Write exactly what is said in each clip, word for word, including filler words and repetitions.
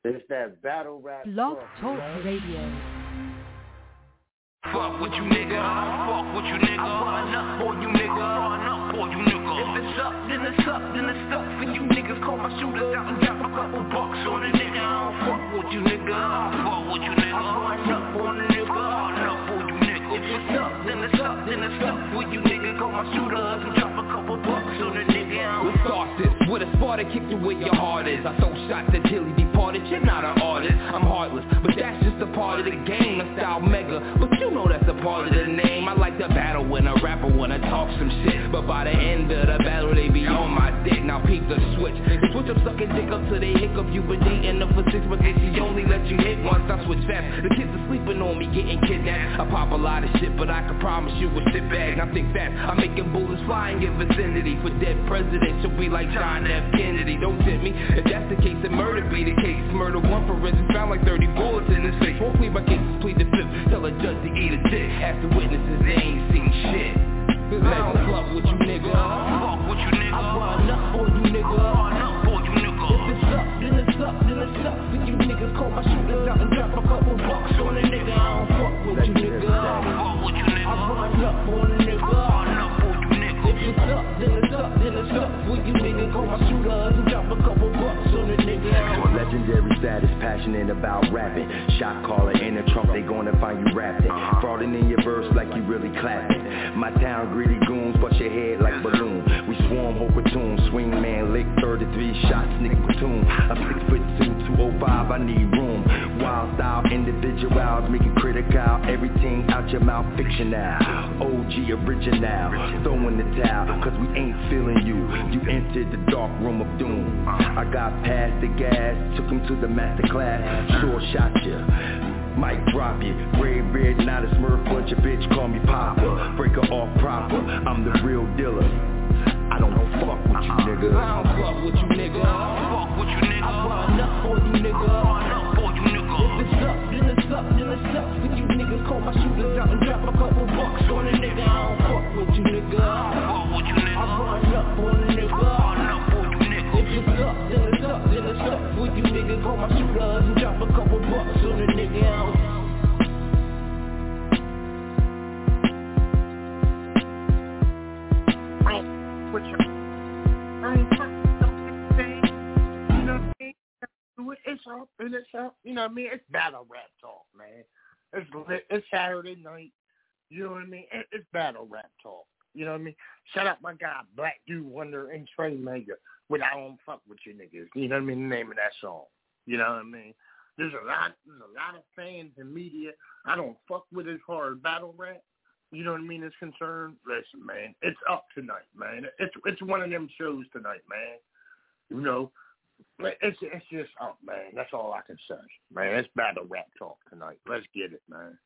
It's that battle rap. Blog Talk Radio. Fuck with you, nigga. Fuck with you, nigga. I run up for you, nigga. Run up for you, nigga. If it's up, then it's up, then it's up for you niggas. Call my shooters out and drop a couple bucks on a nigga. I don't fuck with you, nigga. I don't fuck with you, nigga. I run up on a nigga. Run up for you, nigga. If it's up, then it's up, then it's up for you nigga. Call my shooters and drop a couple bucks on a nigga. Let's start this with a Sparta, kick you where your heart is. I throw shots at Tilly departed. You're not an artist. I'm heartless, but that's just a part of the game. I style mega, but you know that's a part of the name. I like to battle when a rapper wanna talk some shit, but by the end of the battle they be on my dick. Now peep the switch. The switch up sucking dick up till they hiccup. You been dating up for six months and she only let you hit once. I switch fast. The kids are sleeping on me, getting kidnapped. I pop a lot of shit, but I can promise you a shit bag. Now think fast. I'm making bullets fly in your vicinity. For dead presidents, you'll be like John F. Kennedy. Don't tempt me. If that's the case, then murder be the case. Murder one for instance, found like thirty bullets in his face. Won't plead my cases, plead the fifth. Tell a judge to eat a dick. Ask the witnesses, they ain't seen shit. Let them fuck with you, nigga. Fuck with you, nigga. I run up for you, nigga. Run up for you, nigga. If it's up, then it's up, then it's up for you niggas. Call my shooters out and drop a couple bucks on a nigga. I don't fuck with you, nigga. Fuck with you, nigga. I run up for a nigga. Run up for you, nigga. If it's up, then it's up, then it's up for you nigga. Call my shooters and drop a couple bucks on a nigga. Legendary status, passionate about rapping. Shot caller in the trunk, they gonna find you rapping. Frauding in your verse like you really clapping. My town greedy goons, bust your head like balloon. We swarm, whole platoon, swing man, lick thirty-three shots, nigga platoon. I'm six foot two, two oh five, I need room. Wild style, individuals, make it critical. Everything out your mouth, fiction now. O G original, throwing the towel, cause we ain't feeling you. You entered the dark room of doom. I got past the gas, took him to the master class. Sure shot ya, might drop you. Gray beard, not a smurf, bunch of bitch, call me Papa. Break her off proper, I'm the real dealer. I don't fuck with you, nigga. I don't fuck with you, nigga. Fuck with you, nigga. I run up for you, nigga. Run up for you, nigga. If it's up, then it's up, then it's up for you niggas. Call my shooters out and drop a couple bucks on a nigga. I don't fuck with you, nigga. Fuck with you, nigga. I run up for a nigga. Run up for you, nigga. If it's up, then it's up, then it's up for you nigga. Call my shooters and drop a couple bucks on a nigga. I don't With your own thing, you know what I mean? It's up and it's up, you know what I mean? It's battle rap talk, man. It's lit. It's Saturday night, you know what I mean? It, it's battle rap talk, you know what I mean? Shout out my guy Black Dude Wonder and Trey Mega with I Don't Fuck With You Niggas, you know what I mean? The name of that song, you know what I mean? There's a lot, there's a lot of fans and media I don't fuck with as far as battle rap. You know what I mean, is concerned. Listen, man, it's up tonight, man. It's it's one of them shows tonight, man. You know, it's it's just up, man. That's all I can say, man. It's battle rap talk tonight. Let's get it, man.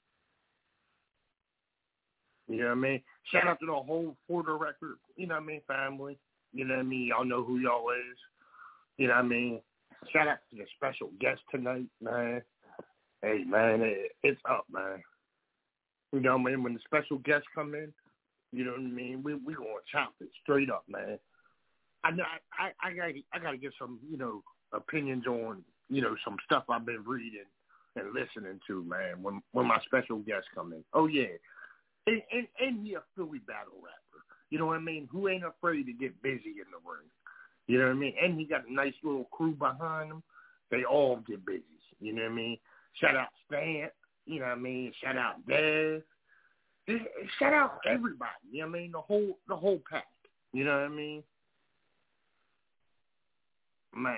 You know what I mean? Shout out to the whole For the Record, you know what I mean, family. You know what I mean? Y'all know who y'all is. You know what I mean? Shout out to the special guest tonight, man. Hey, man, it, it's up, man. You know what I mean? When the special guests come in, you know what I mean? We we gonna chop it straight up, man. I I I got I got to get some you know opinions on you know some stuff I've been reading and listening to, man. When when my special guests come in, oh yeah, and and, and he a Philly battle rapper. You know what I mean? Who ain't afraid to get busy in the ring? You know what I mean? And he got a nice little crew behind him. They all get busy. You know what I mean? Shout out Stan. You know what I mean? Shout out Dez. Shout out everybody. You know what I mean? The whole the whole pack. You know what I mean? Man.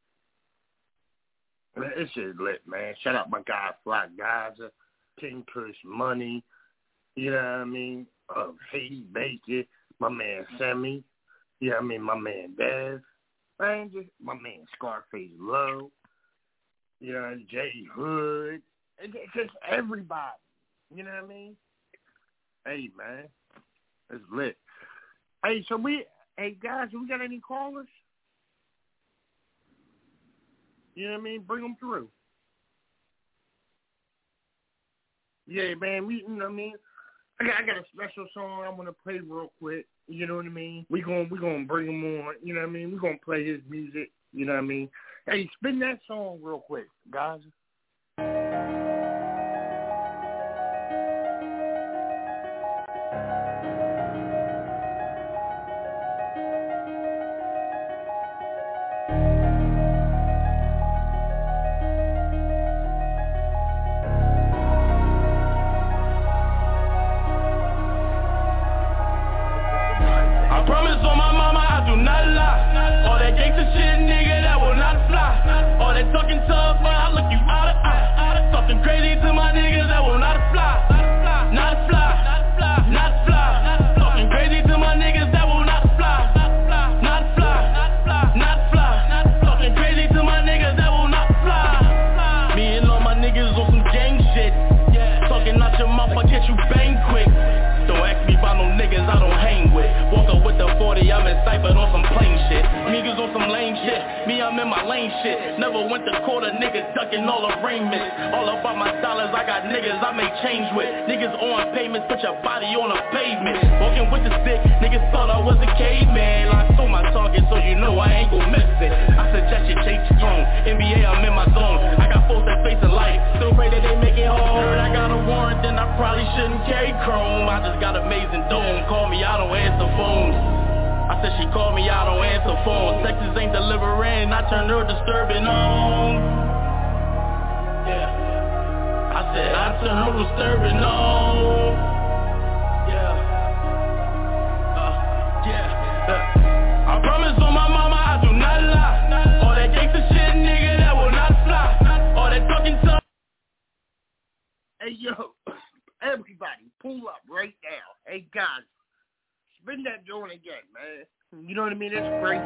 It's just lit, man. Shout out my guy Fly Gaza, King Kush Money. You know what I mean? Uh, Haiti Baker, my man Sammy. You know what I mean? My man Dez. Man, just my man Scarface Low. You know, Jay Hood. It's just everybody. You know what I mean? Hey, man. It's lit. Hey, so we, hey, guys, we got any callers? You know what I mean? Bring them through. Yeah, man, we, you know what I mean? I got, I got a special song I want to play real quick. You know what I mean? We going we gonna bring him on. You know what I mean? We going to play his music. You know what I mean? Hey, spin that song real quick, guys. I promise on my mama I do not lie. All that gangsta shit, nigga, that will not fly. All that talking tough, man, I look you out of eye. Talking crazy to my niggas, that will not fly. Not fly, not fly. Talking crazy to my niggas, that will not fly. Not fly, not fly. Talking crazy to my niggas, that will not fly. Me and all my niggas on some gang shit. Talking out your mouth, I catch you bang quick. Don't ask me about no niggas I don't hang with. Walk up with the forty, I'm in sight, but on some plain shit. Niggas on some lame shit, me I'm in my lane shit. Never went to court, a nigga ducking all arraignments. All about my dollars, I got niggas I make change with. Niggas on payments, put your body on a pavement. Walking with the stick, niggas thought I was a caveman. I saw my target, so you know I ain't gon' miss it. I suggest you change your tone. N B A, I'm in my zone. I got folks that face a life, still pray that they make it hard. I got a warrant, then I probably shouldn't carry chrome. I just got amazing dome, call me, I don't answer phones. I said she called me, I don't answer phones. Texas ain't delivering, I turn her disturbing on. Yeah, I said I turn her disturbing on. Yeah, uh, yeah, uh. I promise on my mama I do not lie. All that gangsta shit, nigga, that will not fly. All that talking tough. Hey, yo. Everybody, pull up right now. Hey, guys, spin that joint again, man. You know what I mean? It's great.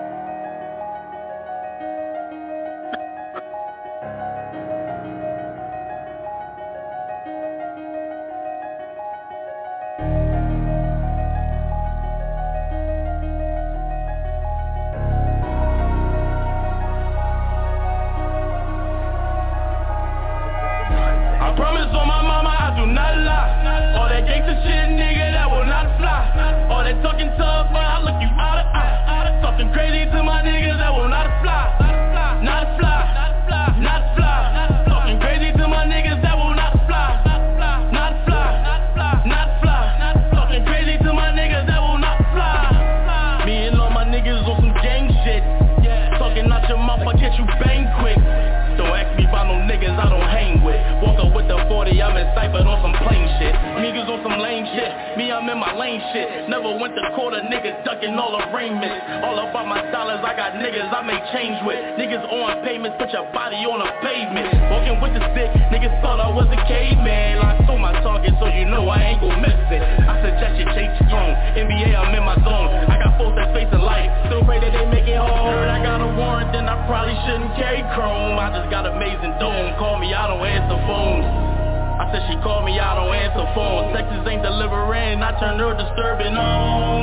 I promise on my mama I do not lie. All that gangsta shit, nigga, that will not fly. All that talking tough, man, I look you out of eye. Talking crazy to my niggas, that will not fly. Not fly, not fly. Talking crazy to my niggas, that will not fly. Not fly, not fly. Talking crazy to my niggas, that will not fly. Me and all my niggas on some gang shit. Talking out your mouth, I catch you bang quick. Don't ask me about no niggas I don't hang with. Walk up with the forty, I'm in sight, but on some plain shit. Niggas on some lame shit, me I'm in my lane shit. Never went to court, a nigga ducking all arraignments. All about my dollars, I got niggas I make change with. Niggas on payments, put your body on a pavement. Walking with the stick, niggas thought I was a caveman. I saw my target, so you know I ain't gon' miss it. I suggest you change your tone. N B A, I'm in my zone. I got folks that face a life, still pray that they make it hard. I got a warrant, then I probably shouldn't carry chrome. I just got amazing dome, call me, I don't answer phones. I said she called me, I don't answer phones. Texas ain't delivering, I turn her disturbing on.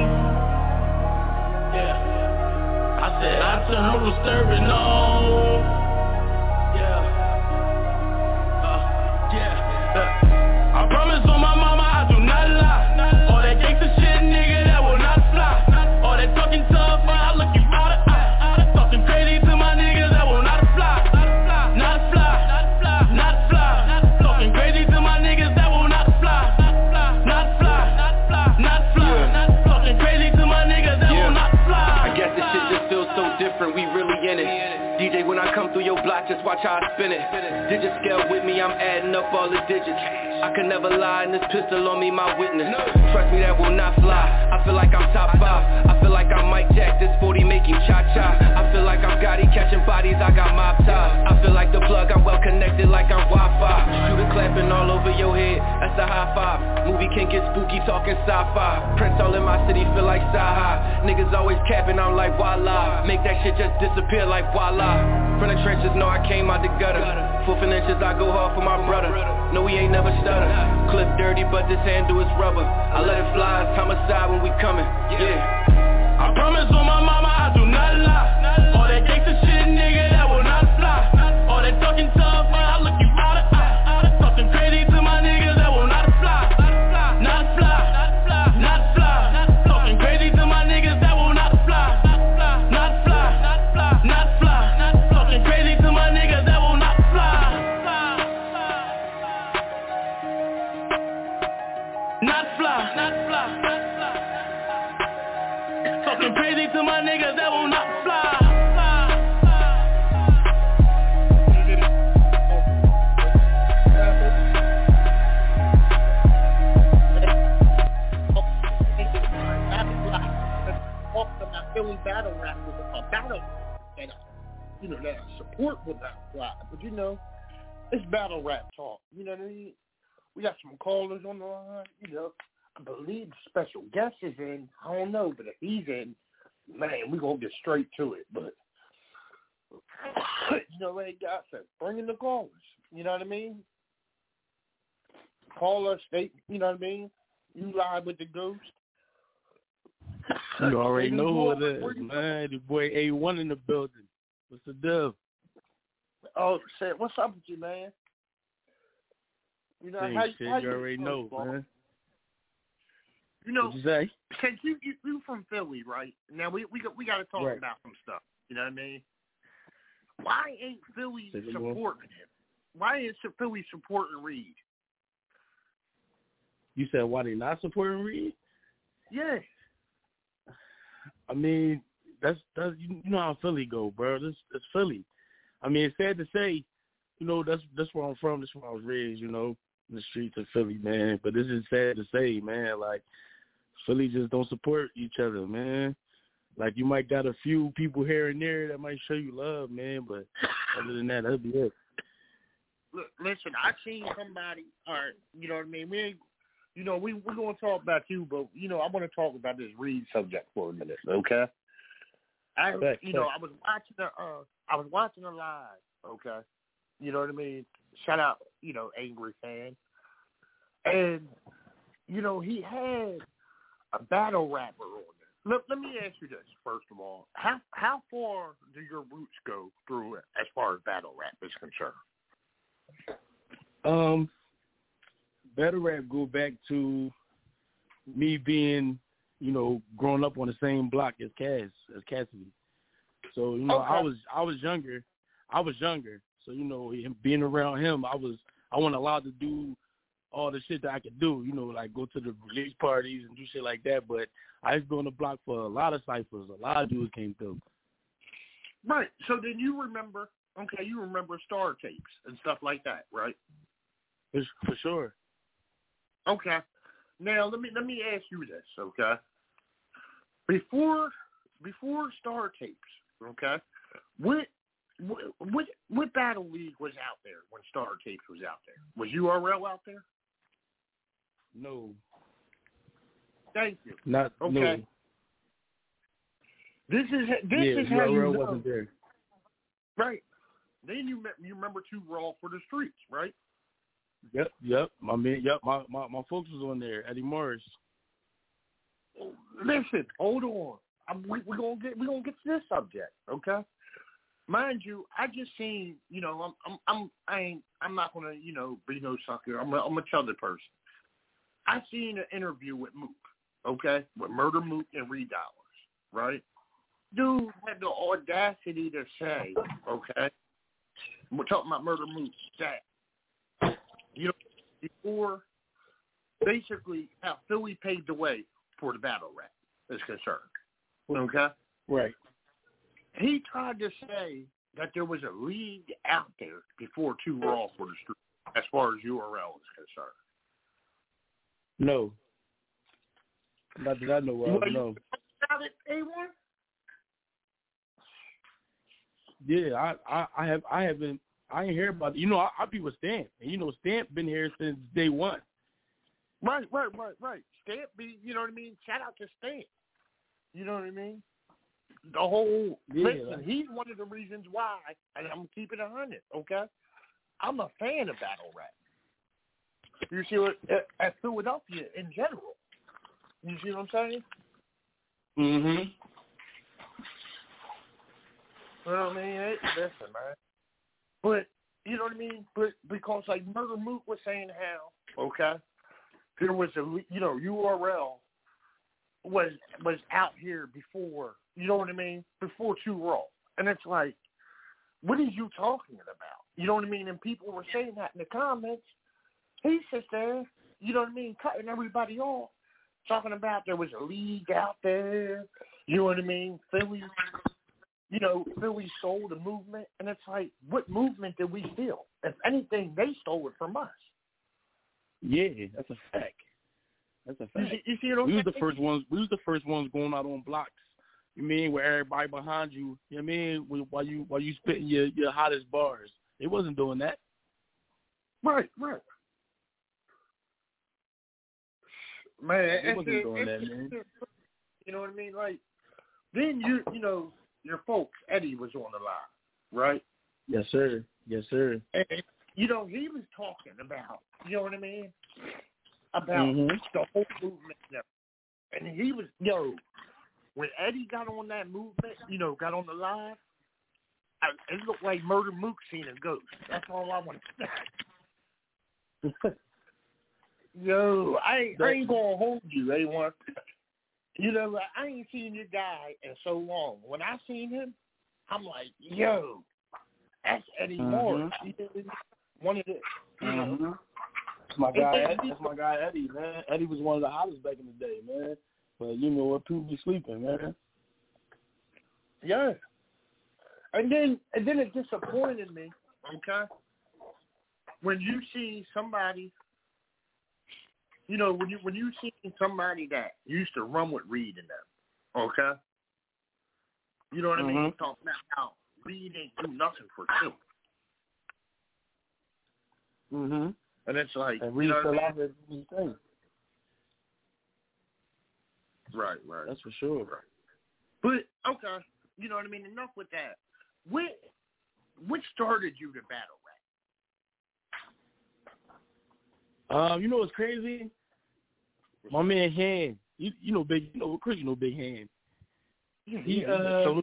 Yeah, I said I turn her disturbing on. Yeah, uh, yeah, uh. I promise on my mama I do not lie. All that gangsta shit, nigga, that will not fly. All that talking tough, man, I look you out of eye. Talking crazy to my niggas, that will not fly. Not fly, not fly. Talking crazy to my niggas, that will not fly. Not fly, not fly. Talking crazy to my niggas, that will not fly. I guess this shit just feels so different, we really in it. D J, when I come through your block, just watch how I spin it. Digit scale with me, I'm adding up all the digits. I can never lie, and this pistol on me, my witness. Trust me, that will not fly. I feel like I'm top five. I feel like I'm Mike Jack, this forty making cha-cha. I feel like I'm Gotti catching bodies, I got mob ties. I feel like the plug, I'm well connected like I'm Wi-Fi. Shooter clapping all over your head, that's a high five. Movie can get spooky, talking sci-fi. Prince all in my city, feel like Saha. Niggas always capping, I'm like voila. Make that shit just disappear like voila. From the trenches, know I came out the gutter. Fourth and inches, I go hard for my brother. No, we ain't never stutter. Clip dirty, but this handle is rubber. I let it fly, it's homicide when we coming. Yeah. I promise on my mama I do not lie. All that gangsta shit, nigga, that will not fly. All that talking tough, man, I look you out of eye. Talking crazy to my niggas, that will not fly. Not fly, not fly. Talking crazy to my niggas, that will not fly. Not fly, not fly. Talking lot, but you know, it's battle rap talk. You know what I mean? We got some callers on the line. You know, I believe the special guest is in. I don't know, but if he's in, man, we're going to get straight to it. But, you know what guy said? Bring in the callers. You know what I mean? Call us, state, you know what I mean? You live with the ghost. You already know who it is, man. The boy A one in the building. What's the deal? Oh, say, what's up with you, man? You know, Same how, shit, how you already know, ball? man. You know, What'd you say? since you, you you from Philly, right? Now we we got we got to talk Right. about some stuff. You know what I mean? Why ain't Philly Say it supporting more. him? Why ain't Philly supporting Reed? You said why they not supporting Reed? Yeah. I mean, that's that's you know how Philly go, bro. This it's Philly. I mean, it's sad to say, you know, that's that's where I'm from. That's where I was raised, you know, in the streets of Philly, man. But this is sad to say, man. Like, Philly just don't support each other, man. Like, you might got a few people here and there that might show you love, man. But other than that, that'll be it. Look, listen, I seen somebody. All right, you know what I mean. We ain't, you know, we we're gonna talk about you, but you know, I want to talk about this Reed subject for a minute, okay? I, Back, you know, back. I was watching the, uh, I was watching a live, okay? You know what I mean? Shout out, you know, Angry Fan, and you know, he had a battle rapper on there. Let, let me ask you this first of all: how how far do your roots go through it as far as battle rap is concerned? Um, battle rap go back to me being, you know, growing up on the same block as Cass, as Cassidy. So, you know, Okay. I was I was younger. I was younger. So, you know, him, being around him, I was I wasn't allowed to do all the shit that I could do, you know, like go to the release parties and do shit like that. But I used to be on the block for a lot of ciphers. A lot of dudes came through. Right. So then you remember, okay, you remember Star Tapes and stuff like that, right? For, for sure. Okay. Now let me let me ask you this, okay? Before before Star Tapes, okay, what what what, what battle league was out there when Star Tapes was out there? Was U R L out there? No. Thank you. Not Okay. no. This is this Yeah, is how U R L you know. wasn't there. Right. Then you me- you remember two Raw for the Streets, right? Yep, yep. My man, yep. My, my my folks was on there. Eddie Morris. Listen, hold on. I'm, we, we're gonna get we're gonna get to this subject, okay? Mind you, I just seen, you know, I'm I'm I'm I ain't I'm not gonna, you know, be no sucker. I'm a, I'm a t'other person. I seen an interview with Mook, okay, with Murder Mook and Reed Dollars, right? Dude had the audacity to say, okay, we're talking about Murder Mook, that, you know, before basically how Philly paved the way for the battle rap is concerned, okay? Right. He tried to say that there was a league out there before Two Raw for the Street as far as U R L is concerned. No. Not that I know You of, want no. to about it, A one? Yeah, I, I, I have I haven't I ain't hear about it. You know, I, I be with Stamp. And you know, Stamp been here since day one. Right, right, right, right. Stamp, be, you know what I mean? Shout out to Stamp. You know what I mean? The whole, Yeah, listen, like- he's one of the reasons why, and I'm keeping it one hundred, okay? I'm a fan of battle rap. You see what, at, at Philadelphia in general. You see what I'm saying? Mm-hmm. Well, I mean, it, listen, man. But, you know what I mean? But because, like, Murder Mook was saying how, okay, there was a, you know, U R L was was out here before, you know what I mean, before Two Raw. And it's like, what are you talking about? You know what I mean? And people were saying that in the comments. He sits there, you know what I mean, cutting everybody off, talking about there was a league out there, you know what I mean, Philly, you know, Philly stole the movement. And it's like, what movement did we steal? If anything, they stole it from us. Yeah, that's a fact. That's a You fact. see, you see what I'm We was saying? the first ones. We was the first ones going out on blocks. You mean where everybody behind you? You know what I mean, while you while you spitting your, your hottest bars. They wasn't doing that. Right, right. Man, They wasn't it's, doing it's, that, man. You know what I mean? Like, then you, you know, your folks, Eddie was on the line, right? Yes, sir. Yes, sir. And, you know, he was talking about, you know what I mean? About mm-hmm. the whole movement. And he was, yo, when Eddie got on that movement, you know, got on the line, I, it looked like Murder Mook seen a ghost. That's all I want to say. Yo, I ain't, I ain't going to hold you, A one. You know, I ain't seen your guy in so long. When I seen him, I'm like, yo, that's Eddie mm-hmm. Moore. One of the, you mm-hmm. know. That's my guy. Eddie, that's my guy, Eddie, man. Eddie was one of the hottest back in the day, man. But you know what? People be sleeping, man. Yeah. And then, and then it disappointed me, okay? When you see somebody, you know, when you when you see somebody that used to run with Reed in them, okay? You know what mm-hmm. I mean? Talking about how Reed ain't do nothing for him. Mm-hmm. And it's like, and Reed you know still what I out there doing his thing. Right, right. That's for sure. Right. But, okay, you know what I mean? Enough with that. What, what started you to battle rap? Um, you know what's crazy? My man Han, you, you know big, you know Chris, you know Big Han. Yeah, he yeah, uh,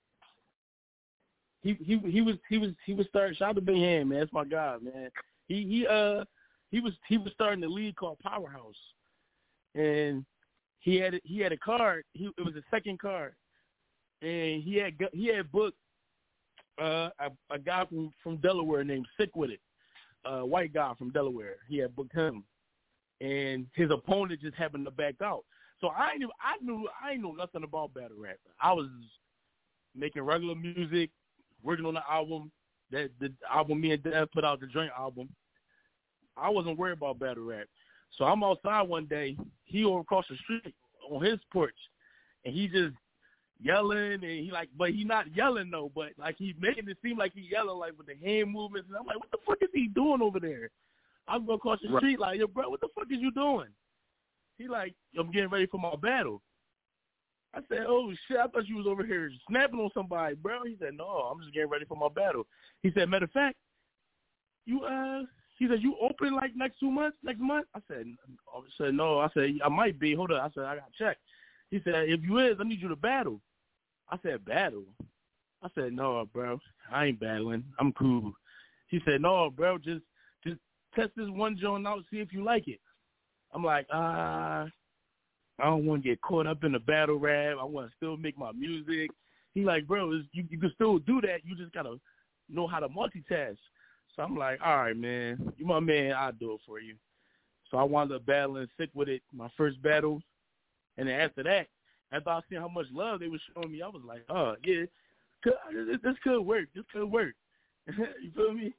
he he he was he was he was starting. Shout out to Big Han, man. That's my guy, man. He he uh he was he was starting a league called Powerhouse, and he had he had a card. He it was a second card, and he had he had booked uh a, a guy from from Delaware named Sick With It. A white guy from Delaware. He had booked him, and his opponent just happened to back out. So I knew I knew I didn't know nothing about battle rap. I was making regular music, working on the album. That the album me and Dad put out, the joint album. I wasn't worried about battle rap. So I'm outside one day. He over across the street on his porch, and he just yelling, and he like, but he not yelling though, but like he's making it seem like he yelling like with the hand movements, and I'm like, what the fuck is he doing over there? I'm going across the street like, yo, bro, what the fuck is you doing? He like, I'm getting ready for my battle. I said, oh shit, I thought you was over here snapping on somebody, bro. He said, no, I'm just getting ready for my battle. He said, matter of fact, you uh, he said, you open like next two months, next month? I said, I said no. I said I might be. Hold on. I said I got to check. He said, if you is, I need you to battle. I said, battle? I said, no, bro. I ain't battling. I'm cool. He said, no, bro. Just just test this one joint out, see if you like it. I'm like, ah, uh, I don't want to get caught up in the battle rap. I want to still make my music. He like, bro, it's, you, you can still do that. You just got to know how to multitask. So I'm like, all right, man. You my man. I'll do it for you. So I wound up battling Sick With It, my first battle. And then after that, after I seen how much love they were showing me, I was like, oh, yeah, this, this could work. This could work. You feel me?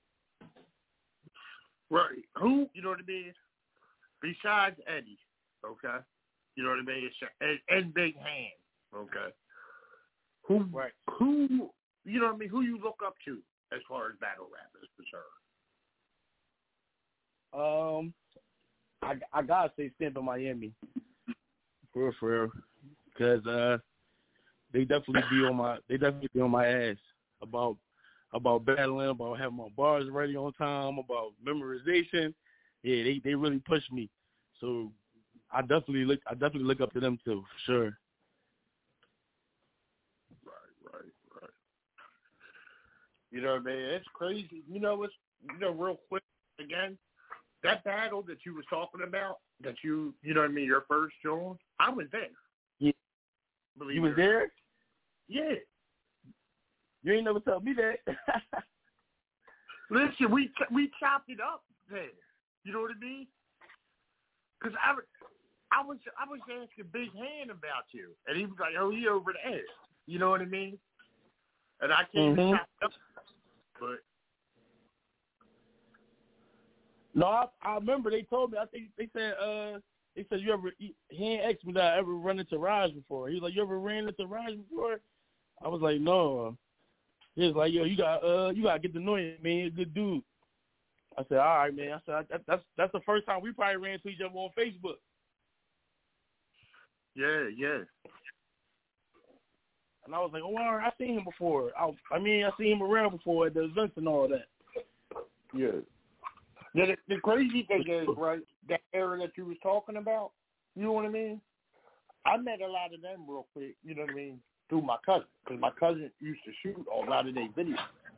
Right. Who, you know what I mean? Besides Eddie, okay? You know what I mean? It's, and, and Big Han, okay? Who, right. who, you know what I mean? Who you look up to as far as battle rap is concerned? Um, I, I gotta say Stamp in Miami. For real, for real. Because uh, they definitely be on my, they definitely be on my ass about about battling, about having my bars ready on time, about memorization. Yeah, they, they really push me. So I definitely look I definitely look up to them too, for sure. Right, right, right. You know what I mean? It's crazy. You know what's you know, real quick again, that battle that you was talking about, that you you know what I mean, your first joint, I was there. Yeah. Believe you was there? Yeah. You ain't never told me that. Listen, we we chopped it up there. You know what I mean? Because I, I was I was asking Big Han about you, and he was like, "Oh, he over there." You know what I mean? And I came mm-hmm. and chopped up, but no, I, I remember they told me. I think they said uh they said you ever Han asked me that I ever run into Raj before. He was like, "You ever ran into Raj before?" I was like, "No." He was like, yo, you got uh, you gotta get to know him, man. He's a good dude. I said, all right, man. I said, that, that's that's the first time we probably ran into each other on Facebook. Yeah, yeah. And I was like, oh, all right, I seen him before. I, I mean, I seen him around before at the events and all that. Yeah. Yeah, the, the crazy thing is, right, that era that you was talking about, you know what I mean? I met a lot of them real quick, you know what I mean, through my cousin, because my cousin used to shoot a lot of their videos.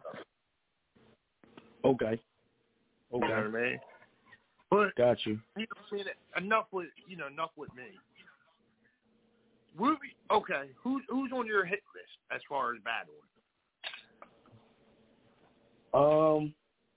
Okay. Okay. You know what I mean? But, got you. You know, enough with, you know, enough with me. We'll be, okay, who's who's on your hit list as far as battling? Um,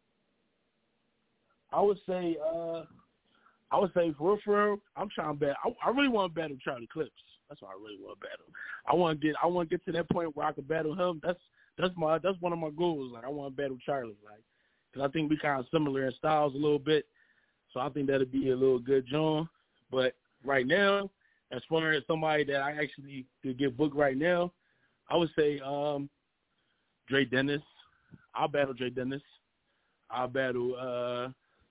I would say, uh, I would say for real, for real, I'm trying to battle. I, I really want to battle Charlie Clips. That's what I really want to battle. I want to get, I want to get to that point where I can battle him. That's that's my that's one of my goals. Like I want to battle Charlie, like, because I think we kind of similar in styles a little bit. So I think that'd be a little good joint. But right now, as far as somebody that I actually could get booked right now, I would say um, Dre Dennis. I'll battle Dre Dennis. I'll battle uh,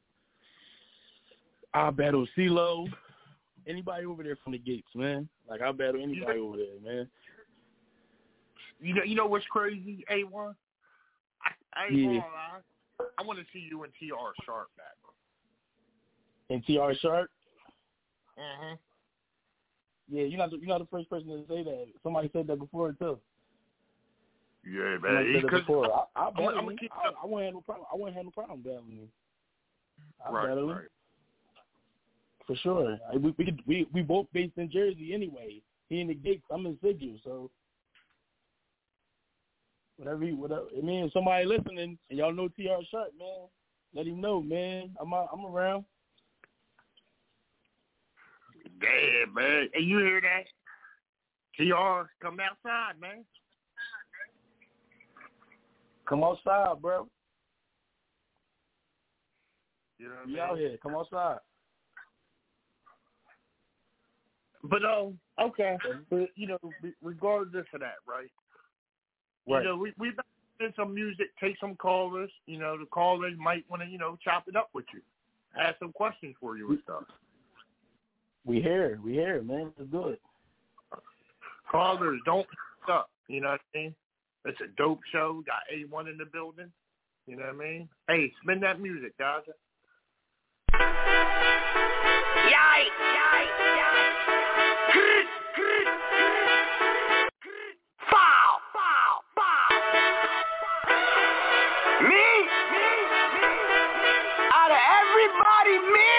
I'll battle CeeLo. Anybody over there from the gates, man. Like I'll battle anybody over there, man. You know, you know what's crazy, A one? I, I ain't yeah. gonna lie. I want to see you and T R Sharp battle. And T R Sharp? Mm-hmm. Yeah, you're not the, you're not the first person to say that. Somebody said that before too. Yeah, man. man. Before. I, I, I'm, I'm gonna keep I, I wouldn't have no problem. I wouldn't have no problem battling him. I'll right, battle him. right. For sure. I, we, we we we both based in Jersey anyway. He in the gates. I'm in Sigil, so whatever. He, whatever. I mean, if somebody listening and y'all know T R Sharp, man, let him know, man. I'm out, I'm around. Damn, man. And you hear that? T R, come outside, man. Come outside, bro. You know what Be I mean? out here. Come outside. But, um, okay. But, you know, regardless of that, right? Right. You know, we, we've been some music, take some callers. You know, the callers might want to, you know, chop it up with you. Ask some questions for you and stuff. We here. We here, man. Let's do it. Callers, don't up. You know what I mean? It's a dope show. We got A one in the building. You know what I mean? Hey, spin that music, guys. Yikes! Yikes! Yikes! Foul! Foul! Foul! Me? Me? Me? Out of everybody, me?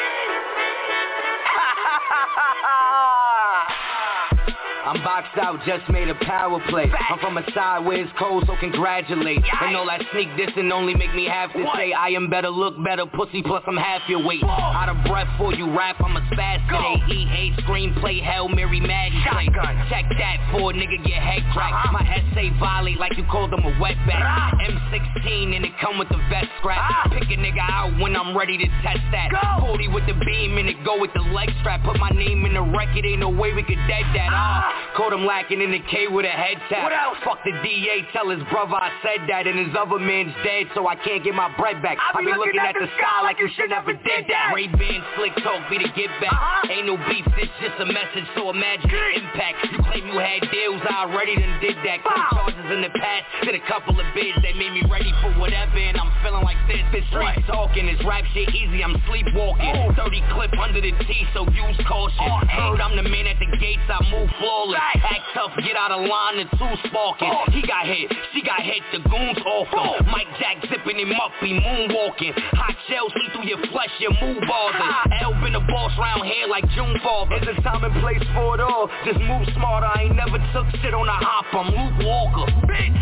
Ha ha ha ha ha! I'm boxed out, just made a power play. I'm from a side where it's cold, so congratulate. And all that sneak dissing only make me have to say I am better, look better, pussy, plus I'm half your weight. Out of breath for you rap, I'm a spaz today. E A screenplay, Hail Mary Maggie play. Check that for a nigga get head cracked. My essay volley like you called them a wetback. M sixteen and it come with the vest scrap. Pick a nigga out when I'm ready to test that. forty with the beam and it go with the leg strap. Put my name in the record, ain't no way we could dead that. Ah. Caught him lacking in the K with a head tap. What else? Fuck the D A, tell his brother I said that. And his other man's dead, so I can't get my bread back. I be, be looking, looking at, at the sky like you should never did that. Ray-Ban, slick talk, be the get back. Uh-huh. Ain't no beef, this just a message, so imagine the impact. You claim you had deals, I already done did that. Couple charges in the past, did a couple of bids that made me ready for whatever. And I'm feeling like this, this street talking. This rap shit easy, I'm sleepwalking. Oh. thirty clip under the T, so use caution. Oh, heard I'm the man at the gates, I move flawless. Act tough, get out of line, the two sparking. Oh. He got hit, she got hit, the goons off him. Oh. Mike Jack zipping him up, he moonwalking. Hot shells see through your flesh, your move bothers. L been the boss round here like June Father. There's a time and place for it all, just move smarter. I ain't never took shit on a hop, I'm Luke Walker. Bitch!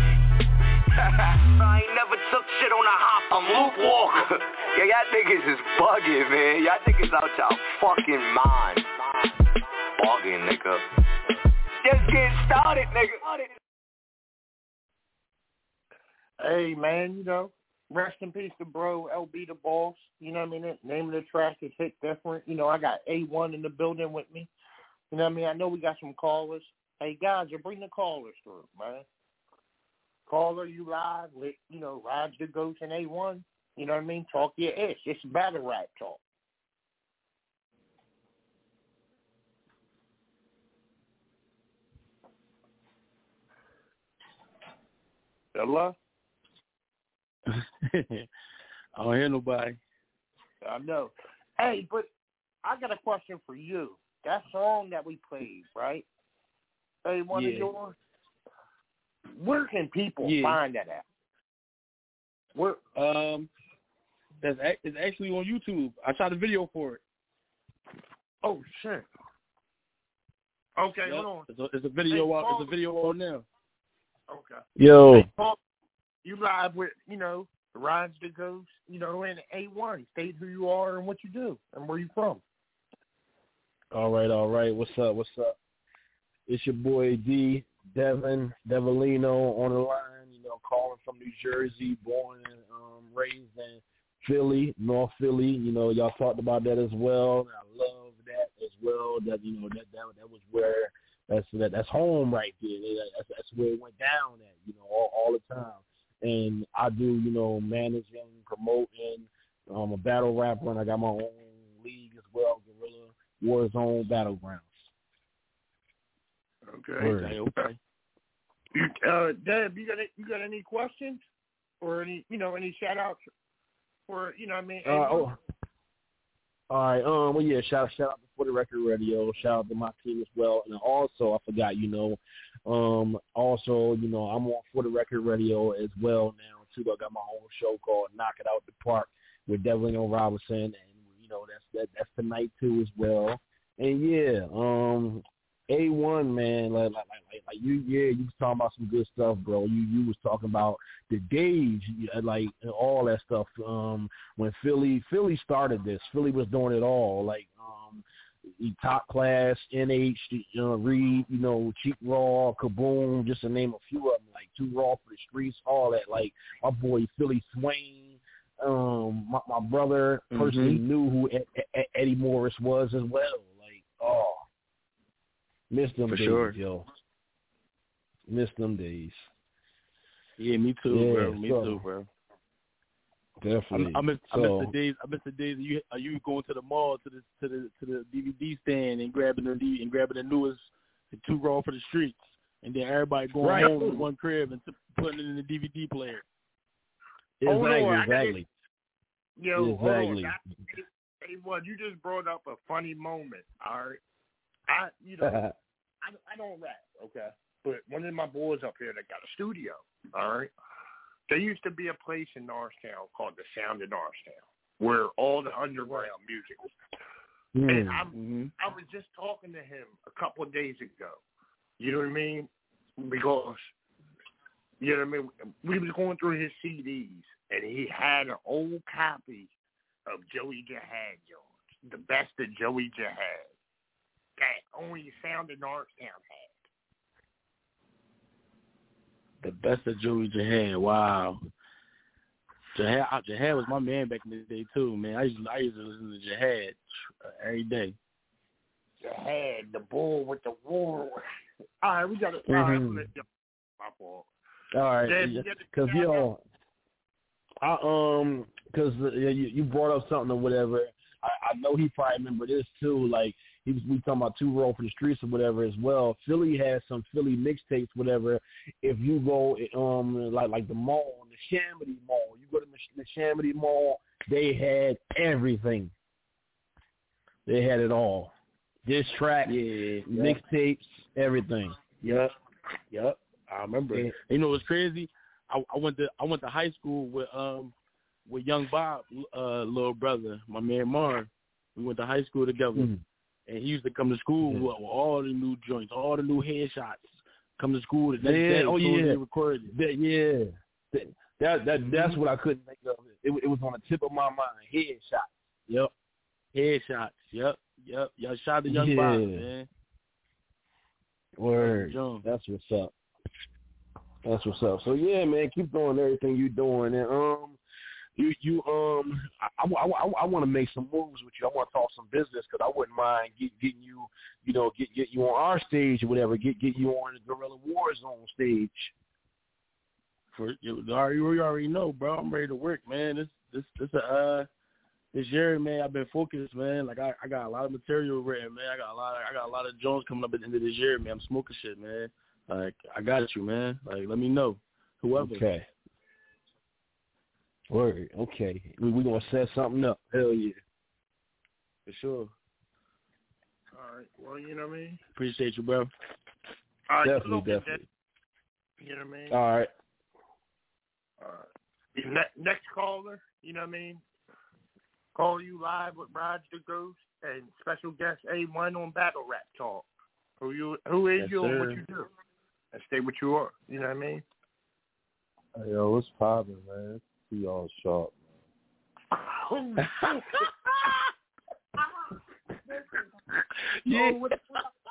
I ain't never took shit on a hop, I'm Luke Walker. Yeah, y'all niggas is bugging, man. Y'all niggas out y'all fucking mind. Bugging, nigga. Just getting started, nigga. Hey, man, you know, rest in peace to bro, L B the boss. You know what I mean? The name of the track is Hit Different. You know, I got A one in the building with me. You know what I mean? I know we got some callers. Hey, guys, you bring the callers through, man. Caller, you live with, you know, Raj the Ghost and A one. You know what I mean? Talk your ish. It's battle rap talk. Hello? I don't hear nobody. I know. Hey, but I got a question for you. That song that we played, right? Hey, one yeah. of yours? Where can people yeah. find that at? Where? Um, that's it's actually on YouTube. I shot a video for it. Oh shit. Okay, yep. hold on. It's a, it's a video. Hey, out, Paul, it's a video on now. Okay. Yo. Hey, Paul, you live with, you know, Raj the Ghost, you know, and A one. State who you are and what you do and where you from. All right, all right. What's up? What's up? It's your boy D, Devin, Devilino on the line, you know, calling from New Jersey, born and um, raised in Philly, North Philly. You know, y'all talked about that as well. I love that as well. That, you know, that that, that was where, that's that, that's home right there. That's, that's where it went down at, you know, all, all the time. And I do, you know, managing, promoting. I'm a battle rapper, and I got my own league as well, Guerrilla Warzone Battlegrounds. Okay. Okay. Okay. You, uh, Deb, you got any, you got any questions or any, you know, any shout outs for, you know what I mean? Uh, oh. All right. Um. Well, yeah. Shout shout out to For the Record Radio. Shout out to my team as well. And also, I forgot. You know, um. Also, you know, I'm on For the Record Radio as well now too. I got my own show called Knock It Out the Park with Devilino Robinson, and you know that's that that's tonight too as well. And yeah, um. A one, man, like, like like like you, yeah, you was talking about some good stuff, bro. You you was talking about the gauge, like all that stuff. Um, when Philly Philly started this, Philly was doing it all, like um, Top Class, N H, uh, Reed, you know, Cheap Raw, Kaboom, just to name a few of them, like Too Raw for the Streets, all that. Like my boy Philly Swain, um, my, my brother mm-hmm. personally knew who Ed, Ed, Eddie Morris was as well. Like, oh. Miss them For days, sure. yo. Miss them days. Yeah, me too, yeah, bro. Me so, too, bro. Definitely. I, I miss, so, I miss the days. I miss the days. Of you, are you going to the mall to the to the to the D V D stand and grabbing the D, and grabbing the newest, the Too Raw for the Streets, and then everybody going right. home in one crib and t- putting it in the D V D player. Exactly. Oh, no, exactly. Yo, exactly. Hold on. Hey, what you just brought up a funny moment. All right. I, you know, I, I don't rap, okay? But one of my boys up here that got a studio, all right? There used to be a place in Norristown called the Sound of Norristown where all the underground music was. Mm-hmm. And I'm, mm-hmm. I was just talking to him a couple of days ago. You know what I mean? Because, you know what I mean? We was going through his C Ds, and he had an old copy of Joey Jihad Jones, the best of Joey Jihad. That only Sound of Norristown had. The best of Joey Jihad. Wow. Jihad, Jihad was my man back in the day too, man. I used to, I used to listen to Jihad every day. Jihad, the bull with the war. All right, we got to. Mm-hmm. All right, let you. My fault. All right, because you know, I um, because uh, you you brought up something or whatever. I, I know he probably remember this too. Like he was, we talking about Too Raw for the Streets or whatever as well. Philly has some Philly mixtapes, whatever. If you go um like like the mall, the Shamity Mall, you go to the Shamity Mall, they had everything. They had it all. Diss track, yeah, mixtapes, everything. Yep, yep. I remember. Yeah. You know what's crazy? I, I went to I went to high school with um with Young Bob, uh, little brother, my man Marv. We went to high school together, mm-hmm. and he used to come to school mm-hmm. with, with all the new joints, all the new headshots. Come to school the next yeah, day. Oh yeah, they recorded it. That, yeah. That that, that mm-hmm. that's what I couldn't think of. It, it was on the tip of my mind. Headshots. Yep. Headshots. Yep. Yep. Y'all shot the Young yeah. Bob, man. Word. That's what's up. That's what's up. So yeah, man, keep doing everything you doing, and um, you you um, I, I, I, I want to make some moves with you. I want to talk some business because I wouldn't mind get, getting you, you know, get get you on our stage or whatever. Get get you on the Guerrilla Warzone stage. for you already you already know, bro. I'm ready to work, man. This this this uh this year, man. I've been focused, man. Like I, I got a lot of material written, man. I got a lot of I got a lot of Jones coming up at the end of this year, man. I'm smoking shit, man. Like I got you, man. Like let me know, whoever. Okay. Word. Okay. We we gonna set something up. Hell yeah. For sure. All right. Well, you know what I mean? Appreciate you, bro. All right. Definitely, definitely. You know what I mean? All right. All right. Ne- next caller, you know what I mean? Call you live with Raj the Ghost and special guest A one on Battle Rap Talk. Who you? Who is Yes, you sir. and what you do? And stay what you are. You know what I mean? Hey, yo, what's poppin', man? See y'all sharp, man. Yeah. Oh, what, what,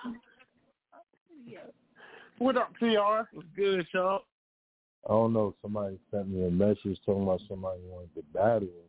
what up, T R? What's good, Sharp? I don't know. Somebody sent me a message talking about somebody wanted to battle or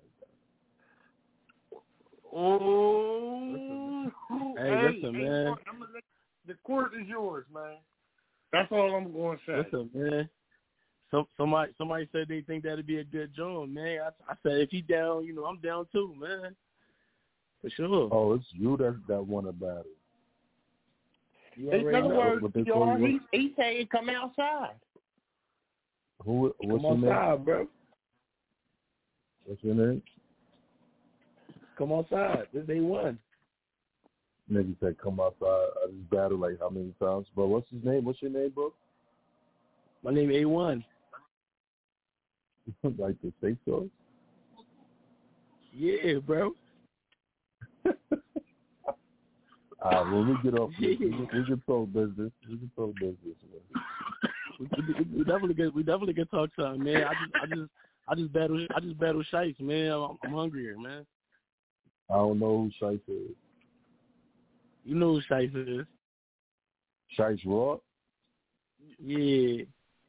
something like that. Oh, Hey, hey, listen, hey, man. I'm gonna let, the court is yours, man. That's all I'm going to say. Listen, man. Some somebody somebody said they think that'd be a good joint, man. I, I said if he down, you know, I'm down too, man. For sure. Oh, it's you that that want to battle. You In already other know. words, what they T call R, you? he, he saying come outside. Who? What's Come your outside, name? bro. What's your name? Come outside. This day one. Nigga said come outside. I just battled like how many times? But what's his name? What's your name, bro? My name A one. Like the safe sauce? Yeah, bro. All right, well, we get off this. We can, we can talk business. We can talk business, man. we, we, we definitely get we definitely get talk time, man. I just I just I just battle I just battle Shice, man. I'm, I'm hungrier, man. I don't know who Shice is. You know who Shice is. Shice Raw? Yeah.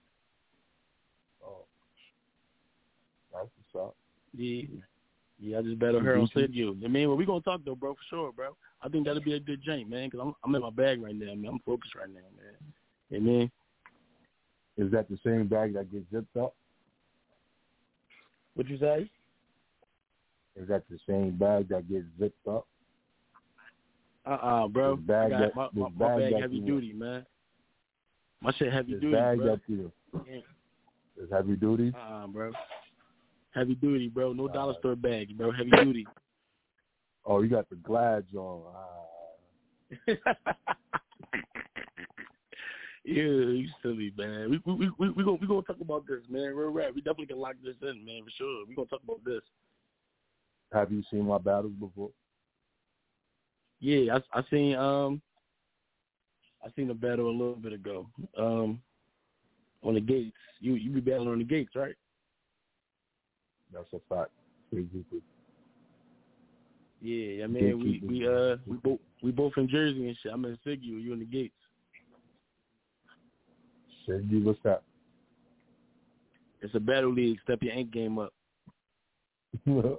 Oh. That's what's up. Yeah. Yeah, I just battle her on Sid You. I mean, well, we gonna talk though, bro, for sure, bro. I think that'll be a good jank, man, because I'm I'm in my bag right now, man. I'm focused right now, man. Yeah, man. Is that the same bag that gets zipped up? What you say? Is that the same bag that gets zipped up? Uh-uh, bro. This bag I got that, my, this my, my bag bag that heavy you, duty, man. My shit heavy this duty, bag bro. that you, is heavy duty? Uh-uh, bro. Heavy duty, bro. No All dollar right. store bags, bro. Heavy duty. Oh, you got the glads on. Ah. Yeah, you silly, man. We we we we gonna we gonna talk about this, man. Real rap. We definitely can lock this in, man, for sure. We gonna talk about this. Have you seen my battles before? Yeah, I I seen um I seen a battle a little bit ago. Um on the gates. You you be battling on the gates, right? That's a fact. Exactly. Yeah, I mean we, we uh we both we both in Jersey and shit. I'm in Sigu, you in the gates. Sigu, what's that? It's a battle league. Step your ink game up. it's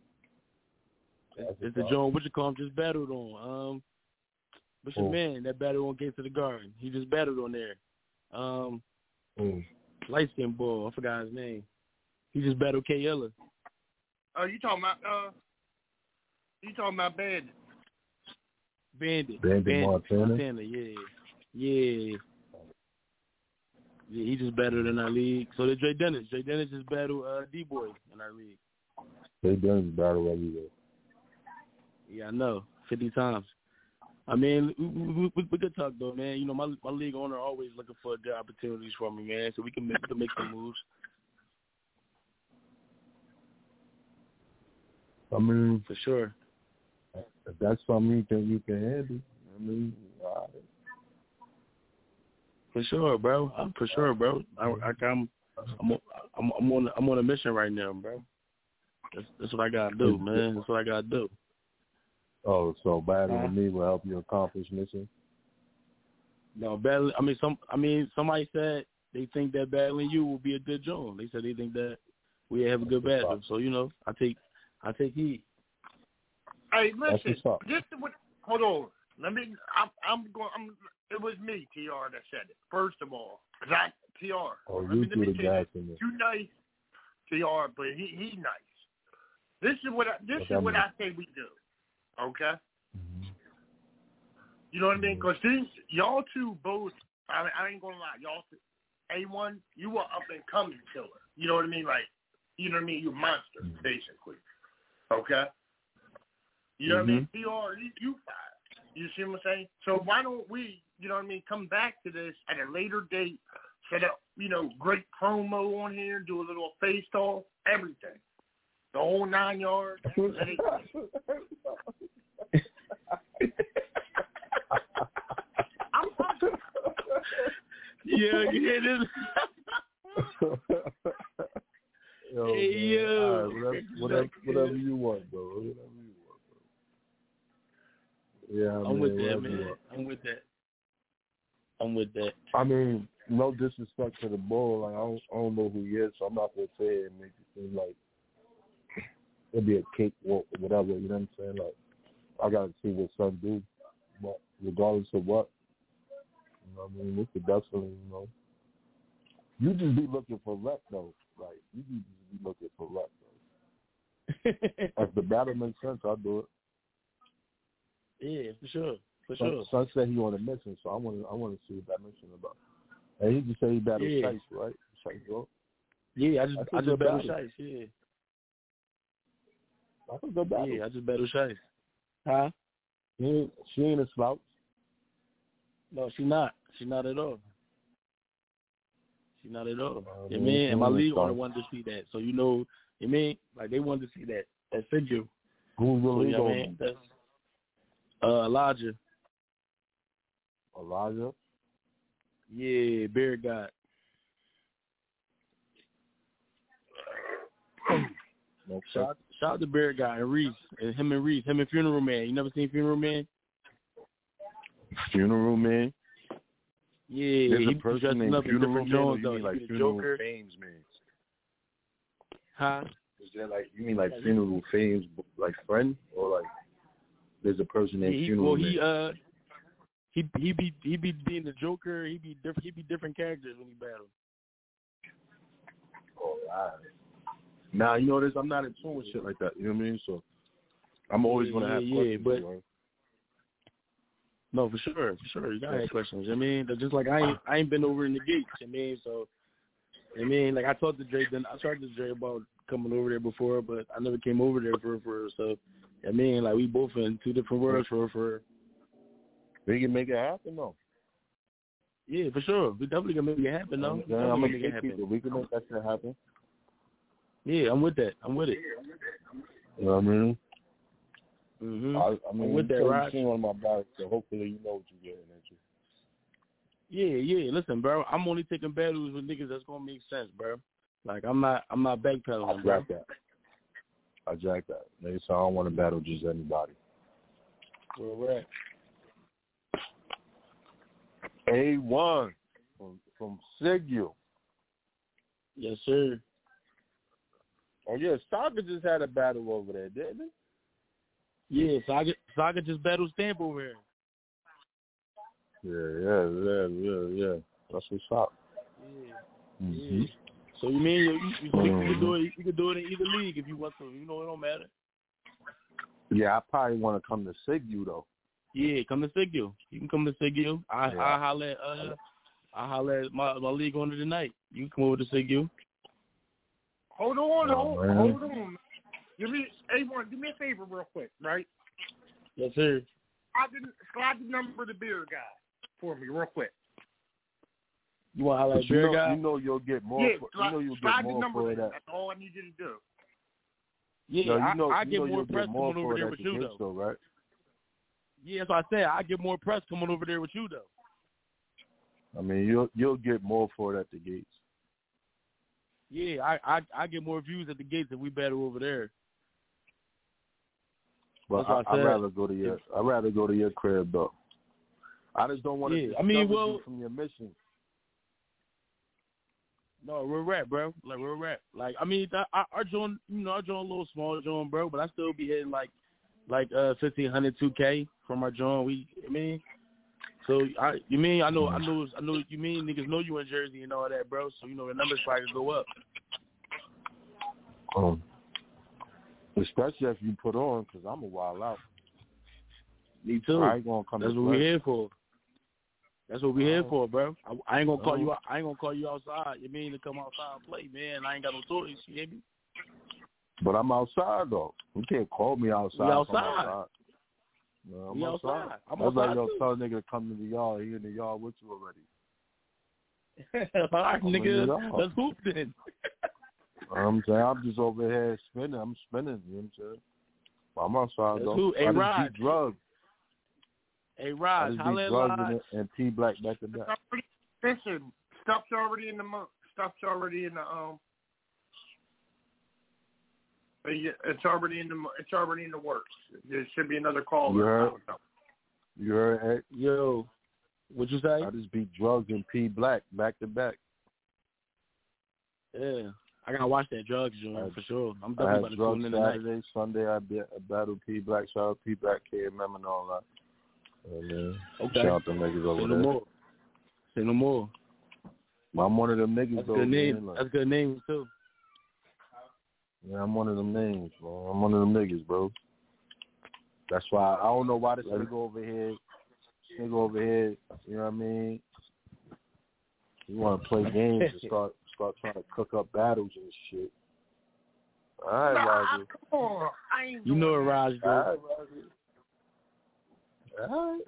it's the John what you call him just battled on. Um, what's your oh. man that battled on Gates of the Garden? He just battled on there. Um, oh. light skinned boy. I forgot his name. He just battled K. Ella. Oh, you talking about uh? You talking about Bandit? Bandit. Bandit, Bandit Montana. Montana. Yeah, yeah. Yeah, he just battled in our league. So did Dre Dennis. Dre Dennis just battled uh, D-Boy in our league. They done battle everywhere. Yeah, I know. fifty times. I mean, we, we, we, we could talk, though, man. You know, my my league owner always looking for good opportunities for me, man, so we can make, we can make some moves. I mean, for sure. If that's something you can, you can handle, I mean, all right. For sure, bro. I'm for sure, bro. I, I, I'm, I'm, I'm, I'm on, I'm on a mission right now, bro. That's, that's what I gotta do, man. That's what I gotta do. Oh, so battling uh, me will help you accomplish mission? No, battling. I mean, some. I mean, somebody said they think that battling you will be a good job. They said they think that we have a good battle. So you know, I take, I take heed. Hey, listen. Just what, hold on. Let me. I'm, I'm going. I'm. It was me, T R, that said it. First of all, because I T R. Oh, I you mean, threw the gas in there. You nice, T R, but he he nice. This is what I, this okay, is what I say we do. Okay. Mm-hmm. You know what I mean? Because these y'all two both. I mean, I ain't gonna lie, y'all. A one, you were up and coming killer. You know what I mean? Like, you know what I mean? You a monster, mm-hmm. basically. Okay. You know mm-hmm. what I mean? T R, you, you five. You see what I'm saying? So why don't we, you know what I mean, come back to this at a later date, set up, you know, great promo on here, do a little face talk, everything. The whole nine yards. Let it, I'm yeah, yeah, this. Yo, hey, yo. Right, whatever, whatever, whatever you want, bro. Whatever you want, bro. Yeah, I'm man, with that, man. I'm with that. I'm with that. I mean, no disrespect to the bull. Like I don't, I don't know who he is, so I'm not gonna say it and make it seem like it'll be a cakewalk or whatever. You know what I'm saying? Like I gotta see what son do, but regardless of what, you know what I mean, we could definitely, you know, you just be looking for rep though. Like you just be looking for rep though. If the battle makes sense, I'll do it. Yeah, for sure. For son, sure. Son said he on a mission, so I want to I want to see what that mission about. And he just said he battled yeah. Shice, right? Shice, bro. Yeah, I just That's I just battled battle. Shice, yeah. That's a good battle. Yeah, I just battled Shice. Huh? She ain't, she ain't a slouch. No, she not. She not at all. She not at all. Uh, you mean? And my mm, league sorry. owner wanted to see that. So, you know, you mean? Like, they wanted to see that. That figure. Who's the so, league you know owner? I mean? That's uh, Elijah. Elijah? Yeah, Bear God. Okay. Shout, shout out to Bear God and Reese. And him and Reese. Him and Funeral Man. You never seen Funeral Man? Funeral Man? Yeah, There's he a person named up in Funeral different Man, or Jones, you though. mean He like be the Funeral Joker. Fames Man? Huh? Is that like, you mean like Funeral Fames, like friend? Or like, there's a person named Yeah, he, Funeral well, Man? he, uh, he, he be, he be being the Joker. He be different, he be different characters when he battle. Oh, right. Nah, you know this, I'm not in tune with shit like that, you know what I mean? So, I'm always yeah, going to yeah, have yeah, questions. but, Right? no, for sure, for sure. You gotta have questions. I mean, just like I ain't, I ain't been over in the gates. I mean, so, I mean, like I talked to Dre, then I talked to Dre about coming over there before, but I never came over there for for. So, I mean, like we both in two different worlds for for. We can make it happen, though. Yeah, for sure. We definitely can make it happen, though. Yeah, I'm make a it big happen. people. We can make that shit happen. Yeah, I'm with that. I'm with it. You know what I mean? Mm-hmm. I, I mean, I'm with that, you've Raj. seen one of my battles, so hopefully you know what you're getting into. Yeah, yeah. Listen, bro, I'm only taking battles with niggas that's gonna make sense, bro. Like I'm not, I'm not backpedaling, I bro. jack that. I jack that. Nigga, so I don't want to battle just anybody. Where we're at. A one from from Sigil. Yes, sir. Oh yeah, Saga just had a battle over there, didn't he? Yeah, Saga, Saga just battled Stamp over here. Yeah, yeah, yeah, yeah, yeah. That's what's up. Yeah. Mm-hmm. Yeah. So you mean you, you, you, mm-hmm. you can do it? You can do it in either league if you want to. You know, it don't matter. Yeah, I probably want to come to Sigil though. Yeah, come to Sigil. You can come to Sigil. I Yeah. I holler at uh I holler at my my league owner tonight. You can come over to Sigil. Hold on, Oh, hold, man. hold on. Give me, A one, do me a favor real quick, right? Yes, sir. I didn't slide the number of the beer guy for me real quick. You want to holler at you Bear know, Guy? you know you'll get more. Yeah, for, slide, you know you'll slide get the more number for there. that. That's all I need you to do. Yeah, no, you know, I, I you get know more you'll press get more coming over for there it with at the you, gates, though. though, right? Yeah, that's what I said. I get more press coming over there with you, though. I mean, you'll you'll get more for it at the gates. Yeah, I I, I get more views at the gates if we battle over there. But That's I, what I I'd said. rather go to your I'd rather go to your crib though. I just don't want to Yeah, discover I mean, well- you from your mission. No, we're rap, bro. Like we're rap. Like I mean, I, I, our joint, you know, our joint a little small joint, bro, but I still be hitting like like uh fifteen hundred, two K from our joint. We, I mean, So I, you mean I know I know I know you mean niggas know you in Jersey and all that, bro. So you know the numbers probably go up. Um, especially if you put on, because I'm a wild out. Me too. I ain't gonna come. That's what we're here for. That's what we're here for, bro. I, I ain't gonna call you. I ain't gonna call you outside. You mean to come outside and play, man? I ain't got no choice. You hear me? But I'm outside though. You can't call me outside. We outside. outside. No, I'm we outside. outside. I'm That's outside like yo too. tell a nigga to come to the yard. He in the yard with you already. All right, I'm nigga. Let's hoop then. I'm saying I'm just over here spinning. I'm spinning. You know what I'm saying? I'm outside Let's though. hoop. Hey, I Rod. just beat drugs. Hey, I Rod. just Holla beat at drugs Rod. and, and T Black back to back. Listen, stuff's already in the mo- stuff's already in the um. It's already in the it's already in the works. There should be another call. You heard? You heard? Hey? Yo, what you say? I just beat drugs and P Black back to back. Yeah, I gotta watch that drugs joint for sure. I'm I definitely had about to drugs tune in tonight. Saturday, Sunday. I, be, I battled P Black. Shout out P Black, K M M, and all that. And, uh, Okay. Shout out them niggas over Say there. no more. Say no more. I'm one of them niggas. That's though, good name. man. Like, That's good names too. yeah, I'm one of them names, bro. I'm one of them niggas, bro. That's why I don't know why this nigga over here, this nigga over here, you know what I mean? You want to play games and start start trying to cook up battles and shit. All right, Roger. Come on. I ain't You know what Raj do. All right, Roger. All right.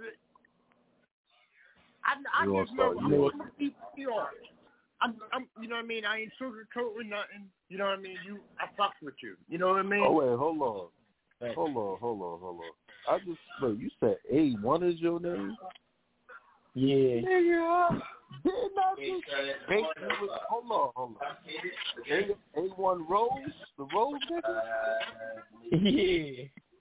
I, I You just wanna know start, I'm you gonna keep you know, I'm, I'm, you know what I mean? I ain't sugarcoating nothing. You know what I mean? You, I fuck with you. You know what I mean? Oh, wait, hold on. Hey. Hold on, hold on, hold on. I just, look, you said A one is your name? Yeah. Nigga, didn't I just bait you with, hold on, hold on. A, A1 Rose? The Rose nigga? Yeah.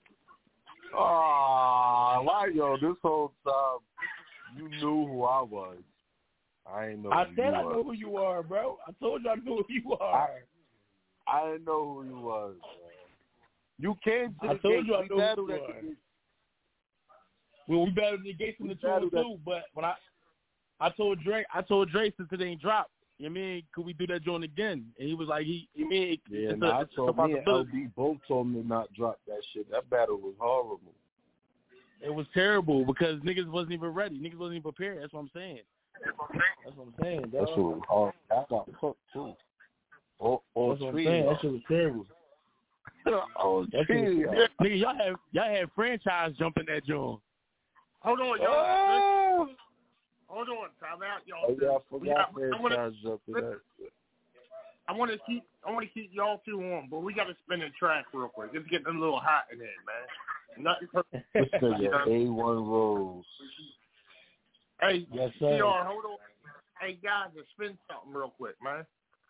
Ah, why, yo, this whole time you knew who I was. I ain't know I who said you I was. know who you are, bro. I told you I knew who you are. I, I didn't know who you was, man. You came to the I told gate. you I We know battled who you at the are. gate. Well, we battled the gates in We the two and battled two, but when I I told Drake, I told Drake since it ain't dropped, you mean, could we do that joint again? And he was like, he, you mean, Yeah, it's, nah, a, I it's a told me and L possibility. B both told me to not drop that shit. That battle was horrible. It was terrible because niggas wasn't even ready. Niggas wasn't even prepared. That's what I'm saying. That's what I'm saying, dog. That shit was hard. I got cooked too. Oh, oh, That's what I'm saying. That shit was terrible. oh, That shit was, nigga, y'all had y'all had franchise jumping that joint. Hold on, y'all. Oh, Hold on, time out, y'all. oh yeah, I forgot We got- I franchise wanna- up to that. I want to keep, I want to keep y'all two on, but we got to spin the track real quick. It's getting a little hot in here, man. Nothing. This nigga A one Rose. Hey, Yes, C sir. R, hold on. Hey, guys, let's spin something real quick, man.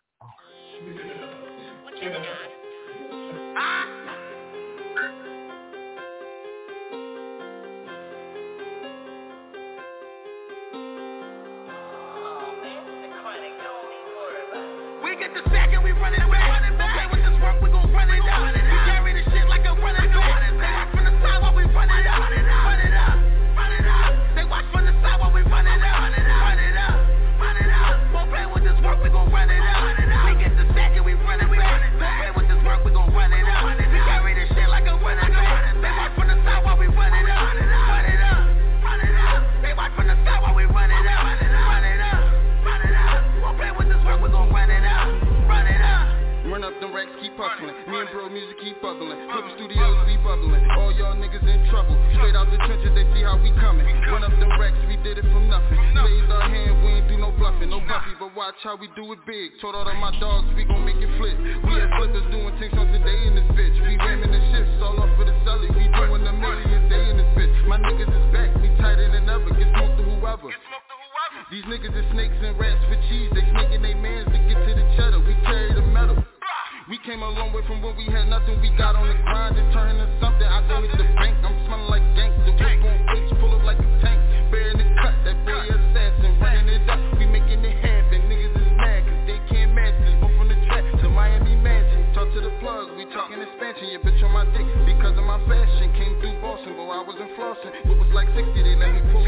We get the sack and we run it back. Okay, with this work, we gon' run it up. We carry this shit like a running back. They watch from the side while we run it up. Run it up, run it up. They watch from the side while we run it up. Run it up, run it up. Won't play with this work, we gon' run it up. We get the sack and we run it back. Won't play with this work, we gon' run it up. We carry this shit like a running back. They watch from the side while we run it up. Run it up, run it up. They watch from the side while we run it up. Run it up, run it up. Won't play with this work, we gon' run it up. Run it up. Run up them racks, keep hustling. Me and bro music keep bubbling. Clipper studios, we bubbling. All y'all niggas in trouble. Straight out the trenches, they see how we coming. Run up them racks, we did it from nothing. Raised our hand, we ain't do no bluffing, no puffy, but watch how we do it big. Told all of my dogs, we gon' make it flip. We had flippers doing things on today in this bitch. We ramming the shifts all off for the celly. We doing a million day in this bitch. My niggas is back, we tighter than ever. Get smoked to whoever. These niggas is snakes and rats for cheese. They snaking they mans to get to the cheddar. We carry the metal. We came a long way from when we had nothing. We got on the grind and turned into something. I go hit the bank, I'm smelling like gangsta. Whip on H, pull up like a tank. Bearing the cut, that boy assassin. Running it up, we making it happen. Niggas is mad cause they can't match this. Went from the track to Miami Mansion. Talk to the plug, we talking expansion. Your bitch on my dick because of my fashion. Came through Boston, but I wasn't flossing. It was like sixty, they let me pull off in it.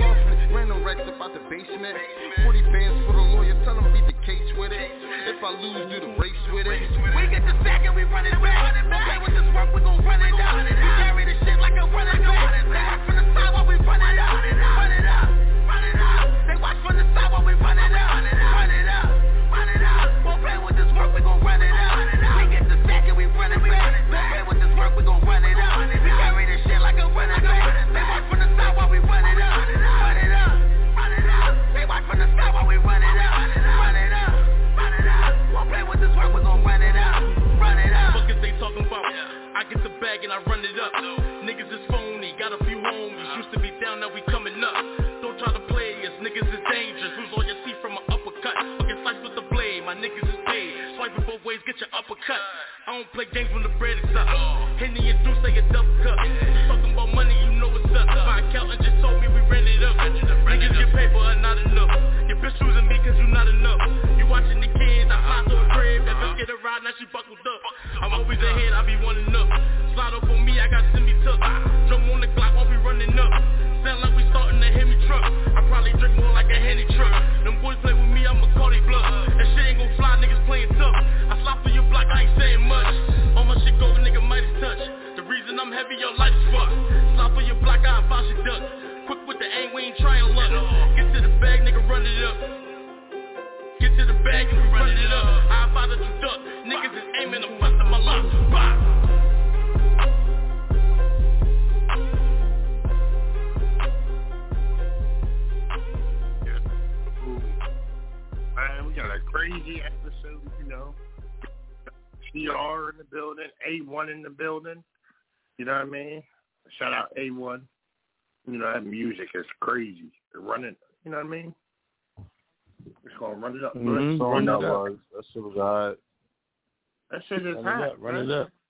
Random racks about the basement. Forty bands for the lawyer, tell him beat the case with it. If I lose, do the race with it. We get the sack and we run it back. Okay, with this work, we gon' run it out. We carry this shit like a running back. They watch from the side while we run it out. Run it up, run it up. They watch from the side while we run it out. Run it up, run it up. Won't play with this work, we gon' run it out. We get the sack and we run it back. Okay, with this work, we gon' run it out. We carry this shit like a running back. They watch from the side while we run it out. Run it up, run it up. They watch from the side while we run it out. Run it up, run it up. Won't play with this work, we gon' run it out. Run it up. Fuck is they talking about? I get the bag and I run it up. Niggas is phony, got a few homies. Used to be down, now we coming up. Don't try to play us, niggas is dangerous. Lose all your teeth from an uppercut. Or get sliced with the blade, my niggas is paid. Swiping both ways, get your uppercut. I don't play games when the bread is up. Henny and Deuce, they a double cup. Talking about money, you know what's up. My accountant just told me we ran it up. Niggas get paper are not enough. Your bitch choosing me cause you not enough. You watching the kids, I fly to a crib. That bitch get a ride, now she buckled up. I'm always ahead, I be running up. Slide up on me, I got semi tuck. Jump on the clock while we running up. Sound like we starting a Hemi truck. I probably drink more like a Henny truck. Them boys play with me, I'm a Cardi Bluff. That shit ain't gon' fly, niggas playing tough. I slide through your block, I ain't saying much. All my shit go, nigga might as touch. The reason I'm heavy, your life is fucked. Slide for your block, I advise you duck. Quick with the aim, we ain't trying luck. Get to the bag, nigga, run it up. Get to the bag and we run it up. I advise that you duck. Niggas is aiming, I'm busting my luck. Bye. Man, we got a crazy episode, you know. C R in the building, A one in the building. You know what I mean? Shout out A one. You know, that music is crazy. They're running, you know what I mean? Just gonna run it up. Mm-hmm. Run that it up. was that shit was hot. That shit is Run hot. it up. Run it up.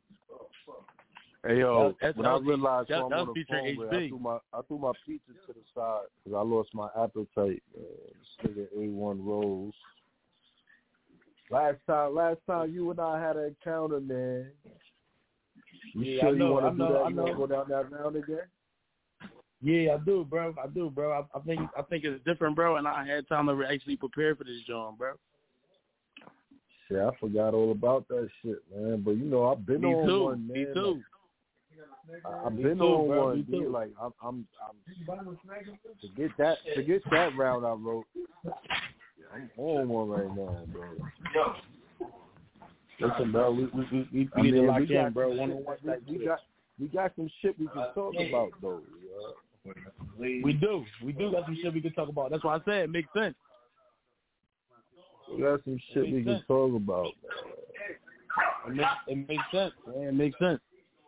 Hey yo, That- that- when that I was- realized that- I'm that on was the featuring phone, H man, B. I threw my I threw my pizza to the side because I lost my appetite. Man. This nigga A one rolls. Last time, last time you and I had an encounter, man. You Yeah, sure I know, you want I to know, do that? I You know. want to go down that round again? Yeah, I do, bro. I do, bro. I, I think I think it's different, bro, and I had time to actually prepare for this job, bro. Shit, I forgot all about that shit, man. But you know, I've been Me on too. one, man. Me too. I- I've Me been too, on bro. one, Me B. too. Like I'm, I'm, I'm to get that to get that round I wrote. I'm on one right now, bro. Listen, bro, we we we, we I need to mean, lock we got, in, bro. we, One on one. we, we got we got some shit we can talk about though. Yeah. We do. We do got some shit we can talk about. That's why I said it makes sense. We got some shit we can talk about. It makes, it makes sense, man. It makes sense.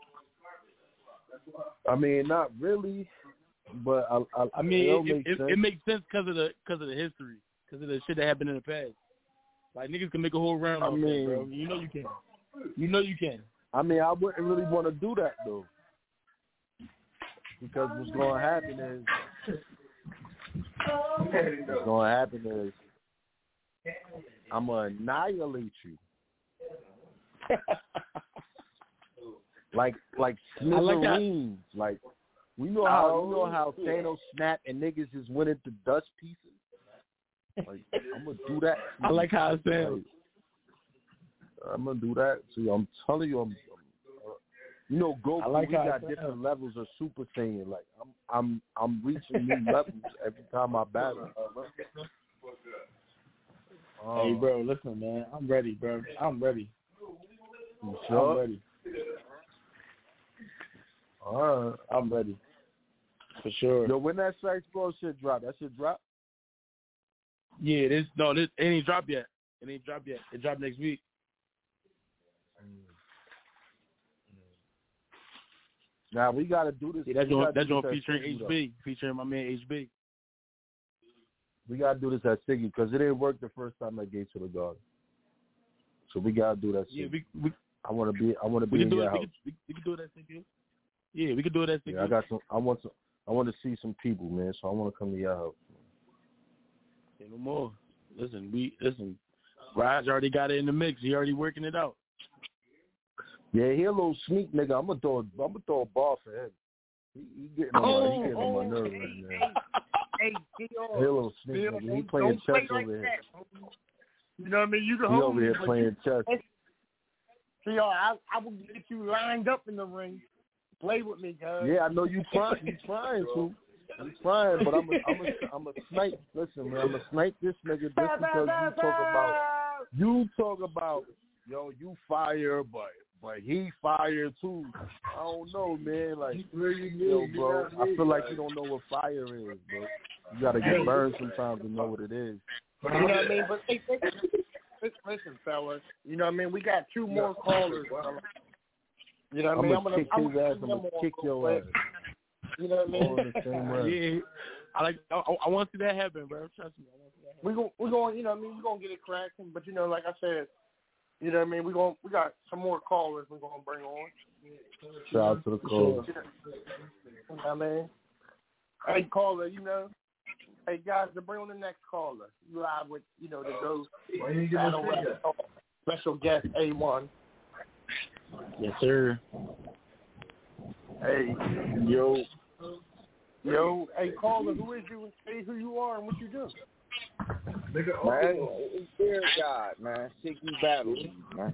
I mean, not really, but I I, I mean, it, it, make it, sense. it makes sense because of the because of the history, because of the shit that happened in the past. Like niggas can make a whole round. I off mean, that, bro. You know you can. You know you can. I mean, I wouldn't really want to do that though, because what's going to happen is what's going to happen is I'm gonna annihilate you. like like smithereens. Like, like we know how you know how Thanos snapped and niggas just went into dust pieces. Like, I'm gonna do that. I like how it sounds. Like, I'm gonna do that. See, I'm telling you, I'm. I'm uh, you know, Goku. I like we how got it different sounds. levels of Super Saiyan. Like, I'm, I'm, I'm reaching new levels every time I battle. Hey, Um, bro, listen, man. I'm ready, bro. I'm ready. You sure? I'm ready. All right. I'm ready. For sure. Yo, when that Strike Bro shit drop, that shit drop? Yeah, this no, this it ain't dropped yet. It ain't dropped yet. It dropped next week. Now we gotta do this. Yeah, that's we on gotta that's do on this at featuring Siggy, H though. B, featuring my man H B. We gotta do this at Siggy because it didn't work the first time I gave to the Garden. So we gotta do that. Yeah, Siggy. we we I want to be. I want to we be can in do your it. We house. can, we, we can do it at C Q. Yeah, we can do it at C Q. Yeah, I got some. I want some. I want to see some people, man. So I want to come to your house. Say no more. Listen, we listen. Raj already got it in the mix. He already working it out. Yeah, he a little sneak nigga. I'm gonna throw. I'm gonna throw a ball for him. He, he getting on my. He getting on my nerves right now. hey, T R. Hello, Sneak, nigga. He playing don't chess play like over here. that. You know what I mean? You can He hold over me, here but playing you, chess. T R, I, I will get you lined up in the ring. Play with me, guys. Yeah, I know you trying. You trying to. I'm trying, but I'm a, I'm a, I'm a snipe. Listen, man, I'm a snipe this nigga just because you talk about, you talk about, yo, you fire, but but he fire too. I don't know, man. Like, yo, bro, I feel like you don't know what fire is, bro. You gotta get burned sometimes to know what it is. You know what I mean? But hey, hey, listen, fellas. You know what I mean? We got two more callers. You know what I mean? I'm gonna kick his ass. I'm gonna kick your ass. You know what I mean? All in the same way. Yeah, I like. I, I want to see that happen, bro. Trust me. I want to see that happen. We go, we're going. You know what I mean? We're gonna get it cracking. But you know, like I said, you know what I mean? We going. We got some more callers. We're gonna bring on. Shout out to the callers. You know what I mean? Hey, caller. You know. Hey guys, to bring on the next caller. You live with you know the Ghost Battle Rap special guest A one. Yes, sir. Hey, yo, yo, hey, caller, who is you? Say who you are and what you do. Man, it's Bear God, man. Sticky Battle, man.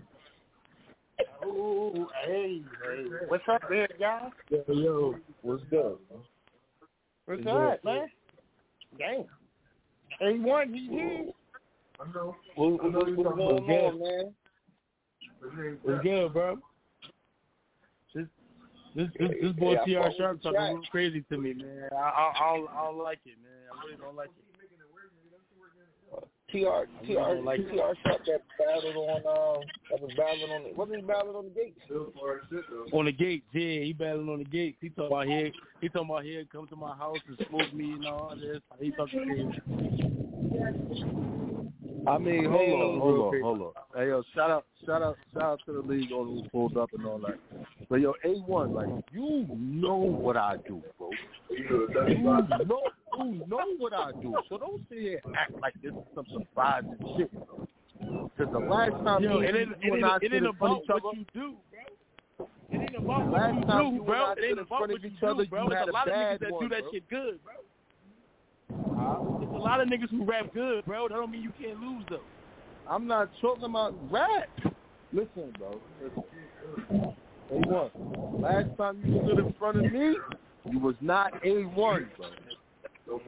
Oh, hey, hey, what's up, there, guys? Yo, yo, what's good? What's up, man? Damn. A one, he here. I know. What, what, what's going on, man? What's good, bro? This this this, this boy yeah, T R Sharp talking a little crazy to me, man. I I, I, don't, I don't like it, man. I really don't like it. T R T R like T R Sharp that battled on um that was battling on the wasn't he battling on the gates? On the gates, yeah, he battling on the gates. He talking about here he talking about here come to my house and smoke me and all this. He talking crazy. I mean, hold on, hold on, hold on. Hey, yo, shout out, shout out, shout out to the league on who pulled up and all that. But yo, A one, like, you know what I do, bro. You know, you know what I do. So don't sit here and act like this is some surprise and shit, bro. Because the last time yo, me it ain't, you it and I ain't, it sit ain't in front about of each other, what you do, bro. It ain't about what last you time do, you bro. and I It sit ain't in about front what of you each do, other, bro. you There's had a lot a of niggas bad that one, do that bro. shit good, bro. Huh? There's a lot of niggas who rap good, bro. That don't mean you can't lose, though. I'm not talking about rap. Listen, bro. Listen. A one. Last time you stood in front of me, you was not A one, bro.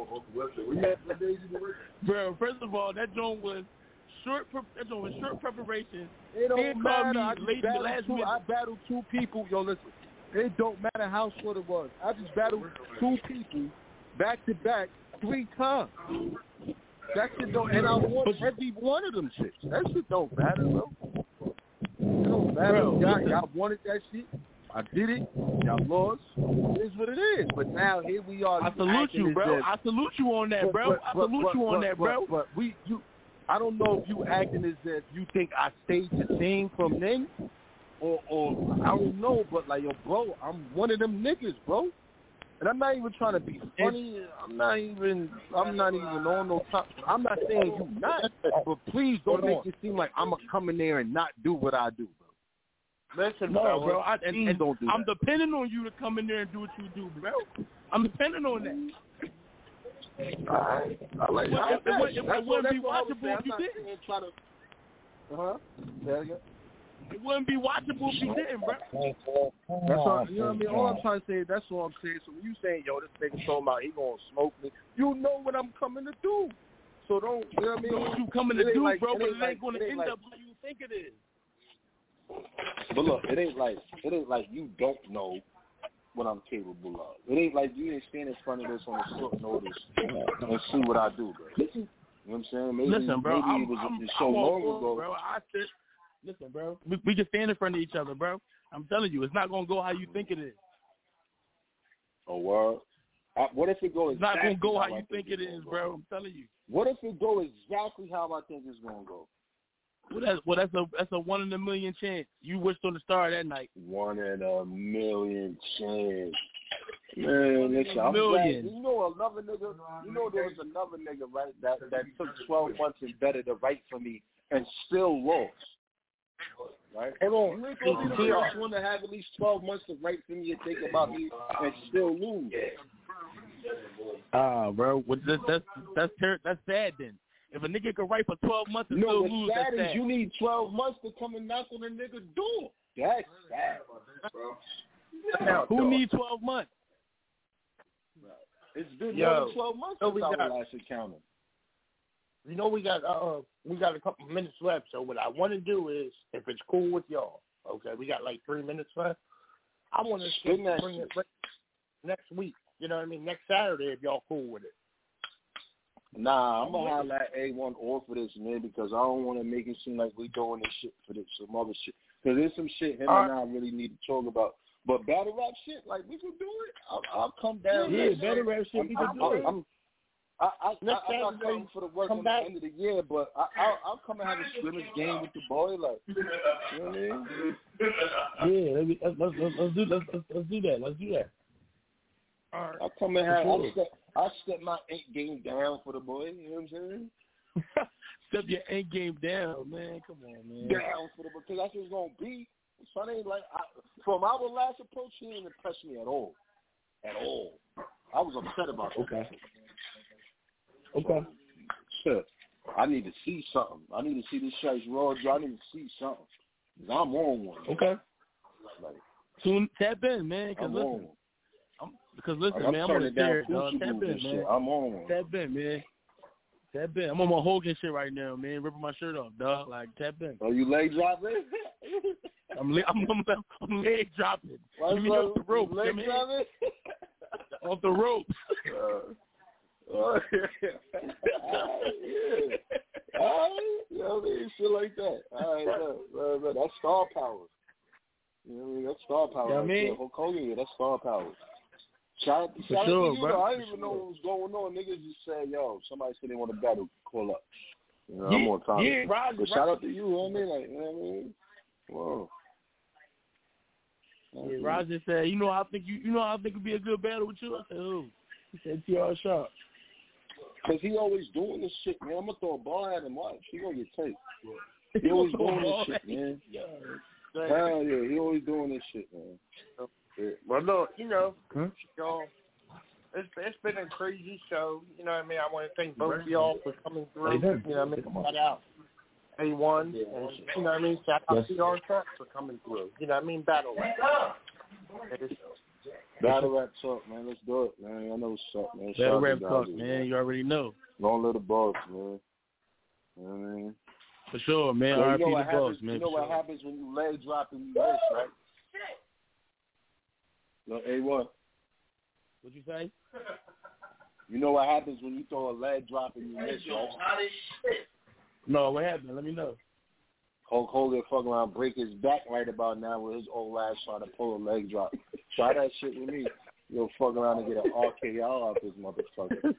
Bro, first of all, that joint was short. Pre- that joint was short preparation. It don't They called matter. me I just late in the battled last two. minute. I battled two people. Yo, listen. It don't matter how short it was. I just battled two people back to back three times. That shit don't, and I won every one of them shits. That shit don't matter, bro. It don't matter. Bro, y'all, listen. y'all wanted that shit. I did it. Y'all lost. It is what it is. But now here we are. I salute you, bro. If, I salute you on that, but, bro. but, I but, salute but, you on but, that, but, bro. But, but we, you, I don't know if you acting as if you think I stayed the same from then, or, or I don't know. But like, yo, bro, I'm one of them niggas, bro. And I'm not even trying to be funny. I'm not even. I'm not even on no top. I'm not saying you not, but please don't make it seem like I'm gonna come in there and not do what I do, bro. Listen, No, fellas, bro. I, and, please and don't do I'm that. depending on you to come in there and do what you do, bro. I'm depending on that. Alright. I like It, it, it, it, it, that's it what, wouldn't that's be what I was watchable saying. if you I'm not didn't. saying try to. Uh huh. There you go. It wouldn't be watchable if you didn't, bro. That's all, you know what I mean? All I'm trying to say, that's all I'm saying. So when you saying, yo, this nigga talking about he gonna smoke me, you know what I'm coming to do. So don't, you know what I mean? Know what you coming to It ain't do, like- bro, it but ain't it like- ain't gonna it ain't end like- up how you think it is. But look, it ain't like it ain't like you don't know what I'm capable of. It ain't like you didn't stand in front of this on a short notice and see what I do, bro. You know what I'm saying? Maybe, Listen, bro, maybe I'm, it was I'm, so I'm long all ago. for it, bro. I said, listen, bro, we, we can stand in front of each other, bro. I'm telling you, it's not gonna go how you think it is. Oh, well, I, what if it goes? It's not exactly gonna go how I you think it is, go? bro. I'm telling you. What if it go exactly how I think it's gonna go? Well, that's well, that's a that's a one in a million chance. You wished on the star that night. One in a million chance. Man, listen, I'm million. glad. You know another nigga. You know there was another nigga, right? That that took twelve months and better to write for me and still lost. Right? Hey, on. You ain't gonna be the first one to have at least twelve months to write for me and think about me and still lose. Ah, uh, bro, what, that's that's that's ter- that's sad. Then, if a nigga can write for twelve months and no, still what's lose, sad that's is sad. you need twelve months to come and knock on a nigga door. That's sad, bro. Who needs twelve months? It's been Yo, more than twelve months so since we our got, last encounter. You know, we got uh, we got a couple minutes left. So what I want to do is, if it's cool with y'all, okay, we got like three minutes left. I want to bring it next week. You know what I mean? Next Saturday, if y'all cool with it. Nah, I'm gonna holler at A one all for this, man, because I don't want to make it seem like we doing this shit for this some other shit. Because there's some shit him All and right. I really need to talk about. But battle rap shit, like we can do it. I'll, I'll come down. Yeah, next battle year. rap shit, I'm, we can I'm, do I'm, it. I'm, I, I, Next I, I got Saturday, something for the work come on back. the end of the year, but I, I'll, I'll come and have a scrimmage game with the boy, like, you know what I mean? Yeah, let me, let's, let's, let's, let's do let's, let's, let's do that. Let's do that. All right. I'll come and have. Sure. I step, I step my eight game down for the boy. You know what I'm saying? Step your end game down, man. Come on, man. Down for the because that's what it's gonna be. Son ain't like I, from our last approach, he didn't impress me at all, at all. I was upset about that. Okay. Okay. Shit, I need to see something. I need to see this shit's raw. I need to see something. Cause I'm on one. Okay. Like, Soon tap in, man. Cause I'm listen, on one. I'm, because listen, Like, man, I'm I'm on turning the down chair, dog. Crucibles Tap in, and man. shit. I'm on one. Tap in, man. Tap in. I'm on my Hogan shit right now, man. Ripping my shirt off, dog. Like tap in. Oh, you leg dropping? I'm le- I'm, I'm, I'm leg dropping. Why Give me off the rope, leg man. dropping? Off the ropes. Uh, oh, yeah. yeah. All right. You know what I mean? Shit like that. All right, no, no, no, that's star power. You know what I mean? That's star power. Yeah, right I mean, there. Hulk Hogan, yeah, that's star power. Shout out, For shout sure, out to you, bro. though. I didn't For even sure. know what was going on. Niggas just said, yo, somebody said they want to battle, call up. You know, Yeah, I'm on time. yeah, Roger, but shout out to you, you know what I mean? Like, you know what I mean? Whoa. Yeah, Roger said, you know, I think you, you know, I think it'd be a good battle with you. I said, who? He said, T R Sharp. Cause he always doing this shit, man. I'm gonna throw a ball at him. Watch, he gonna get taped. He always doing this shit, man. Hell yeah, he always doing this shit, man. Yeah. Well, look, you know, Huh? y'all, it's, it's been a crazy show. You know what I mean? I want to thank both of y'all for coming through. You know what I mean? Shout out A one. And, you know what I mean? Shout out to y'all for coming through. You know what I mean? Battle rap. Battle rap talk, man. Let's do it, man. I know what's up, man. Battle rap talk, man. You already know. Long live the boss, man. You know what I mean? For sure, man. So R I you P know the what boss, happens, man. You know for what sure. happens when you leg drop and you miss, right? No, A one. What'd you say? You know what happens when you throw a leg drop and you miss, right? No, what happened? Let me know. Hulk Hogan fuck around, break his back right about now with his old ass trying to pull a leg drop. Try that shit with me. You'll fuck around and get an R K O off this motherfucker.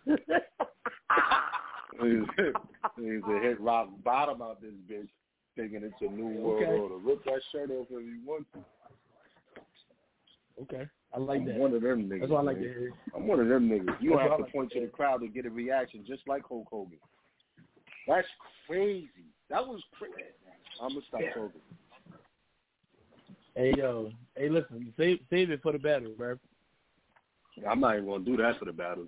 He's a hit rock bottom out this bitch, thinking it's a new world Okay. order. Rip that shirt off if you want to. Okay. I like I'm that. one of them niggas. That's what I like man. to hear. I'm one of them niggas. You don't That's have what to I like point to to the crowd to get a reaction, just like Hulk Hogan. That's crazy. That was crazy. I'm gonna stop talking. Hey, yo. Hey, listen. Save save it for the battle, bro. I'm not even gonna do that for the battle.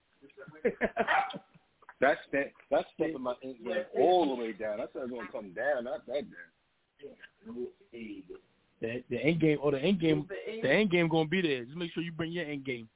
That's that. That's stepping my ink game all the way down. That's not gonna come down. Not that down. The, the end game, or the end game, the end game gonna be there. Just make sure you bring your end game.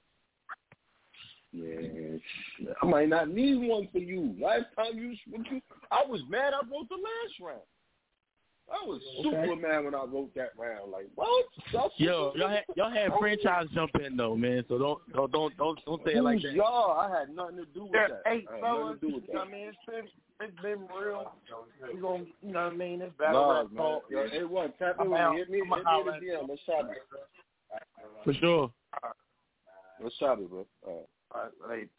Yeah, I might not need one for you. Last time you, you I was mad. I wrote the last round. I was super Okay. mad when I wrote that round. Like, what? That's Yo, y'all had y'all had franchise jump in though, man. So don't don't don't don't, don't say it like that. Y'all, I had nothing to do with Yeah, that. hey, I had fellas, nothing to do with you know that. what I mean? It's been, it's been real. We gonna, you know what I mean? It's battle Nah, rap man. talk. Yo, hey, one, tap in I'm with out. me. Hit me, I'm hit out. me in the D M. Let's shop it. For sure. Let's shop it, bro. All right. All right, later.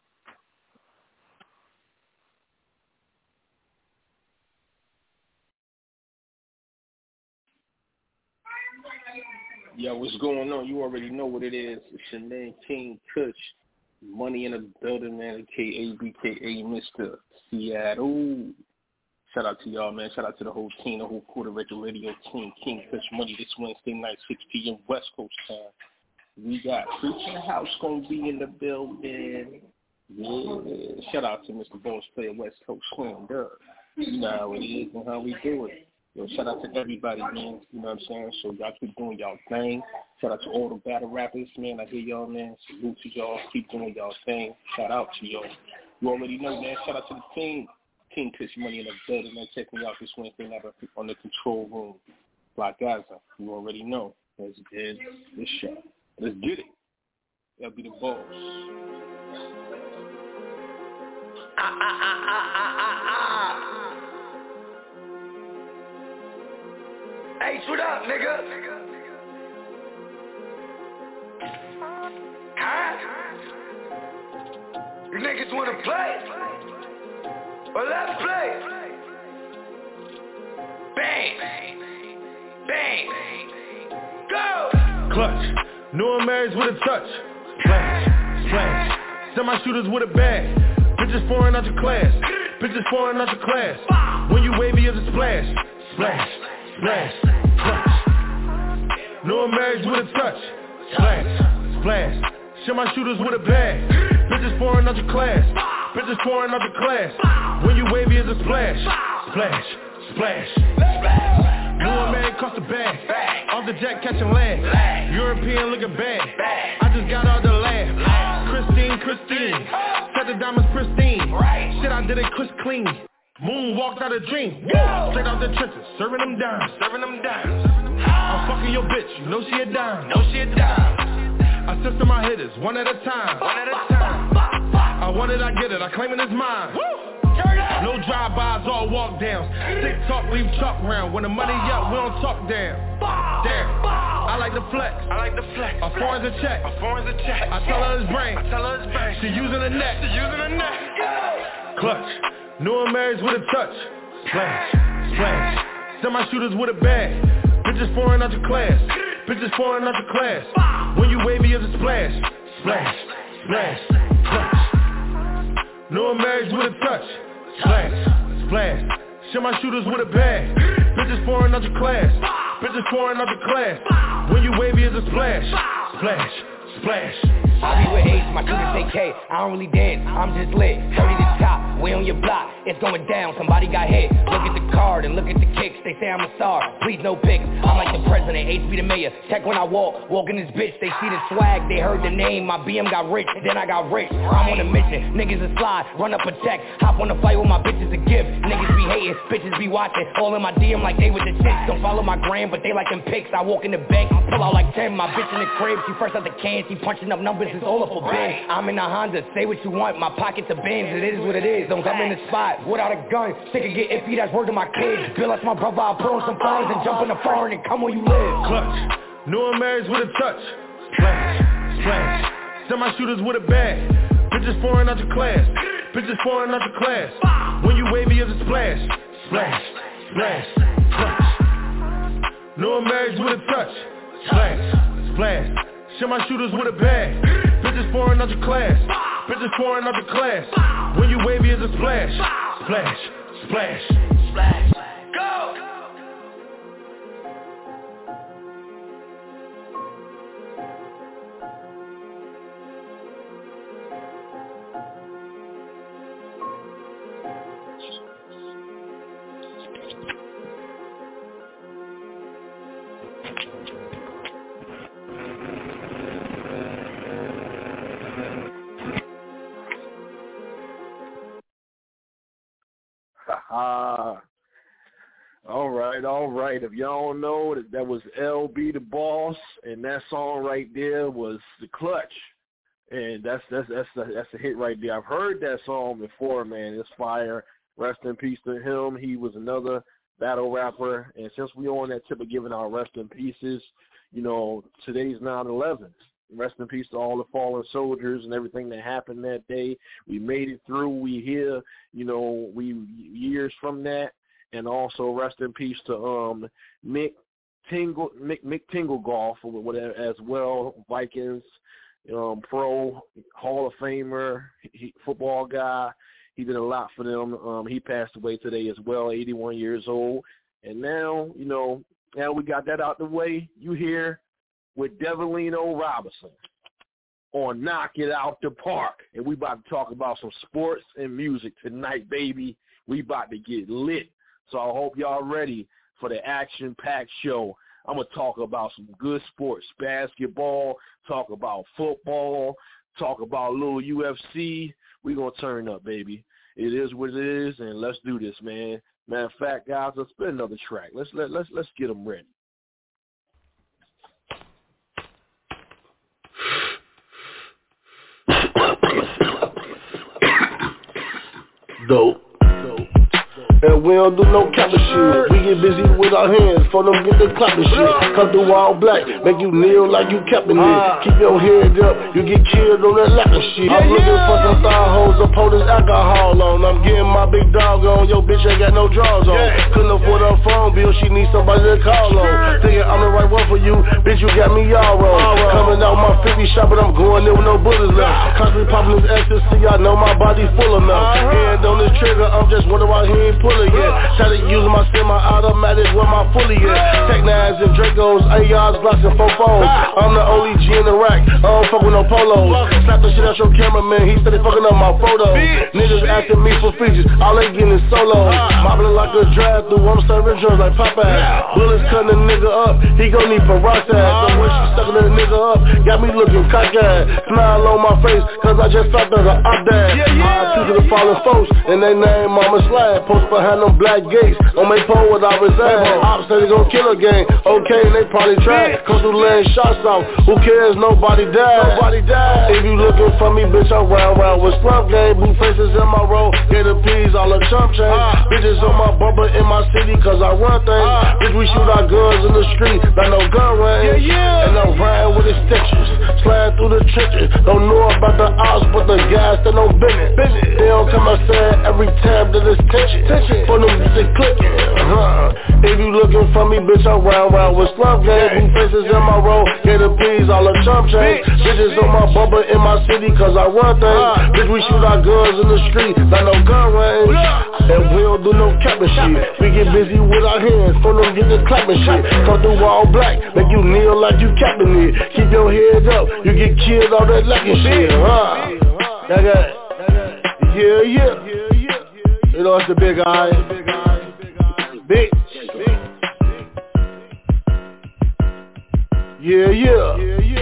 Yo, what's going on? You already know what it is. It's your man, King Kush. Money in the building, man, a k a. B K A. Mister Seattle. Shout out to y'all, man. Shout out to the whole team, the whole Quarter Record Radio team. King Kush Money this Wednesday night, six p.m. West Coast time. We got Freaks in the House gonna be in the building. Yeah. Shout out to Mister Boss Player West Coast Slim, girl. You know how it is and how we do it. Yo, shout out to everybody, man. You know what I'm saying? So y'all keep doing y'all thing. Shout out to all the battle rappers, man. I hear y'all, man. Salute to y'all. Keep doing y'all thing. Shout out to y'all. You already know, man. Shout out to the team. King Kush Money in the building, man. Check me out this Wednesday night on the Control Room. Black Gaza. You already know. Let's get this show. Let's get it. That'll be the boss. Ah, ah, ah, ah, ah, ah. Hey, what up, nigga? Huh? You niggas wanna play? Well, let's play. Bang. Bang. Go. Clutch. New Marys with a touch. Splash. Splash. Semi-shooters with a bag. Bitches foreign out your class. Bitches foreign out your class. When you wavy as a splash. Splash. Splash. Clutch. New Marys with a touch. Splash. Splash. Semi-shooters with a bag. Bitches foreign out your class. Bitches foreign out your class. When you wavy as a splash. Splash. Splash. New Mary cost a bag. Off the jet catching land. European looking bad. I just got out the lab. Christine, Christine. Set the diamonds pristine. Shit, I did it Chris clean. Moon walked out a dream. Straight out the trenches, serving them dimes. Serving them dimes. I'm fucking your bitch, you know she a dime. Know she a dime. I system my hitters, one at a time. One at a time. I want it, I get it, I claim it as mine. No drive-bys, all walk-downs. Tick talk, leave chalk round. When the money up, we don't talk down. Damn, I like the flex. I like the flex. A foreign's a check. A foreign's a check. I tell her it's brain. I tell her it's brain. She using the neck. She using the neck. Clutch. New Marys with a touch. Splash. Splash. Semi-shooters with a bag. Bitches foreign out your class. Bitches foreign out your class. When you wavy as a splash. Splash. Splash. Clutch. New Marys with a touch. Splash, splash, shit my shooters with a bag. Bitches foreign out your class. Bitches foreign out your class. When you wavy as a splash. Splash, splash. I be with H, my shooters say K. I don't really dance, I'm just lit. thirty to top, way on your block. It's going down, somebody got hit. Look at the card and look at the kicks. They say I'm a star, please no pics. I'm like the president, H be the mayor. Check when I walk, walk in this bitch. They see the swag, they heard the name. My B M got rich, then I got rich. I'm on a mission, niggas a slide, run up a check. Hop on the fight with my bitches a gift. Niggas be hating, bitches be watching. All in my D M like they with the chicks. Don't follow my gram, but they like them pics. I walk in the bank, pull out like ten. My bitch in the crib, she fresh out the can. She punching up numbers, it's all up for big. I'm in a Honda, say what you want. My pockets are bins, it is what it is. Don't come in the spot without a gun. Sick of get iffy, that's word to my kids. Bill, that's my brother, I'll put on some phones and jump in the foreign and come where you live. Clutch, New Marys with a touch. Splash, splash. Semi-shooters with a bag. Bitches foreign out your class. Bitches foreign out your class. When you wavy as a splash. Splash, splash, clutch. New Marys with a touch. Splash, splash. Semi-shooters with a bag. Bitches foreign out your class. Bitches foreign out your class. When you wavy as a splash. Splash, splash, splash. Go! Ah, all right, all right. If y'all don't know, that, that was L B the Boss, and that song right there was The Clutch, and that's that's that's a, that's a hit right there. I've heard that song before, man. It's fire. Rest in peace to him. He was another battle rapper, and since we on that tip of giving our rest in pieces, you know, today's nine eleven. Rest in peace to all the fallen soldiers and everything that happened that day. We made it through. We here, you know, we years from that. And also rest in peace to um Mick Tingle Mick Mick Tingle Golf or whatever as well. Vikings, um, pro Hall of Famer, he, football guy. He did a lot for them. Um, he passed away today as well, eighty-one years old. And now, you know, now we got that out the way. You here. with Devilino Robinson on Knock It Out the Park. And we about to talk about some sports and music tonight, baby. We about to get lit. So I hope y'all ready for the action-packed show. I'm going to talk about some good sports, basketball, talk about football, talk about a little U F C. We're going to turn up, baby. It is what it is, and let's do this, man. Matter of fact, guys, let's play another track. Let's let let's let's get them ready. Dope. And we don't do no capping shit. We get busy with our hands, for them get the clapping shit. Come through all black, make you kneel like you capping it. Keep your head up, you get killed on that lapping shit. I'm looking for some thigh hoes to pour this alcohol on. I'm getting my big dog on, yo bitch ain't got no drawers on. Couldn't afford her phone bill, she needs somebody to call on. Thinking I'm the right one for you, bitch you got me all wrong. Coming out my fifty shot, but I'm going there with no bullets left. Constantly popping this ecstasy, I know my body full enough. Hand on this trigger, I'm just wondering why he ain't pulling yet. Try to use my semi-automatic with my fully yet. Tech nines and Dracos, A Rs, Glocks and four phones. I'm the only G in the rack, I don't fuck with no polos. Slap the shit out your cameraman, he steady fucking up my photos. Niggas asking me for features, all they getting is solos. Mobbing like a drive-through, I'm serving drugs like Popeye. Bullets cutting a nigga up, he gon' need peroxide. So when she sucking a nigga up, got me looking cockeyed. Smile on my face, cause I just felt like an up dad. I to the fallen folks, and they name Mama Slab. Post behind them black gates, on my pole with I reside. Ops say they gon' kill again, okay, and they probably try. Come through laying shots off, who cares, nobody died. Nobody died. If you looking for me, bitch, I'm round round with slump game. Blue faces in my roll, get the peas, all the chump chains. uh, Bitches on my bumper in my city, cause I run things. uh, Bitch, we shoot our guns in the street, like no gun range. Yeah, yeah. And I'm riding with extensions, sliding through the trenches. Don't know about the ops, but the guys that know business. They don't come outside every time that it's tension. For them bitches clicking, uh-huh. If you looking for me, bitch, I'm round round with slump game. Blue faces in my roll, get the peas, all the chump chains. Bitches on my bumper in my city, cause I run things. uh, Bitch, we shoot our guns in the street, like no gun range. And we don't do no capping shit. We get busy with our hands, for them get the clapping shit. Come through all black, make you kneel like you capping it. Keep your head up, you get killed all that lacking shit, huh? That guy, yeah, yeah. You know it's the big eye, bitch. Yeah, yeah.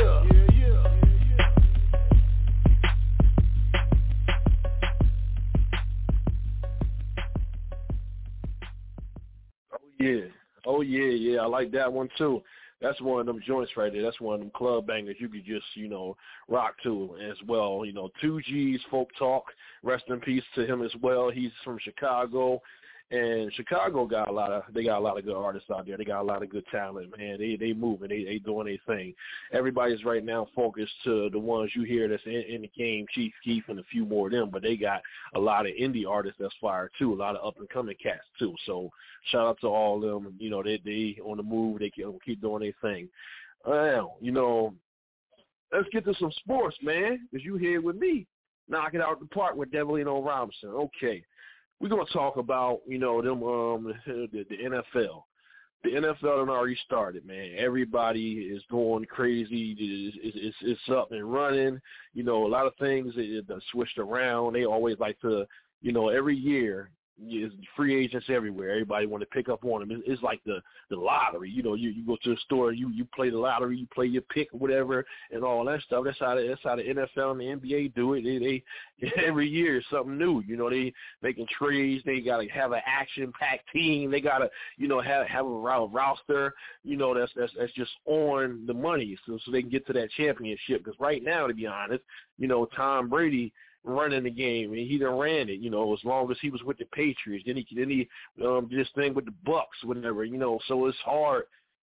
Yeah. Oh, yeah, yeah. I like that one, too. That's one of them joints right there. That's one of them club bangers you could just, you know, rock to as well. You know, two G's Folk Talk. Rest in peace to him as well. He's from Chicago. And Chicago got a lot of they got a lot of good artists out there. They got a lot of good talent, man. They they moving, they they doing their thing. Everybody's right now focused to the ones you hear that's in, in the game, Chief Keef and a few more of them. But they got a lot of indie artists that's fire too, a lot of up and coming cats too. So shout out to all of them. You know, they they on the move. They keep keep doing their thing. Well, you know, let's get to some sports, man. Cause you here with me, knock it out the park with Devilino Robinson. Okay. We're going to talk about, you know, them um the, the N F L. The N F L done already started, man. Everybody is going crazy. It's, it's, it's up and running. You know, a lot of things are switched around. They always like to, you know, every year, is free agents everywhere. Everybody want to pick up on them. It's, it's like the, the lottery. You know, you, you go to the store, you you play the lottery, you play your pick, whatever, and all that stuff. That's how the, that's how the N F L and the N B A do it. They, they every year is something new. You know, they making trades. They got to have an action-packed team. They got to, you know, have have a roster. You know, that's that's that's just on the money, so so they can get to that championship. Because right now, to be honest, you know, Tom Brady running the game, and he done ran it, you know, as long as he was with the Patriots. Then he then he um did this thing with the Bucks, whatever, you know. So it's hard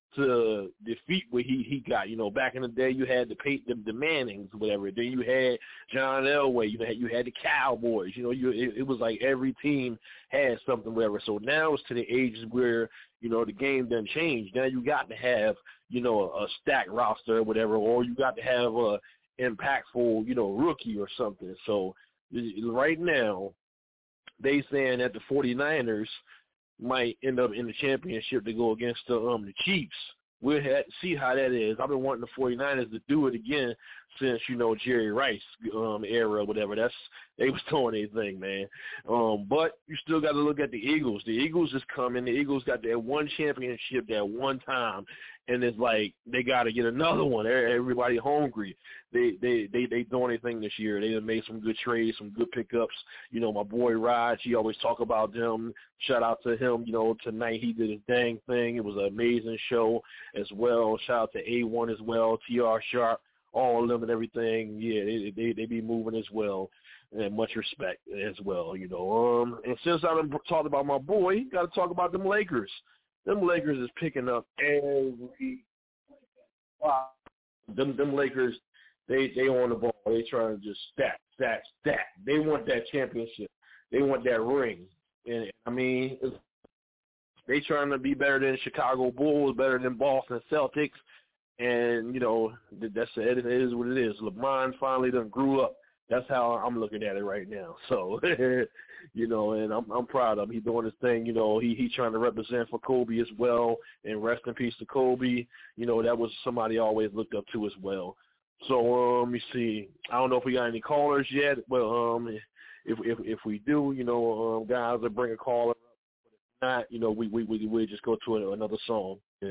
to defeat what he he got. You know, back in the day, you had the the, the Mannings, whatever. Then you had John Elway. You had you had the Cowboys. You know, you it, it was like every team had something, whatever. So now it's to the ages where, you know, the game done changed. Now you got to have, you know, a stacked roster or whatever, or you got to have a impactful, you know, rookie or something. So right now, they saying that the 49ers might end up in the championship to go against the um the Chiefs. we'll have to see how that is. I've been wanting the 49ers to do it again since, you know, Jerry Rice um, era or whatever. That's they was doing their thing, man. Um, but you still got to look at the Eagles. The Eagles is coming. The Eagles got that one championship that one time, and it's like they got to get another one. Everybody hungry. They they they they doing their thing this year. They have made some good trades, some good pickups. You know, my boy Raj, he always talk about them. Shout out to him. You know, tonight he did his dang thing. It was an amazing show as well. Shout out to A one as well, T R Sharp, all of them and everything. Yeah, they they they be moving as well. And much respect as well, you know. Um, and since I done talked about my boy, got to talk about them Lakers. Them Lakers is picking up every wow. Them them Lakers, they they on the ball. They trying to just stack, stack, stack. They want that championship. They want that ring. And I mean, they trying to be better than Chicago Bulls, better than Boston Celtics. And you know, that's it. It is what it is. LeBron finally done grew up. That's how I'm looking at it right now. So, you know, and I'm I'm proud of him. He's doing his thing. You know, he he trying to represent for Kobe as well. And rest in peace to Kobe. You know, that was somebody I always looked up to as well. So, um, let me see. I don't know if we got any callers yet, but um, if if if we do, you know, um, guys, will bring a caller up. But if not, you know, we we we we just go to another song. Yeah.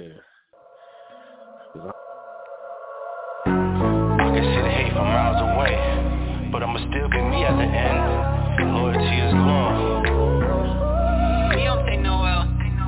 I can see the hate from miles away. But I'ma still be me at the end. Loyalty is gone. We don't say no well.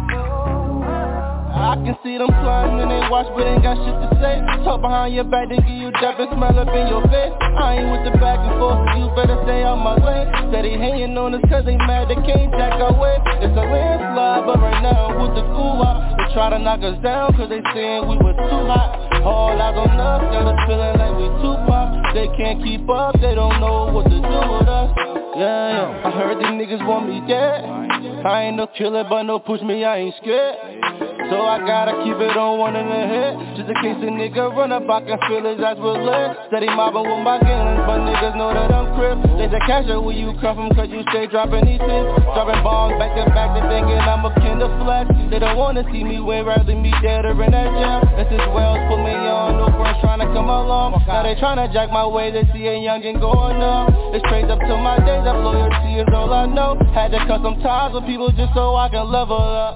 I can see them plotting and they watch but ain't got shit to say. Talk behind your back, then give you dap and smile up in your face. I ain't with the back and forth, you better stay out my lane. Steady hating on us cause they mad they can't jack our way. It's a landslide, but right now with the cool out. They try to knock us down cause they saying we were too hot. All eyes on us, got us feeling like we too pop. They can't keep up, they don't know what to do with us. Yeah, yeah. I heard these niggas want me dead. I ain't no killer, but no push me, I ain't scared. So I gotta keep it on one in the head. Just in case a nigga run up, I can feel his eyes with lead. Steady mobbing with my gangs, but niggas know that I'm crip. They just catch it where you come from, cause you stay dropping these hits. Dropping bombs back to back, they thinking I'm akin to flex. They don't wanna see me win, rather me dead or in that jail. This is Wells, put me on, no friends trying to come along. Now they tryna jack my way, they see a youngin' going up. It's straight up to my days, that loyalty is all I know. Had to cut some ties with people just so I can level up.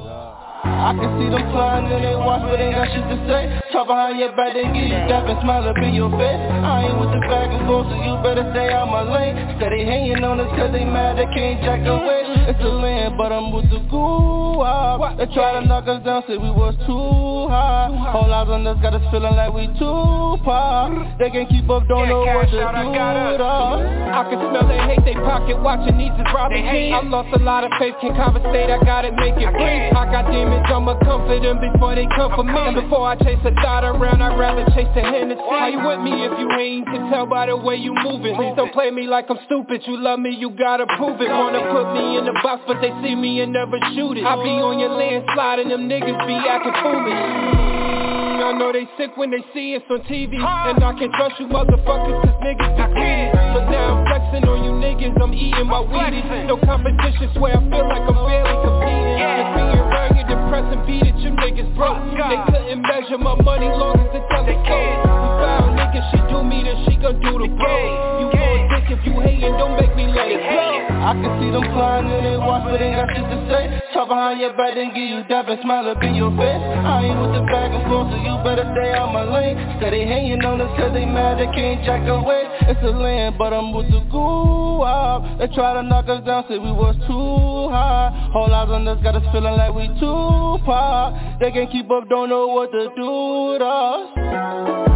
I can see them flying and they watch but ain't got shit to say. Talk behind your back, they give you dap and smile up in your face. I ain't with the back and forth, so you better stay out my lane. Steady hanging on us cause they mad, they can't jack away. It's a land, but I'm with the goo out. They try to knock us down, say we was too high. Whole eyes on us, got us feeling like we too pop. They can't keep up, don't know what to do with us. I can smell they hate, they pocket watching these is robbing jeans. I lost a lot of faith, can't conversate, I gotta make it brief. I got demons, I'ma comfort them before they come for me. Before I chase a thought around, I'd rather chase the Hennessy. How you with me if you ain't? Can tell by the way you moving. Please don't play me like I'm stupid. You love me, you gotta prove it. Wanna put me in the box, but they see me and never shoot it. I be on your landslide and them niggas be acting foolish. I know they sick when they see us on T V. And I can't trust you motherfuckers cause niggas be greedy. So now I'm flexing on you niggas, I'm eating my Wheaties. No competition, swear I feel like I'm barely competing. Just being rugged, depressed and beat it, you niggas broke. They couldn't measure my money long as the telescope. You foul niggas, she do me then she gon' do the bro. You on dick if you hating, don't make me let it go. I can see them flying and they watch but ain't got shit to say. Talk behind your back, then give you dap and smile up in your face. I ain't with the back and forth, so you better stay out my lane. Steady hanging on us cause they mad, they can't jack away. It's a land, but I'm with the goo out. They try to knock us down, say we was too high. Whole eyes on us, got us feeling like we too pop. They can't keep up, don't know what to do with us.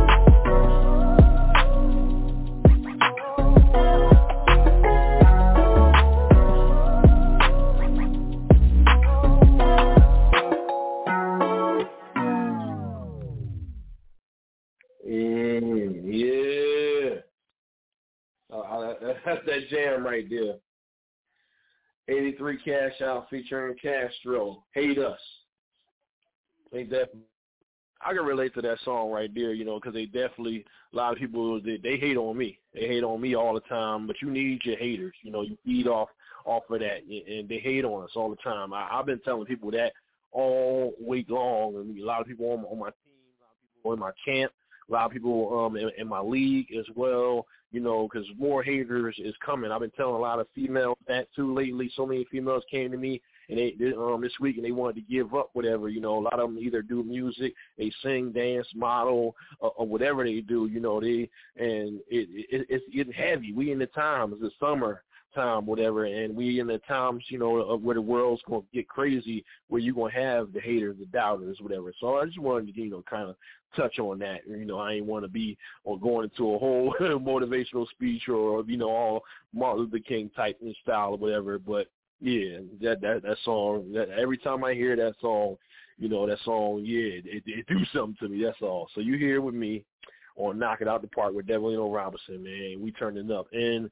Mm, yeah. Uh, I, that's that jam right there. eighty-three Cash Out featuring Castro. Hate Us. They definitely, I can relate to that song right there, you know, because they definitely, a lot of people, they, they hate on me. They hate on me all the time, but you need your haters. You know, you feed off, off of that, and they hate on us all the time. I, I've been telling people that all week long, and a lot of people on, on my team, a lot of people in my camp, a lot of people um, in, in my league as well, you know, because more haters is coming. I've been telling a lot of females that, too, lately. So many females came to me and they, they um, this week, and they wanted to give up whatever, you know. A lot of them either do music, they sing, dance, model, uh, or whatever they do, you know. They and it, it, it's getting heavy. We in the times, it's the summer time, whatever, and we in the times, you know, of where the world's going to get crazy, where you're going to have the haters, the doubters, whatever. So I just wanted to, you know, kind of touch on that. You know, I ain't want to be or going into a whole motivational speech or, you know, all Martin Luther King type in style or whatever, but yeah, that that that song, that, every time I hear that song, you know, that song, yeah, it, it, it do something to me, that's all. So you here with me on Knock It Out the Park with Devolino Robinson, man. We turning up. And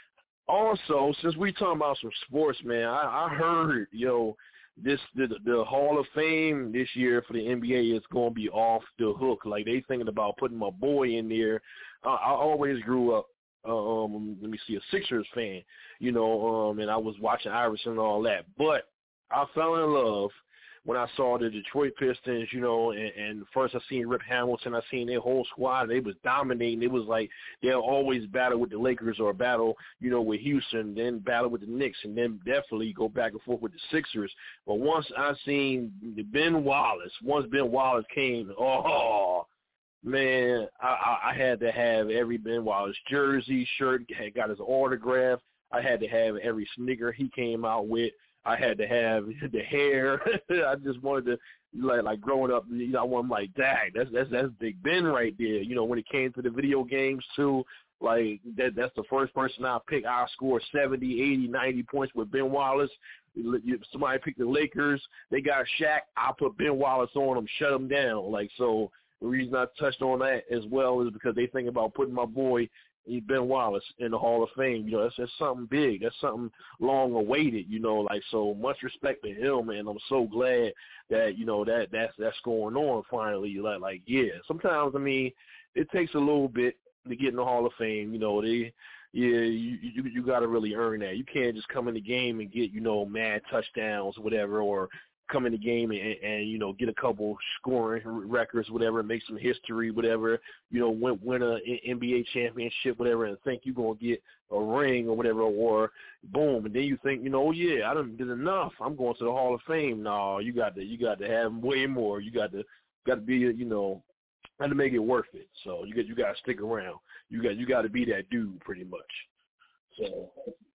also, since we talking about some sports, man, I, I heard, yo, this the, the Hall of Fame this year for the N B A is going to be off the hook. Like, they thinking about putting my boy in there. I, I always grew up, um, let me see, a Sixers fan, you know, um, and I was watching Iverson and all that. But I fell in love when I saw the Detroit Pistons, you know, and, and first I seen Rip Hamilton, I seen their whole squad. They was dominating. It was like they'll always battle with the Lakers or battle, you know, with Houston, then battle with the Knicks, and then definitely go back and forth with the Sixers. But once I seen Ben Wallace, once Ben Wallace came, oh, man, I, I, I had to have every Ben Wallace jersey, shirt, had got his autograph. I had to have every sneaker he came out with. I had to have the hair. I just wanted to, like, like growing up, you know, I wanted, like, dang, that's that's that's Big Ben right there. You know, when it came to the video games too, like that that's the first person I picked. I scored seventy, eighty, ninety points with Ben Wallace. Somebody picked the Lakers. They got Shaq. I put Ben Wallace on them, shut them down. Like, so the reason I touched on that as well is because they think about putting my boy Ben Wallace in the Hall of Fame. You know, that's, that's something big. That's something long awaited, you know, like, so much respect to him, man. I'm so glad that, you know, that that's that's going on finally. Like, like yeah, sometimes, I mean, it takes a little bit to get in the Hall of Fame. You know, they, yeah, you you, you got to really earn that. You can't just come in the game and get, you know, mad touchdowns or whatever, or come in the game and, and, you know, get a couple scoring records, whatever, make some history, whatever, you know, win, win a N B A championship, whatever, and think you're going to get a ring or whatever, or boom, and then you think, you know, oh, yeah, I done did enough. I'm going to the Hall of Fame. No, you got to, you got to have way more. You got to, got to be, you know, got to make it worth it. So you got, you got to stick around. You got, you got to be that dude pretty much. So,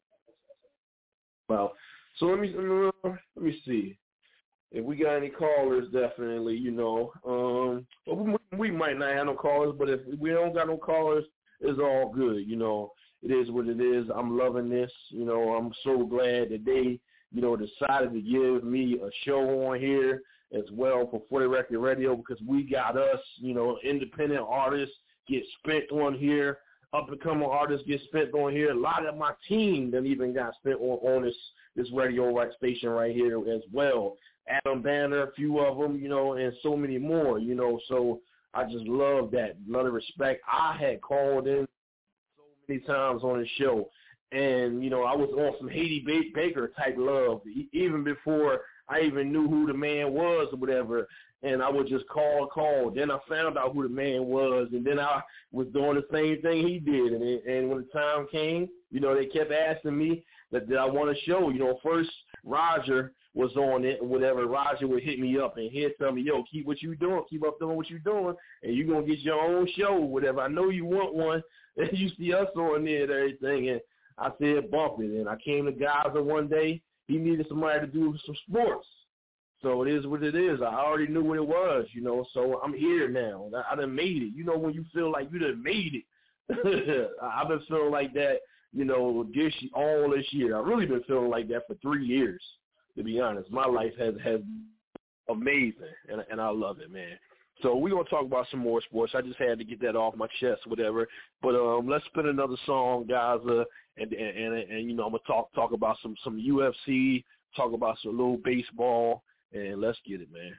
well, so let me, let me see. If we got any callers, definitely, you know. Um, we, we might not have no callers, but if we don't got no callers, it's all good, you know. It is what it is. I'm loving this. You know, I'm so glad that they, you know, decided to give me a show on here as well for forty Record Radio, because we got us, you know, independent artists get spent on here. Up-and-coming artists get spent on here. A lot of my team that even got spent on, on this, this radio right station right here as well. Adam Banner, a few of them, you know, and so many more, you know. So I just love that. Love the respect. I had called in so many times on the show, and, you know, I was on some Haiti Baker type love, even before I even knew who the man was or whatever. And I would just call, call. Then I found out who the man was, and then I was doing the same thing he did. And, and when the time came, you know, they kept asking me that, that I want to show. You know, first Roger was on it or whatever. Roger would hit me up and he'd tell me, yo, keep what you doing, keep up doing what you doing, and you're going to get your own show or whatever. I know you want one. And you see us on there and everything. And I said, bump it. And I came to Gaza one day. He needed somebody to do some sports. So it is what it is. I already knew what it was, you know, so I'm here now. I, I done made it. You know, when you feel like you done made it. I've been feeling like that, you know, this all this year. I've really been feeling like that for three years, to be honest. My life has, has amazing, and, and I love it, man. So we're going to talk about some more sports. I just had to get that off my chest, whatever. But um, let's spin another song, guys, uh, and, and, and, and, you know, I'm going to talk talk about some, some U F C, talk about some little baseball, and let's get it, man.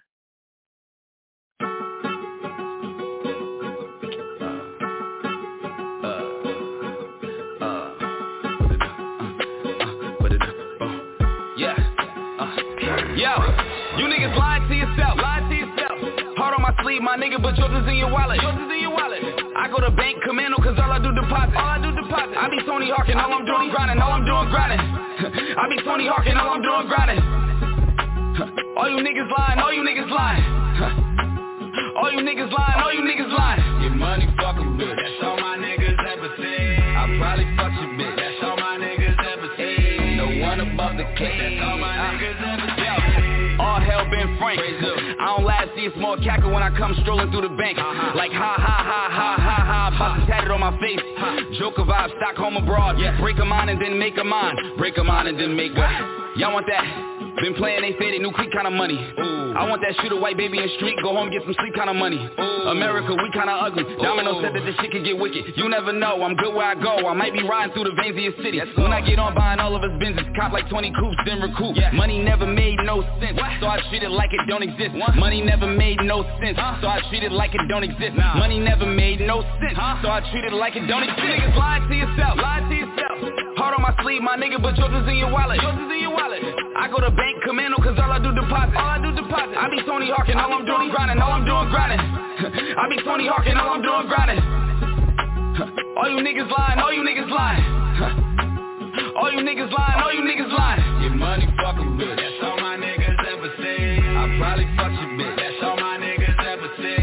Yo, you niggas lied sleeve, my nigga, but yours is in your wallet. Yours is in your wallet. I go to bank commando, cause all I do deposit. All I do deposit. I be Tony Hawk and all I'm doing grinding, all I'm doing grinding. I be Tony Hawk and all I'm doing grinding. All you niggas lying, all you niggas lying. All you niggas lying, all you niggas lying. Your money fucking bitch, that's all my niggas ever say. I probably fuck your bitch, that's all my niggas ever say. No one above the cake, that's all my niggas ever say. All hell been frank. I don't laugh, see a small cackle when I come strolling through the bank. Uh-huh. Like ha ha ha ha ha ha, about to tat it on my face. Huh. Joker vibe, Stockholm abroad. Yeah. Break a mind and then make a mind. Break a mind and then make a. Y'all want that? Been playing, they say they new clique kind of money. Ooh. I want that shoot a white baby in the street, go home get some sleep kind of money. Ooh. America, we kind of ugly. Ooh. Domino said that this shit could get wicked. You never know, I'm good where I go. I might be riding through the veins of your city. Yes, when I get on buying all of his Benzes, cop like twenty coupes, then recoup. Yeah. Money never made no sense, what? So I treat it like it don't exist. What? Money never made no sense, huh? So I treat it like it don't exist. Nah. Money never made no sense, huh? So I treat it like it don't exist. Niggas lie to yourself, lie to yourself. Heart on my sleeve, my nigga, but yours is in your wallet. Yours is in your wallet. I go to bank commando, cause all I do deposit. All I do deposit. I be Tony Hawk and all I'm doing grinding, all I'm doing grinding. I be Tony Hawk and all I'm doing grinding. All you niggas lying, all you niggas lying. All you niggas lying, all you niggas lying. Your money fucking bitch, that's all my niggas ever say. I probably fuck your bitch, that's all my niggas ever say.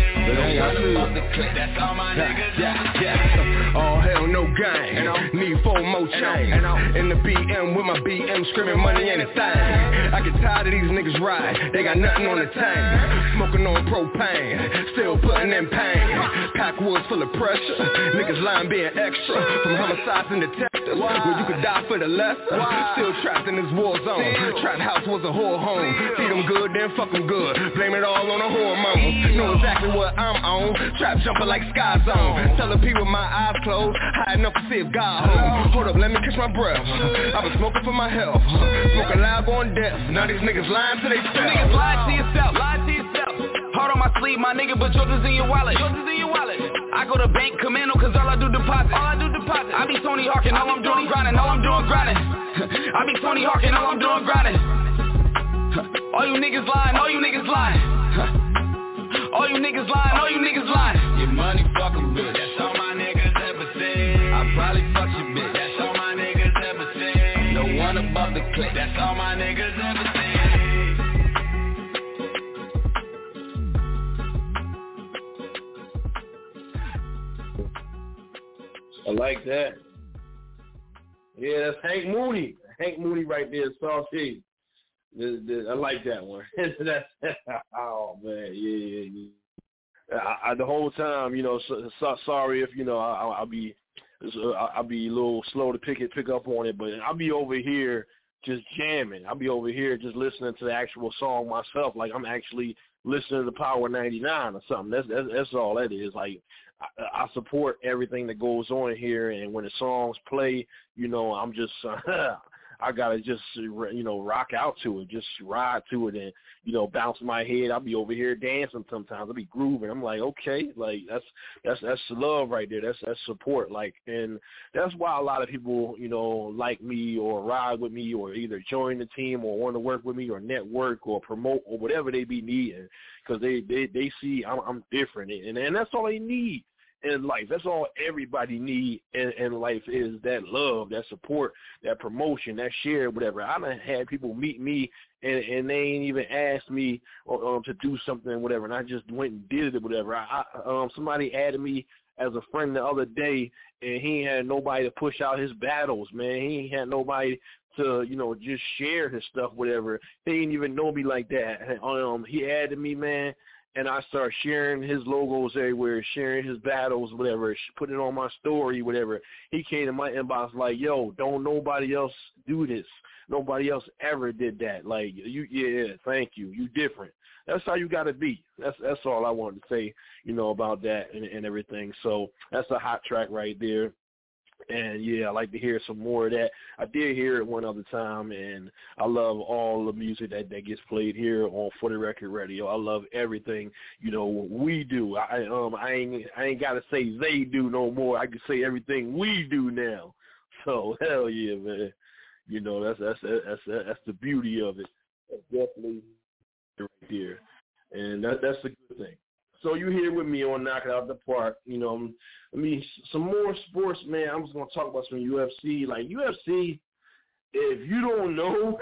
That's all my niggas ever say. All hell no gang, you know? Need four more chains. In the B M with my B M screaming money ain't a thing. I get tired of these niggas ride, they got nothing on the tank. Smoking on propane, still putting in pain. Backwoods full of pressure, niggas lying being extra. From homicides and detectives, where you could die for the less. Still trapped in this war zone, trap house was a whore home. Feed them good, then fuck them good, blame it all on the hormones. Know exactly what I'm on, trap jumping like Sky Zone. Telling people my eyes closed, hiding up to see if God home. Hold up, let me catch my breath. I've been smoking for my health, smoking loud going deaf. Now these niggas lying to they self. Niggas lie to yourself, lie to yourself. Heart on my sleeve, my nigga, but yours is in your wallet. Yours is in your wallet. I go to bank commando, cause all I do deposit. All I do deposit. I be Tony Hawk and all I'm doing grinding, all I'm doing grinding. I be Tony Hawk and all I'm doing grinding. All you niggas lying, all you niggas lying. All you niggas lying, all you niggas lying. Your money fucking bitch, that's all my niggas ever say. I probably fuck your bitch, that's all my niggas ever say. No one above the clique, that's all my niggas ever say. I like that. Yeah, that's Hank Mooney. Hank Mooney right there, Soft T. I like that one. That's, oh man, yeah, yeah, yeah. I, I, the whole time, you know, so, so, sorry if you know I, I'll be, I'll be a little slow to pick it, pick up on it, but I'll be over here just jamming. I'll be over here just listening to the actual song myself, like I'm actually listening to Power ninety-nine or something. That's that's, that's all that is. Like I, I support everything that goes on here, and when the songs play, you know, I'm just. Uh, I gotta just, you know, rock out to it, just ride to it, and you know, bounce my head. I'll be over here dancing sometimes. I'll be grooving. I'm like, okay, like that's that's that's love right there. That's that's support. Like, and that's why a lot of people, you know, like me or ride with me or either join the team or want to work with me or network or promote or whatever they be needing, because they, they they see I'm, I'm different, and and that's all they need in life. That's all everybody need in, in life is that love, that support, that promotion, that share, whatever. I done had people meet me and, and they ain't even asked me um, to do something, whatever, and I just went and did it, whatever. I, I, um, somebody added me as a friend the other day, and he had nobody to push out his battles, man. He had nobody to, you know, just share his stuff, whatever. He didn't even know me like that. Um, he added me, man. And I started sharing his logos everywhere, sharing his battles, whatever, putting it on my story, whatever. He came to my inbox like, yo, don't nobody else do this. Nobody else ever did that. Like, you, yeah, thank you. You different. That's how you got to be. That's that's all I wanted to say, you know, about that and, and everything. So that's a hot track right there. And, yeah, I like to hear some more of that. I did hear it one other time, and I love all the music that, that gets played here on For the Record Radio. I love everything, you know, we do. I um I ain't I ain't got to say they do no more. I can say everything we do now. So, hell yeah, man. You know, that's that's that's that's, that's the beauty of it. That's definitely right there. And that that's a good thing. So you here with me on Knock It Out the Park. You know, I mean, some more sports, man. I'm just going to talk about some U F C. Like, U F C, if you don't know,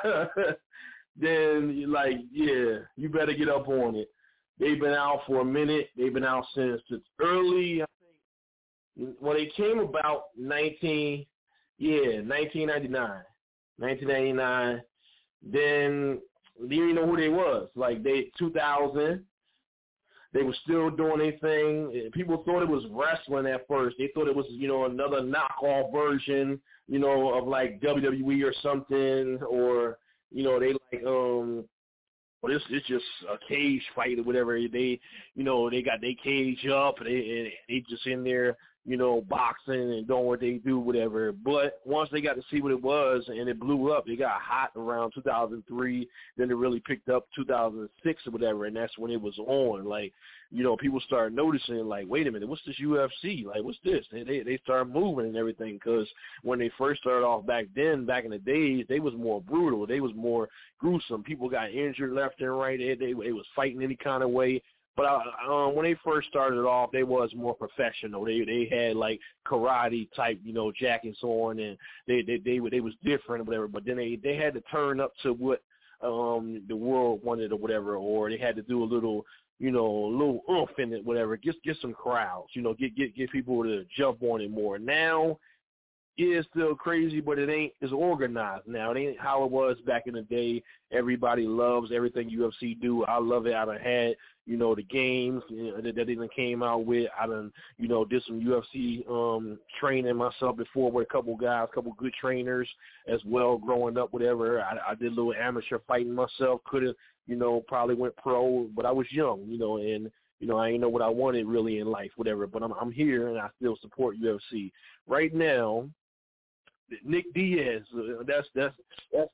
then, like, yeah, you better get up on it. They've been out for a minute. They've been out since it's early, I think, when they came about, nineteen, yeah, nineteen ninety-nine. nineteen ninety-nine. Then they didn't even know who they was. Like, they, two thousand, they were still doing their thing. People thought it was wrestling at first. They thought it was, you know, another knockoff version, you know, of like W W E or something, or, you know, they like, um, well, it's, it's just a cage fight or whatever. They, you know, they got their cage up, and they, they just in there, you know, boxing and doing what they do, whatever. But once they got to see what it was and it blew up, it got hot around two thousand three. Then it really picked up two thousand six or whatever, and that's when it was on. Like, you know, people started noticing, like, wait a minute, what's this U F C? Like, what's this? They they, they started moving and everything, because when they first started off back then, back in the days, they was more brutal. They was more gruesome. People got injured left and right. They, they, they was fighting any kind of way. But uh, um, when they first started off, they was more professional. They they had like karate type, you know, jackets on, and they they they, they was different or whatever. But then they, they had to turn up to what um, the world wanted or whatever, or they had to do a little, you know, a little oomph in it, whatever. Get get some crowds, you know, get get get people to jump on it more. Now, yeah, it's still crazy, but it ain't. It's organized now. It ain't how it was back in the day. Everybody loves everything U F C do. I love it. I done had, you know, the games, you know, that, that they done came out with. I done, you know, did some U F C um, training myself before with a couple guys, a couple good trainers as well growing up, whatever. I, I did a little amateur fighting myself. Could have, you know, probably went pro, but I was young, you know, and, you know, I didn't know what I wanted really in life, whatever. But I'm, I'm here, and I still support U F C. Right now, Nick Diaz, uh, that's that's that's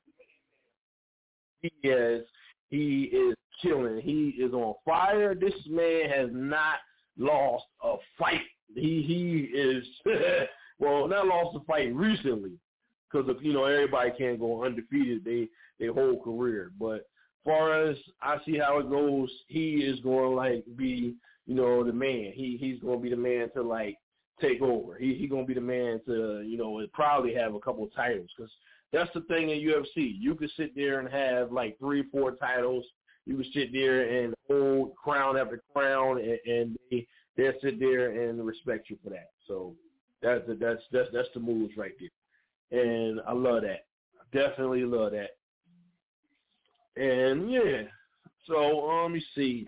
Diaz. He is killing. He is on fire. This man has not lost a fight. He he is well, not lost a fight recently, because of, you know, everybody can't go undefeated they their whole career. But far as I see how it goes, he is going to like be, you know, the man. He he's going to be the man to like take over. He he gonna be the man to, you know, probably have a couple of titles, because that's the thing in U F C. You could sit there and have like three, four titles. You could sit there and hold crown after crown, and, and they they'll sit there and respect you for that. So that's the, that's that's that's the moves right there, and I love that. I definitely love that. And yeah, so um, let me see.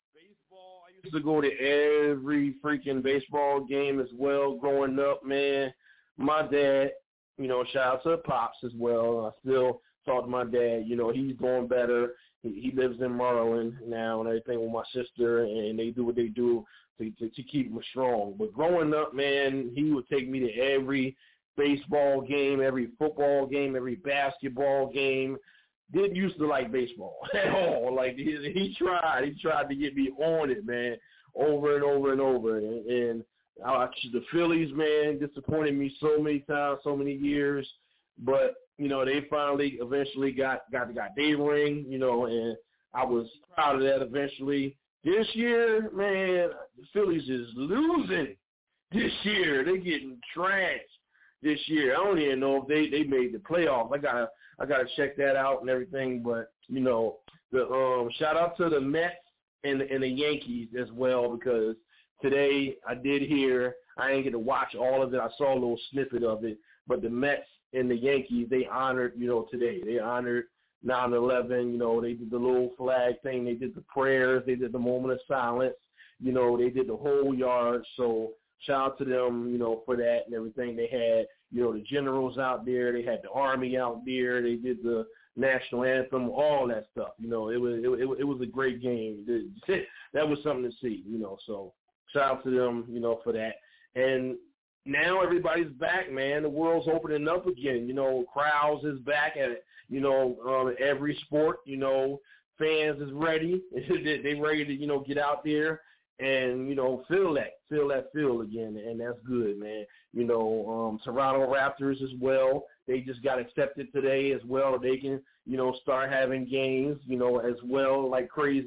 Used to go to every freaking baseball game as well growing up, man. My dad, you know, shout out to Pops as well. I still talk to my dad. You know, he's doing better. He, he lives in Maryland now and everything with my sister, and they do what they do to, to, to keep him strong. But growing up, man, he would take me to every baseball game, every football game, every basketball game. Didn't used to like baseball at all. Like, he, he tried. He tried to get me on it, man, over and over and over. And, and uh, the Phillies, man, disappointed me so many times, so many years. But, you know, they finally eventually got, got, got their ring, you know, and I was proud of that eventually. This year, man, the Phillies is losing this year. They're getting trashed this year. I don't even know if they, they made the playoffs. I got to I got to check that out and everything. But, you know, the um, shout out to the Mets and, and the Yankees as well, because today I did hear, I didn't get to watch all of it. I saw a little snippet of it. But the Mets and the Yankees, they honored, you know, today. They honored nine eleven. You know, they did the little flag thing. They did the prayers. They did the moment of silence. You know, they did the whole yard. So shout out to them, you know, for that and everything. They had, you know, the generals out there. They had the Army out there. They did the national anthem, all that stuff. You know, it was it, it, it was a great game. That was something to see, you know. So shout out to them, you know, for that. And now everybody's back, man. The world's opening up again. You know, crowds is back at, you know, um, every sport. You know, fans is ready. They ready to, you know, get out there and, you know, feel that, feel that feel again, and that's good, man. You know, um, Toronto Raptors as well, they just got accepted today as well. They can, you know, start having games, you know, as well, like crazy.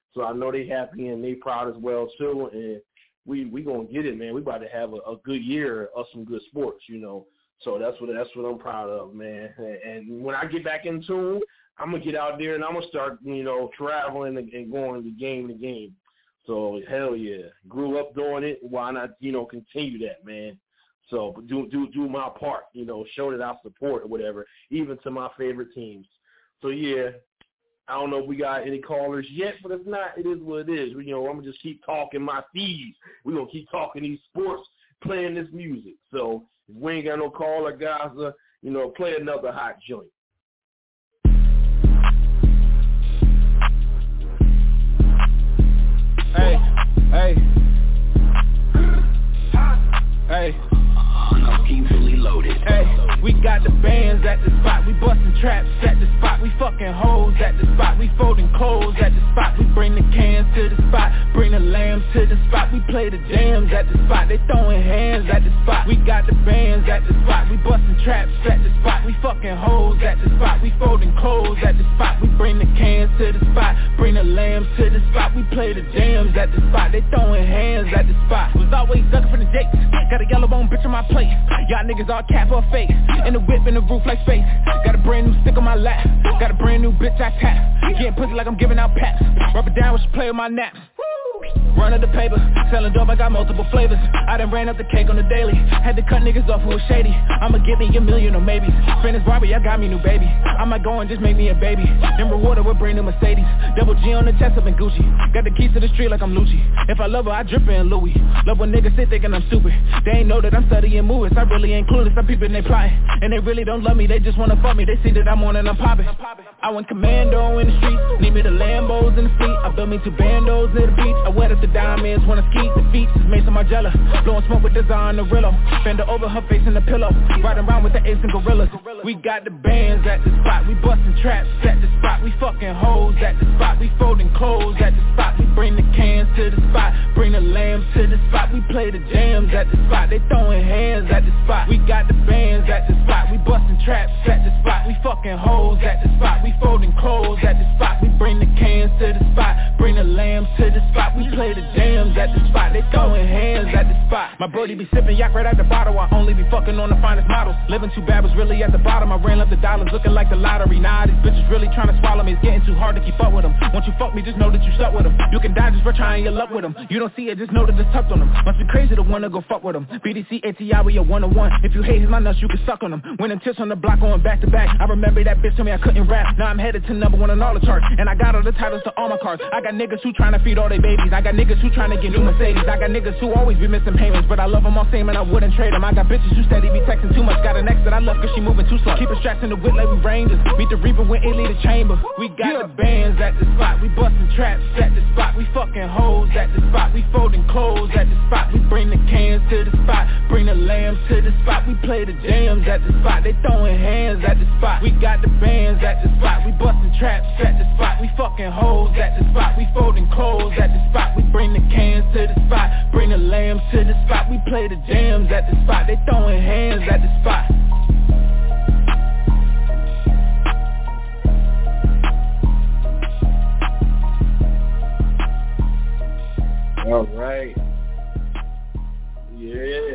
So I know they happy and they proud as well too. And we we gonna get it, man. We about to have a, a good year of some good sports, you know. So that's what that's what I'm proud of, man. And, and when I get back in tune, I'm gonna get out there and I'm gonna start, you know, traveling and, and going to game to game. So hell yeah, grew up doing it. Why not, you know, continue that, man? So do do do my part, you know, show that I support or whatever, even to my favorite teams. So yeah, I don't know if we got any callers yet, but if not, it is what it is. You know, I'm gonna just keep talking my thieves. We're gonna keep talking these sports, playing this music. So if we ain't got no caller, guys, uh, you know, play another hot joint. Hey, hey, hey. No, keep fully loaded. Hey, we got the bands at the spot. We busting traps at the spot. We fucking hoes at the spot. We folding clothes at the spot. We bring the cans to the spot. Bring the lambs to the spot. We play the jams at the spot. They throwing hands at the spot. We got the bands at the spot. We busting traps at the spot. We fucking hoes at the spot. We folding clothes at the spot. We bring the cans to the spot. Bring the lambs to the spot. We play the jams at the spot. They throwing hands at the spot. Was always ducking for the jakes. Got a yellow bone bitch on my plate. Y'all niggas all cap or face. In the whip in the roof like space. Got a brand new stick on my lap. Got a brand new bitch I tap. Getting pussy like I'm giving out paps. Rub it down with you play with my naps. Run up the paper, selling dope, I got multiple flavors. I done ran up the cake on the daily. Had to cut niggas off who was shady. I'ma get me a million or maybe. Friend is Barbie, I got me new baby. I might go and just make me a baby. Then reward her with brand new Mercedes. Double G on the chest up in Gucci. Got the keys to the street like I'm Lucci. If I love her, I drip her in Louis. Love when niggas sit thinking I'm stupid. They ain't know that I'm studying movies. I really ain't clueless. Some people they plotting. And they really don't love me, they just wanna fuck me. They see that I'm on and I'm popping. I went commando in the streets. Need me the Lambos in the fleet. I built me two bandos near the beach. I wet up the diamonds when I ski. The feet is Mason Margiela. Blowing smoke with design Rillo. Fender over her face in the pillow. Riding around with the apes and gorillas. We got the bands at the spot. We busting traps at the spot. We fucking hoes at the spot. We folding clothes at the spot. We bring the cans to the spot. Bring the lambs to the spot. We play the jams at the spot. They throwing hands at the spot. We got the bands at the spot. We busting traps at the spot. We fucking hoes at the spot. We folding clothes at the spot. We bring the cans to the spot. Bring the lambs to the spot. We play the jams at the spot. They throwing hands at the spot. My brody be sipping yak right out the bottle. I only be fucking on the finest models. Living too bad was really at the bottom. I ran up the dollars looking like the lottery. Nah, these bitches really trying to swallow me. It's getting too hard to keep up with them. Once you fuck me, just know that you stuck with them. You can die just for trying your luck with them. You don't see it, just know that it's tucked on them. Must be crazy to wanna go fuck with them. B D C, A T I, we a one-on-one. If you hate his my nuts, you can suck on them. Winning tips on the block going back to back. I remember that bitch told me I couldn't rap. Now I'm headed to number one on all the charts. And I got all the titles to all my cards. I got niggas who trying to feed all their babies. I got niggas who trying to get new Mercedes. I got niggas who always be missing payments, but I love them all same and I wouldn't trade them. I got bitches who steady be texting too much. Got an ex that I love cause she moving too slow. Keep it strapped in the whip like we Rangers. Meet the Reaper when it leave the chamber. We got yeah. the bands at the spot. We busting traps at the spot. We fucking hoes at the spot. We folding clothes at the spot. We bring the cans to the spot. Bring the lambs to the spot. We play the jams at the spot. They throwing hands at the spot. We got the bands at the spot. We busting traps at the spot. We fucking hoes at the spot. We folding clothes at the spot. We bring the cans to the spot. Bring the lambs to the spot. We play the jams at the spot. They throwing hands at the spot. All right. Yeah.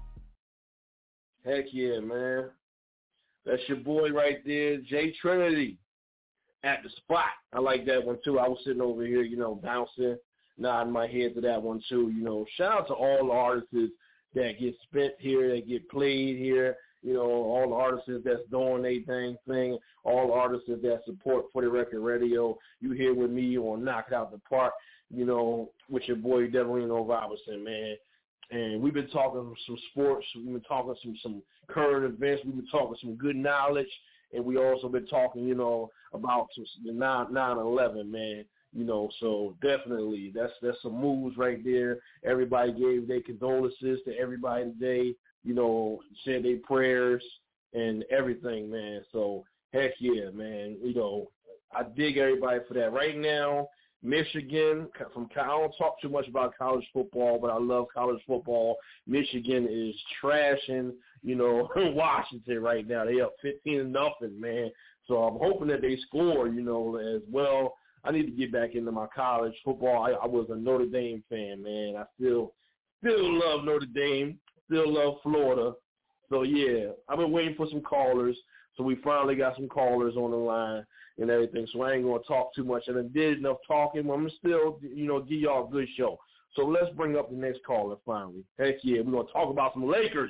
Heck yeah, man. That's your boy right there, Jay Trinity, at the spot. I like that one, too. I was sitting over here, you know, bouncing, nodding my head to that one, too. You know, shout out to all the artists that get spent here, that get played here. You know, all the artists that's doing their thing, thing, all the artists that support For the Record Radio. You here with me on Knock It Out the Park, you know, with your boy Deverino Robinson, man. And we've been talking some sports. We've been talking some, some current events. We've been talking some good knowledge. And we also been talking, you know, about some, the nine eleven, man. You know, so definitely that's that's some moves right there. Everybody gave their condolences to everybody today, you know, said their prayers and everything, man. So heck yeah, man. You know, I dig everybody for that. Right now, Michigan, from I don't talk too much about college football, but I love college football. Michigan is trashing, you know, Washington right now. They up fifteen to nothing, man. So I'm hoping that they score, you know, as well. I need to get back into my college football. I, I was a Notre Dame fan, man. I still still love Notre Dame, still love Florida. So, yeah, I've been waiting for some callers. So we finally got some callers on the line and everything. So I ain't going to talk too much. And I did enough talking. I'm going to still, you know, give y'all a good show. So let's bring up the next caller finally. Heck yeah, we're going to talk about some Lakers.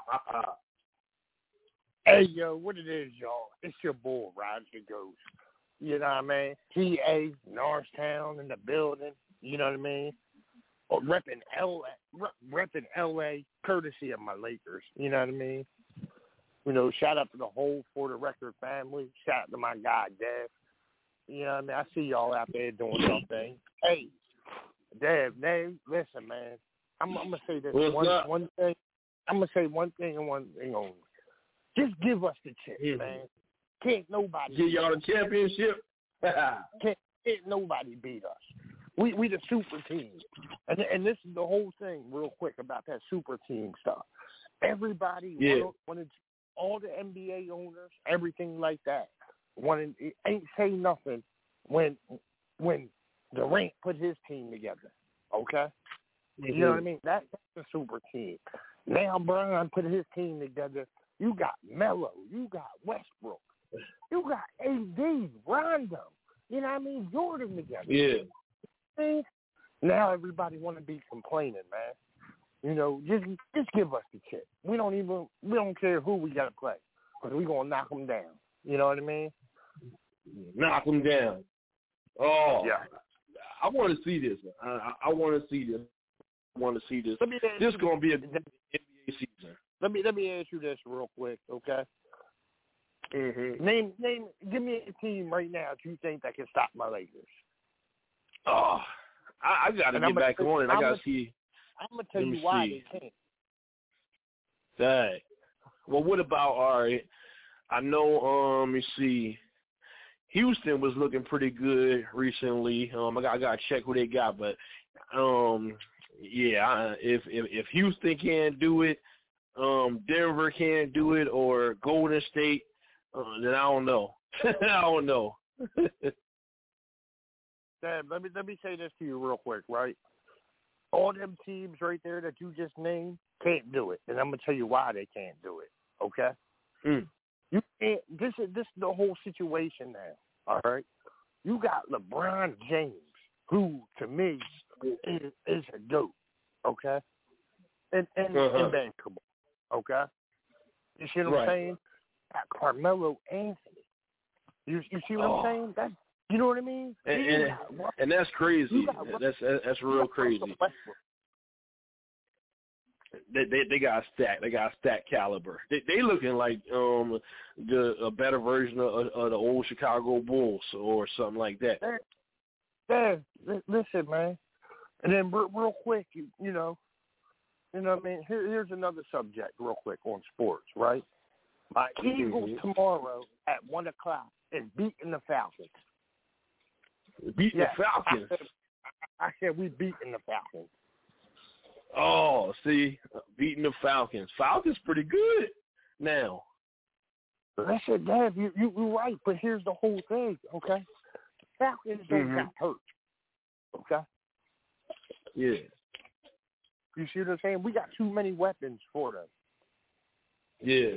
Hey, yo, what it is, y'all? It's your boy, Roger Ghost. You know what I mean? T A, Norristown in the building. You know what I mean? Or repping L A, repping L A, courtesy of my Lakers. You know what I mean? You know, shout out to the whole For the Record family. Shout out to my guy, Dev. You know what I mean? I see y'all out there doing something. Hey, Dev, Dave, listen, man. I'm, I'm going to say this one, one thing. I'm going to say one thing and one thing only. Just give us the chip, mm-hmm. man. Can't nobody give y'all the championship. can't, can't nobody beat us. We we the super team. And and this is the whole thing real quick about that super team stuff. Everybody yeah. wanted, wanted all the N B A owners, everything like that. Wanted it ain't say nothing when when Durant put his team together. Okay? Mm-hmm. You know what I mean? That, that's a super team. Now Brian put his team together. You got Melo, you got Westbrook, you got A D, Rondo, you know what I mean, Jordan together. Yeah. See? Now everybody want to be complaining, man. You know, just just give us the chip. We don't even we don't care who we got to play because we gonna knock them down. You know what I mean? Knock them down. Oh, yeah. I want to see this. I, I, I want to see this. I want to see this. This is gonna be a N B A season. Let me let me ask you this real quick, okay? Mm-hmm. Name name. Give me a team right now that you think that can stop my Lakers. Oh, I, I got to get back on it. I got to see. I'm gonna tell you why see. they can't. Dang. Well, what about all right? I know. Um, let me see. Houston was looking pretty good recently. Um, I got I got to check who they got, but um, yeah, I, if if if Houston can't do it. Um, Denver can't do it, or Golden State, uh, then I don't know. I don't know. Dad, let me let me say this to you real quick, right? All them teams right there that you just named can't do it, and I'm gonna tell you why they can't do it. Okay? Mm. You can't. This is this is the whole situation now. All right. You got LeBron James, who to me is, is a goat. Okay. And and, uh-huh. and basketball. Okay, you see what right. I'm saying? Got Carmelo Anthony. You you see what oh. I'm saying? That you know what I mean? And, and, and that's crazy. That's that's real crazy. They they they got a stack. They got a stack caliber. They they looking like um the a better version of, of the old Chicago Bulls or something like that. Yeah, listen, man. And then real quick, you you know. You know what I mean? Here, here's another subject real quick on sports, right? My Eagles mm-hmm. tomorrow at one o'clock is beating the Falcons. Beating yeah, the Falcons? I said, I said we beating the Falcons. Oh, see, beating the Falcons. Falcons pretty good now. Listen, Dad, you, you, you're right, but here's the whole thing, okay? Falcons don't mm-hmm. got hurt, okay? Yeah. You see what I'm saying? We got too many weapons for them. Yeah.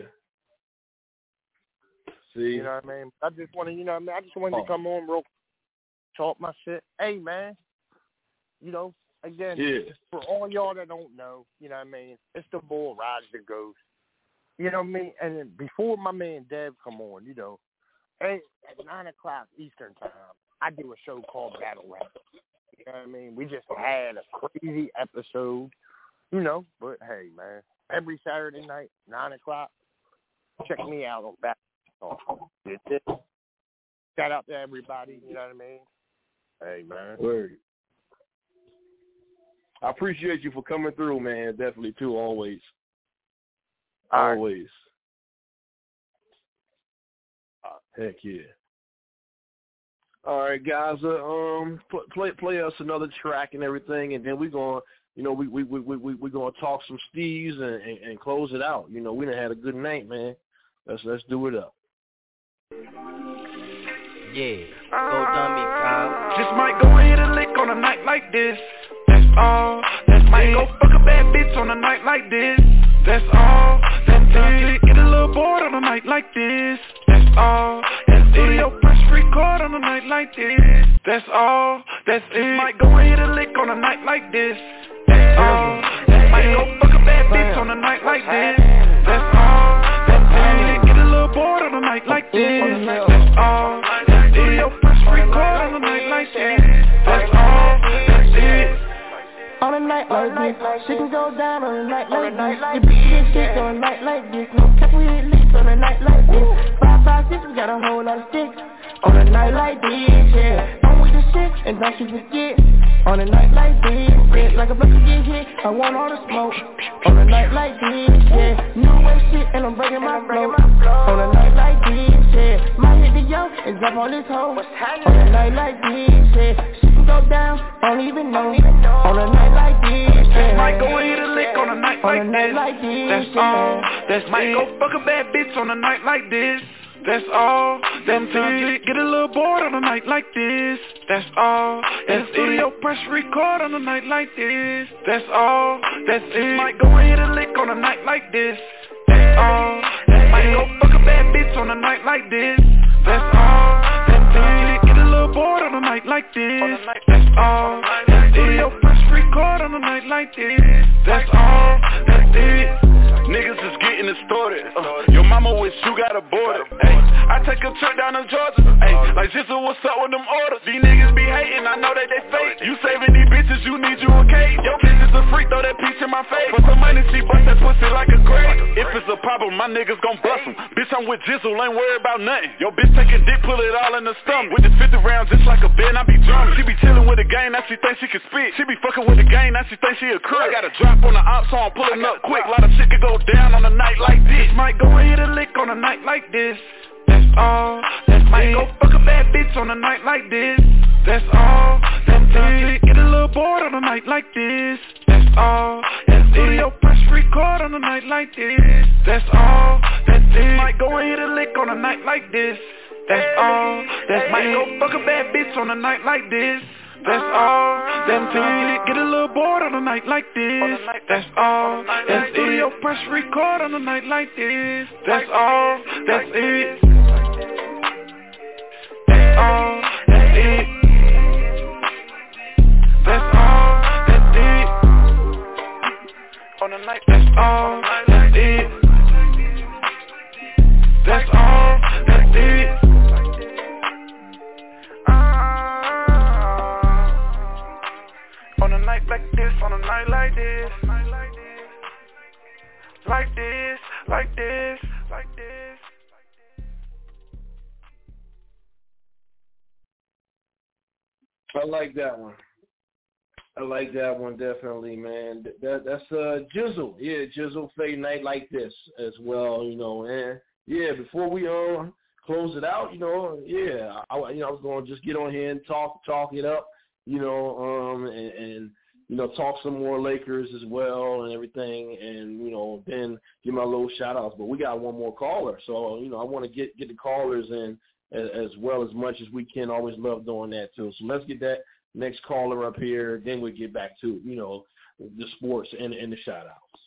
See? You know what I mean? I just want to, you know what I mean? I just wanted oh. to come on real talk my shit. Hey, man, you know, again, yeah. for all y'all that don't know, you know what I mean? It's the boy, Roger the Ghost. You know what I mean? And then before my man Dev come on, you know, at, at nine o'clock Eastern time, I do a show called Battle Rap. You know what I mean? We just had a crazy episode. You know, but hey, man, every Saturday night, nine o'clock, check me out on Back Talk. Shout out to everybody, you know what I mean? Hey, man. Word. I appreciate you for coming through, man, definitely, too, always. All always. Right. Uh, heck yeah. All right, guys, uh, um, play play us another track and everything, and then we're going to, You know, we we we we we gonna talk some Steves and, and, and close it out. You know, we done had a good night, man. Let's let's do it up. Yeah, go dummy, Kyle. Just might go and hit a lick on a night like this. That's all, that's might go fuck a bad bitch on a night like this. That's all, that's it. Get a little bored on a night like this. That's all, that's it. Press record on a night like this. That's all, that's it. Might go and hit a lick on a night like this. That's all, that's might go fuck a bad bitch on a night like this. That's all, that's it. Get a little bored on a night like this. That's all, that's it. Press record on a night like this. That's all, that's it. On a night like this, she can go down on a night like this. The bitch get shit on a night like this. No cap, we hit licks on a night like this. Five, five, six, we got a whole lot of sticks. On a night like this, yeah. I'm with the shit, and don't you forget. On a night like this, yeah. Like a block to get hit, I want all the smoke. On a night like this, yeah. New way shit, and I'm breaking my flow. On a night like this, yeah. My hit the yo, and drop all this hoe. On a night like this, yeah. Go down, I don't even know. On a night like this, yeah. Might go and hit a lick on a night like, on a night like this. That's yeah. all, that's might go fuck a bad bitch on a night like this. That's all, them it. Get a little bored on a night like this. That's all, that's studio it. Press record on a night like this. That's all, that's it. Might go and hit a lick on a night like this. That's all, that's might go fuck a bad bitch on a night like this. That's all, that's it. Get a little bored on a night like this. That's all, that's it. Press record on a night like this. That's all, that's it. Niggas is getting it started. Uh, your mama wish you got aborted. Ay, I take a trip down to Georgia. Ay, like Jizzle, what's up with them orders? These niggas be hating, I know that they fake. You saving these bitches, you need you a cake. Your bitch is a freak, throw that peach in my face. For some money, she bust that pussy like a grape. If it's a problem, my niggas gon' bust them. Bitch, I'm with Jizzle, ain't worried about nothing. Your bitch taking dick, pull it all in the stomach. With the fifty rounds, just like a bin, I be drumming. She be chilling with the gang, now she think she can spit. She be fucking with the gang, now she think she a crook. I got a drop on the op, so I'm pulling up quick. A lot of shit could go down on a night like this. Might go and hit a lick on a night like this. That's all, that's might go fuck a bad bitch on a night like this. That's all, that's it. Get a little bored on a night like this. That's all, that's it. Press record on a night like this. That's all, that's it. Might go and hit a lick on a night like this. That's all, that's might go fuck a bad bitch on a night like this. That's all, that's it. Get a little bored on a night like this. That's all, that's it. Press record on a night like this. That's all, that's it. That's all, that's it. That's all, that's it. On a night, that's all, that's it. That's all, that's it. On a night like this, on a night like this, like this, like this, like this. I like that one. I like that one definitely, man. That that's uh Jizzle, yeah, Jizzle Fade Night Like This as well, you know. And yeah, before we uh close it out, you know, yeah, I you know I was gonna just get on here and talk talk it up. You know, um, and, and, you know, talk some more Lakers as well and everything, and, you know, then give my little shout-outs. But we got one more caller, so, you know, I want to get, get the callers in as, as well as much as we can. Always love doing that, too. So let's get that next caller up here, then we'll get back to, you know, the sports and, and the shout-outs.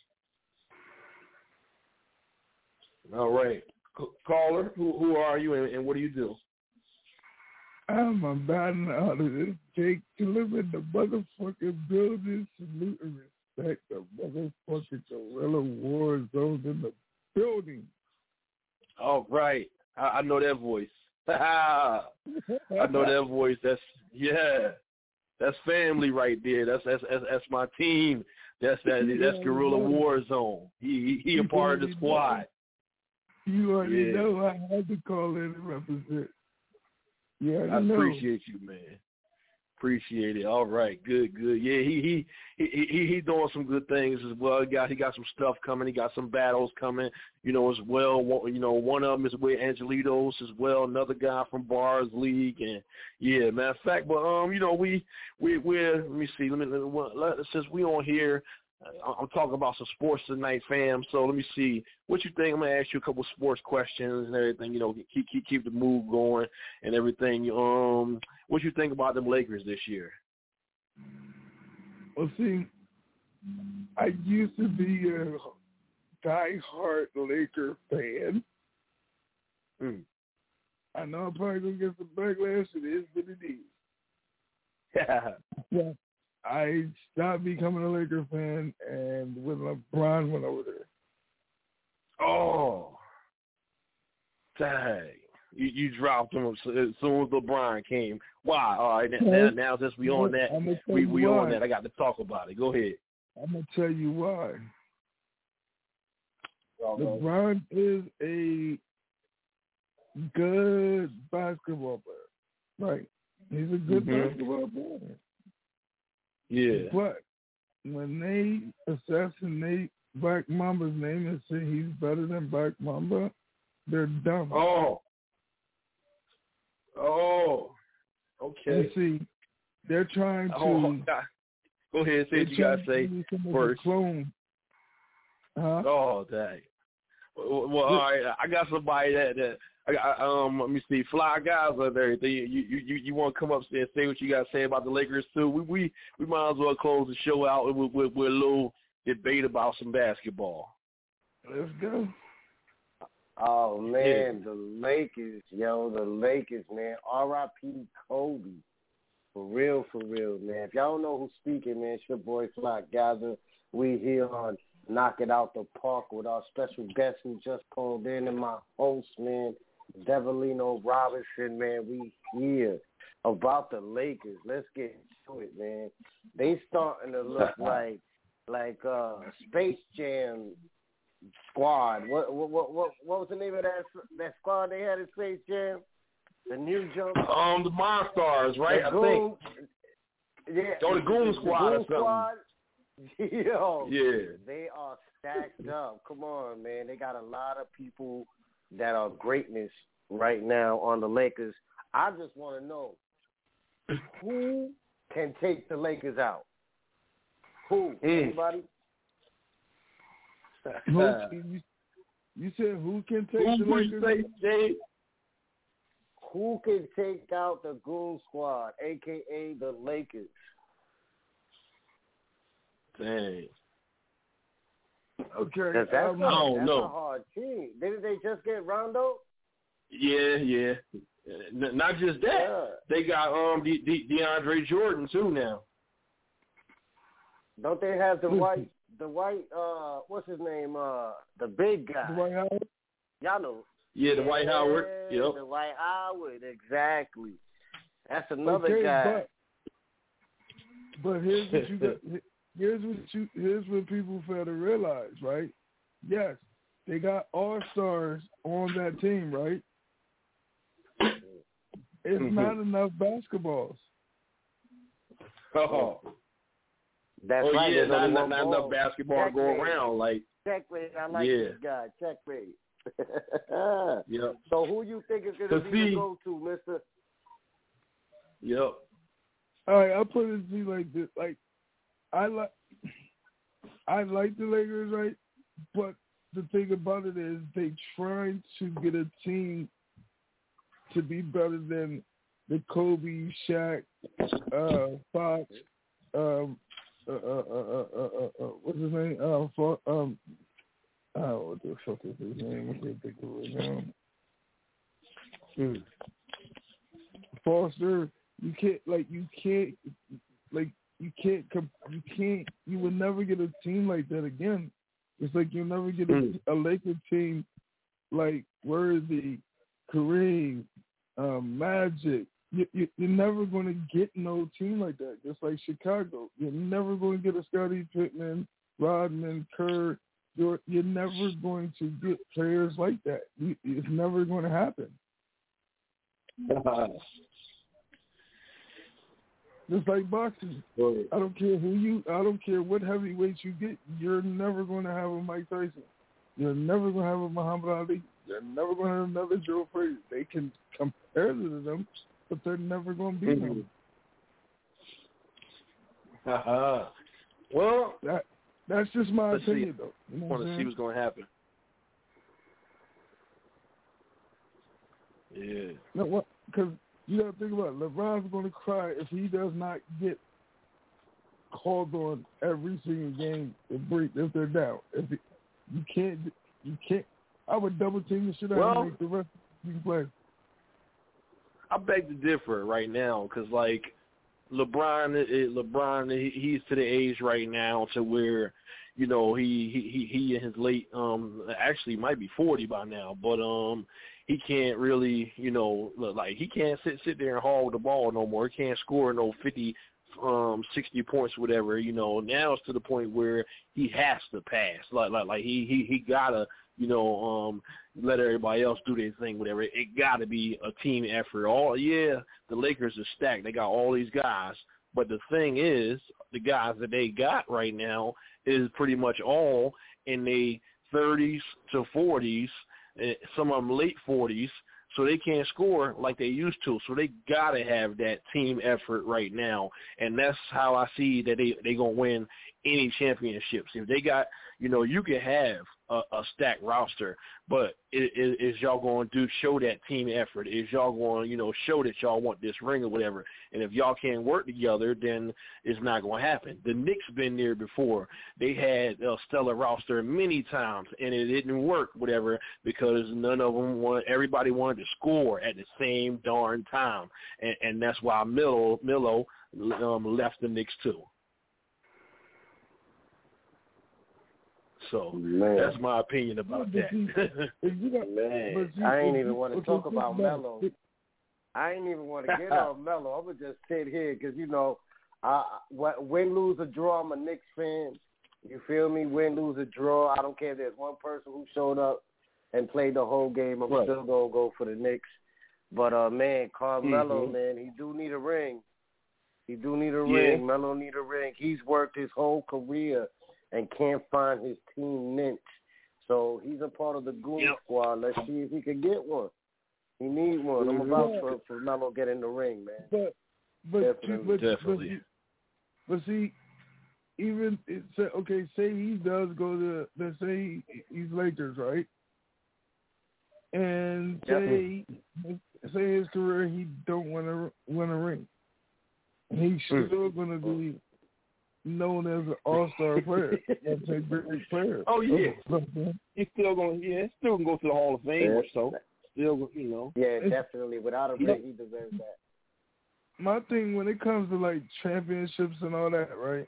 All right. C- caller, who, who are you and, and what do you do? I'm about out of this Jake Killer in the motherfucking building. Salute and respect the motherfucking Guerrilla War Zone in the building. All right. I, I know that voice. I know that voice. That's, yeah. That's family right there. That's that's that's, that's my team. That's that. That's Guerrilla War Zone. He he, he a part of the squad. You already yeah. know I had to call in and represent. Yeah, I, I know. appreciate you, man. Appreciate it. All right, good, good. Yeah, he he he he, he doing some good things as well. He got he got some stuff coming. He got some battles coming, you know, as well. You know, one of them is with Angelitos as well. Another guy from Bars League, and yeah, matter of fact. But um, you know, we we we're let me see. Let me let, since we on here. I'm talking about some sports tonight, fam. So let me see what you think. I'm gonna ask you a couple sports questions and everything. You know, keep keep keep the move going and everything. Um, what you think about them Lakers this year? Well, see, I used to be a die-hard Laker fan. Mm. I know I'm probably gonna get some backlash. It is what it is. Yeah. I stopped becoming a Laker fan, and when LeBron went over there. Oh, dang! You, you dropped him as soon as LeBron came. Why? All right, now, now since we on that, we we why. on that. I got to talk about it. Go ahead. I'm gonna tell you why. Oh, LeBron is a good basketball player, right? He's a good mm-hmm. basketball player. Yeah. But when they assassinate Black Mamba's name and say he's better than Black Mamba, they're dumb. Oh. Oh. Okay. And see, they're trying to. Oh, God. Go ahead, say what you gotta say first. Clone. Huh? Oh, dang. Well, well, all right. I got somebody that that. I got, um, let me see, fly guys and everything. You you you, you want to come up and say what you got to say about the Lakers too? We we, we might as well close the show out with, with, with a little debate about some basketball. Let's go. Oh man, yeah. The Lakers, yo, the Lakers, man. R I P Kobe, for real, for real, man. If y'all don't know who's speaking, man, it's your boy Fly Gather. We here on Knock It Out the Park with our special guest who just called in, and my host, man, Develino Robinson, man. We here about the Lakers. Let's get to it, man. They starting to look like like uh, Space Jam squad. What what what what what was the name of that that squad they had in Space Jam? The new jump. Um, the Monstars, right? The I Goon, think. Yeah. Or the Goon Squad the Goon or something. Squad. Yo, yeah, they are stacked up. Come on, man. They got a lot of people that are greatness right now on the Lakers. I just want to know who can take the Lakers out. Who? Mm. Anybody? Who, you, you said who can take who the Lakers say, Jay? Who can take out the Goon Squad, a k a the Lakers? Dang. Okay. That's, um, a, I don't that's know. a hard team. Didn't they just get Rondo? Yeah, yeah. N- not just that. Yeah. They got um De- De- DeAndre Jordan too now. Don't they have the white, the white, uh, what's his name, uh, the big guy? Dwight Howard? Y'all know. Yeah, the yeah, Dwight Howard. Yep. The Dwight Howard, exactly. That's another okay, guy. But, but here's what you got. Here's what you. Here's what people fail to realize, right? Yes, they got all stars on that team, right? It's mm-hmm. not enough basketballs. Oh, that's oh right. yeah, not, not, not enough basketball Checkmate. going around. Like checkmate, I like yeah. this guy. Checkmate. Yep. So who you think is going to be see, the go-to, Mister? Yep. All right, I'll put it to you like this: like I like, I like the Lakers, right? But the thing about it is, they trying to get a team to be better than the Kobe, Shaq, uh, Fox, um, uh, uh, uh, uh, uh, uh, what's his name? Uh, for, um, oh, what the fuck is his name? I can't think of it now. Mm. Foster, you can't like you can't like you can't you can't you will never get a team like that again. It's like you'll never get a, mm. a Laker team like Worthy, Kareem, um, Magic. You, you, you're never going to get no team like that. Just like Chicago, you're never going to get a Scottie Pippen, Rodman, Kerr. You're, you're never going to get players like that. You, it's never going to happen. Just like boxing. I don't care who you, I don't care what heavyweights you get, you're never going to have a Mike Tyson. You're never going to have a Muhammad Ali. You're never going to have another Joe Frazier. They can compare to them, but they're never going to beat them. Uh-huh. Well, that That's just my Let's opinion, see. though. You know I want what to I'm see what's going to happen. Yeah. No, what? Because you got to think about it. LeBron's going to cry if he does not get called on every single game if, if they're down. If it, you can't, you can't. I would double team the shit out Well, and make the rest of the play. I beg to differ right now because, like, LeBron, it, LeBron, he, he's to the age right now to where, you know, he he he in his late, um, actually might be forty by now, but um, he can't really, you know, like he can't sit sit there and hog the ball no more. He can't score no fifty, um, sixty points, whatever. You know, now it's to the point where he has to pass, like like like he he he gotta. You know, um, let everybody else do their thing, whatever. It, it got to be a team effort. All yeah, the Lakers are stacked. They got all these guys, but the thing is, the guys that they got right now is pretty much all in their thirties to forties, some of them late forties, so they can't score like they used to. So they got to have that team effort right now, and that's how I see that they they gonna win any championships. If they got, you know, you can have a, a stacked roster, but is, is y'all going to do show that team effort? Is y'all going to, you know, show that y'all want this ring or whatever? And if y'all can't work together, then it's not going to happen. The Knicks been there before. They had a stellar roster many times, and it didn't work, whatever, because none of them wanted, everybody wanted to score at the same darn time, and, and that's why Melo, Melo um, left the Knicks too. So Man. That's my opinion about that. Man, I ain't even want to talk about Melo. I ain't even want to get on Melo. I'm going to just sit here because, you know, uh, win, lose, or draw, I'm a Knicks fan. You feel me? Win, lose, or draw. I don't care if there's one person who showed up and played the whole game. I'm right. still going to go for the Knicks. But, uh, man, Carmelo, mm-hmm. man, he do need a ring. He do need a yeah. ring. Melo need a ring. He's worked his whole career and can't find his team niche. So he's a part of the Goon yep. Squad. Let's see if he can get one. He needs one. I'm about for, for Melo to get in the ring, man. But, but, Definitely. but, Definitely. But, but see, even, it say, okay, say he does go to, let's say he's Lakers, right? And say, yep. say his career, he don't want to win a ring. He's still mm. going to be known as an all-star player. That's a great player. Oh, yeah. Oh, he's still going to, yeah, still going to go to the Hall of Fame yeah. or so. Still, you know. Yeah, definitely. Without a ring, he deserves that. My thing, when it comes to, like, championships and all that, right?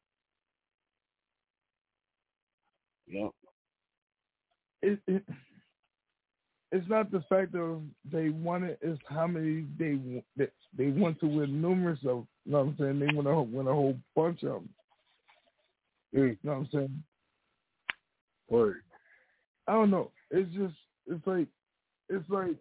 Yeah. It, it, it's not the fact of they won it, it's how many they they want to win numerous of, you know what I'm saying? They want to win a whole bunch of them. Mm. You know what I'm saying? Word. I don't know. It's just, it's like, it's like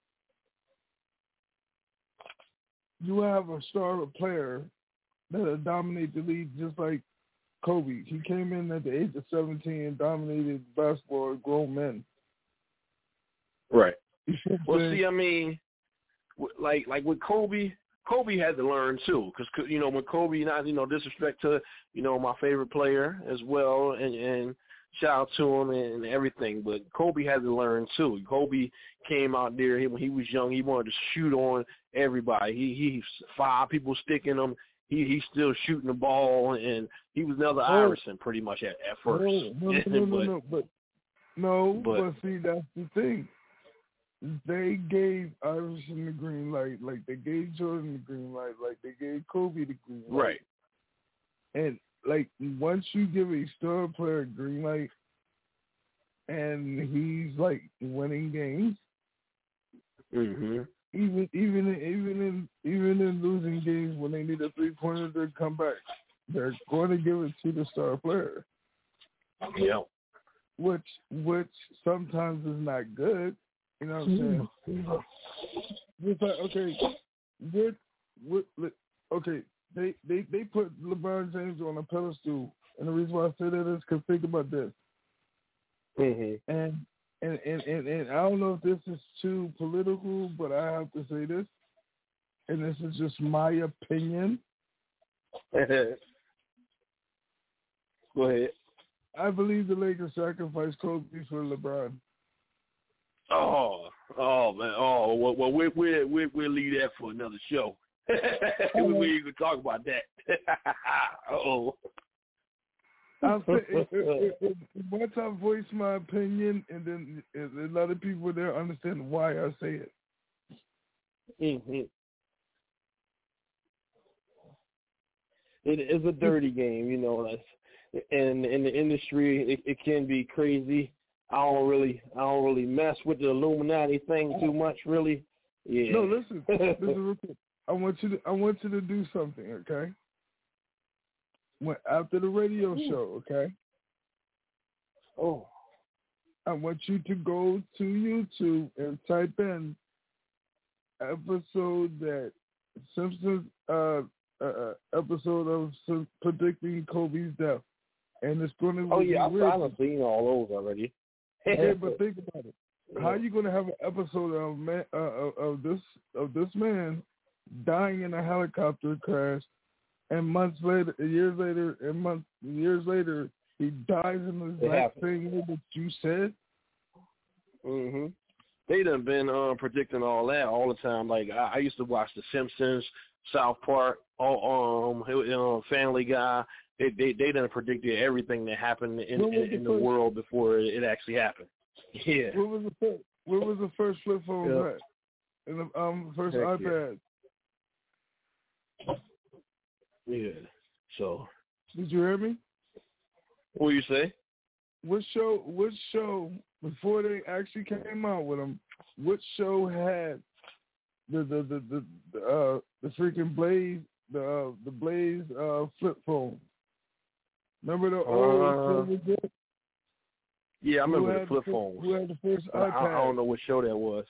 you have a star player that'll dominate the league just like Kobe. He came in at the age of seventeen and dominated basketball with grown men. Right. Well, see, I mean, like like with Kobe, Kobe had to learn too, because you know when Kobe, not you know disrespect to you know my favorite player as well, and, and shout out to him and everything, but Kobe had to learn too. Kobe came out there he, when he was young, he wanted to shoot on everybody. He he five people sticking him. He he's still shooting the ball, and he was another oh. Iverson pretty much at, at first. No, no, no, no, but, no, but no, but, but see that's the thing. They gave Iverson the green light, like they gave Jordan the green light, like they gave Kobe the green light. Right. And like once you give a star player a green light, and he's like winning games, mm-hmm. even even even in even in losing games when they need a three pointer to come back, they're going to give it to the star player. Yeah. Which which sometimes is not good. You know what I'm saying? It's like, okay, what, what, okay, they, they, they put LeBron James on a pedestal, and the reason why I say that is because think about this. Mm-hmm. And, and, and, and, and I don't know if this is too political, but I have to say this, and this is just my opinion. Go ahead. I believe the Lakers sacrificed Kobe for LeBron. Oh, oh man, oh well, well we we we we'll leave that for another show. we we ain't gonna talk about that. oh. I'll say, it, it, it, once I voice my opinion, and then a lot of people there understand why I say it. Mm-hmm. It is a dirty game, you know. That's, and in the industry, it, it can be crazy. I don't really, I don't really mess with the Illuminati thing too much, really. Yeah. No, listen, listen real quick. I want you to, I want you to do something, okay? When, after the radio show, okay? Oh. I want you to go to YouTube and type in episode that Simpsons uh, uh episode of Sim- predicting Kobe's death, and it's going to. Oh yeah, I've, I've seen all those already. Yeah, but think about it. How are you going to have an episode of man, uh, of, of this of this man dying in a helicopter crash, and months later, years later, and months years later, he dies in the exact same way that you said? Mm-hmm. They done been uh, predicting all that all the time. Like I, I used to watch The Simpsons, South Park, all, um, uh, Family Guy. They they they done predicted everything that happened in, in, in the first, world before it actually happened. Yeah. What was the first? What was the first flip phone yeah. at? And the um first Heck iPad. Yeah. yeah. So. Did you hear me? What you say? What show? What show before they actually came out with them? What show had the the the the, the uh the freaking Blaze the uh, the Blaze uh flip phone? Remember the old uh, Yeah, I remember the flip the, phones. Who had the first I, iPad? I don't know what show that was.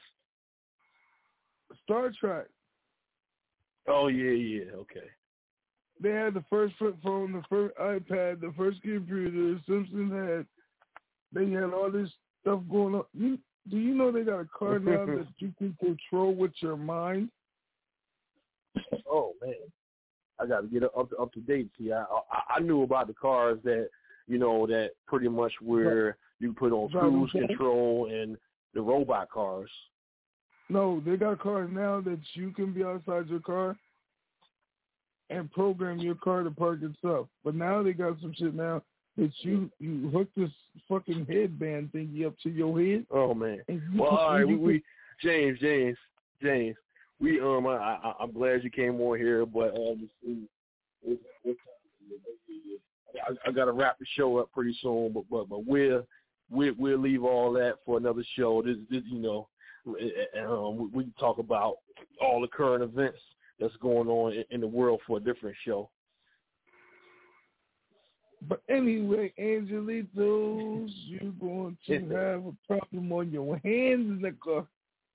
Star Trek. Oh yeah, yeah, okay. They had the first flip phone, the first iPad, the first computer. Simpsons had. They had all this stuff going on. You, do you know they got a car now that you can control with your mind? Oh man, I got to get up to, up to date. See, I, I I knew about the cars that you know that pretty much where you put on cruise control and the robot cars. No, they got cars now that you can be outside your car and program your car to park itself. But now they got some shit now that you you hook this fucking headband thingy up to your head. Oh man! Well, all right, we, we James, James, James. We um, I, I I'm glad you came on here, but um, it's, it's, I, I got to wrap the show up pretty soon. But but but we'll we'll we'll leave all that for another show. This this you know, um, we, we can talk about all the current events that's going on in, in the world for a different show. But anyway, Angelitos, you're going to have a problem on your hands in the car.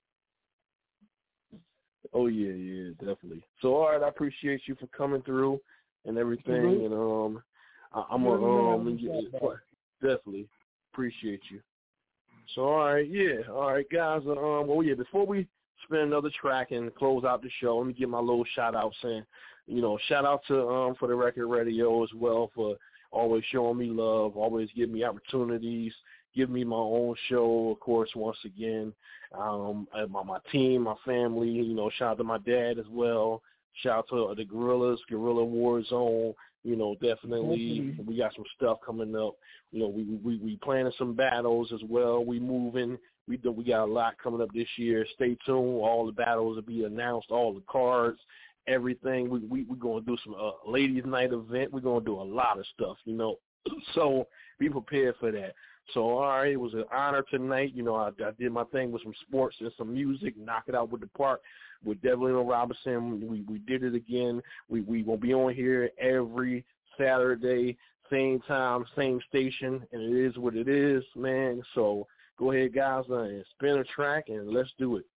Oh yeah, yeah, definitely. So all right, I appreciate you for coming through and everything, mm-hmm. and um, I, I'm a um, definitely appreciate you. So all right, yeah, all right, guys. Uh, um, well, yeah, before we spin another track and close out the show, let me give my little shout out, saying, you know, shout out to um for the Record Radio as well for always showing me love, always giving me opportunities, give me my own show, of course, once again. Um, my, my team, my family, you know, shout out to my dad as well. Shout out to the Gorillas, Guerrilla War Zone, you know, definitely. Mm-hmm. We got some stuff coming up. You know, we we we planning some battles as well. We moving. We do, we got a lot coming up this year. Stay tuned. All the battles will be announced, all the cards, everything. We we we're gonna do some uh, ladies' night event. We're gonna do a lot of stuff, you know. So be prepared for that. So all right, it was an honor tonight. You know, I, I did my thing with some sports and some music, knock it out with the park with Devlin Robinson. We we did it again. We we gonna be on here every Saturday, same time, same station, and it is what it is, man. So go ahead, guys, uh, and spin a track and let's do it.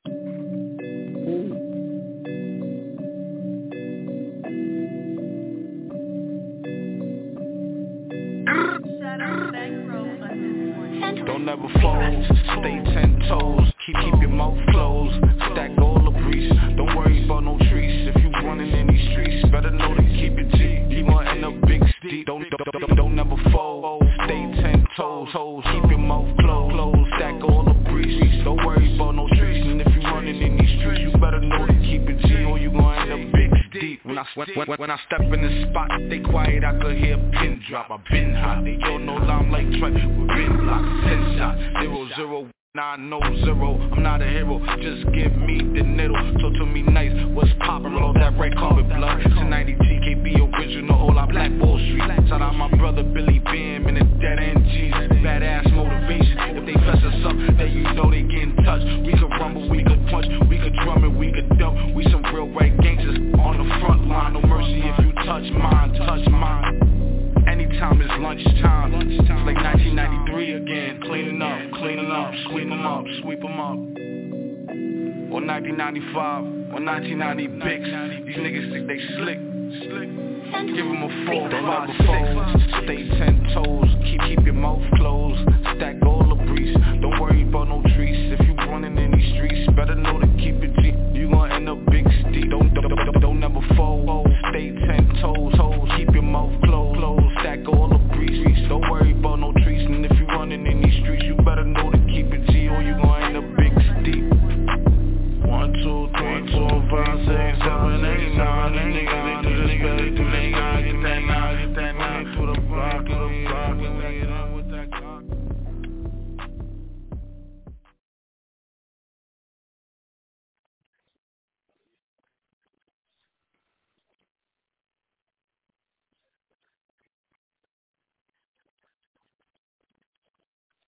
Don't ever fold, stay ten toes, keep keep your mouth closed, stack all the breeze, don't worry about no trees, if you running in these streets, better know to keep it G, you gon' end up big steep, don't, don't, don't, don't ever fold, toes, keep your mouth closed, closed. Stack all the breezes, don't worry about no streets. And if you running in these streets, you better know to keep it G or you gon' end up big deep. When I, when, when, when I step in the spot, they quiet, I could hear a pin drop. I been hot, they don't know I'm like Trey. We been blocked, ten shots, zero zero. Nine no zero, I'm not a hero, just give me the needle. Talk to me nice, what's poppin', roll that red carpet blood. ten ninety T K B original, all out Black Wall Street. Shout out my brother Billy Bam and the dead end G's. Badass motivation, if they fess us up, then you know they get in touch. We could rumble, we could punch, we could drum and we could dump. We some real right gangsters on the front line. No mercy if you touch mine, touch mine. Anytime it's lunchtime, it's like nineteen ninety-three again. Cleaning up, cleaning up, sweep 'em up, sweep 'em up. Or nineteen ninety-five, or nineteen ninety Bix. These niggas think they slick. Give 'em a four, five, six. Stay ten toes, keep keep your mouth closed. Stack all the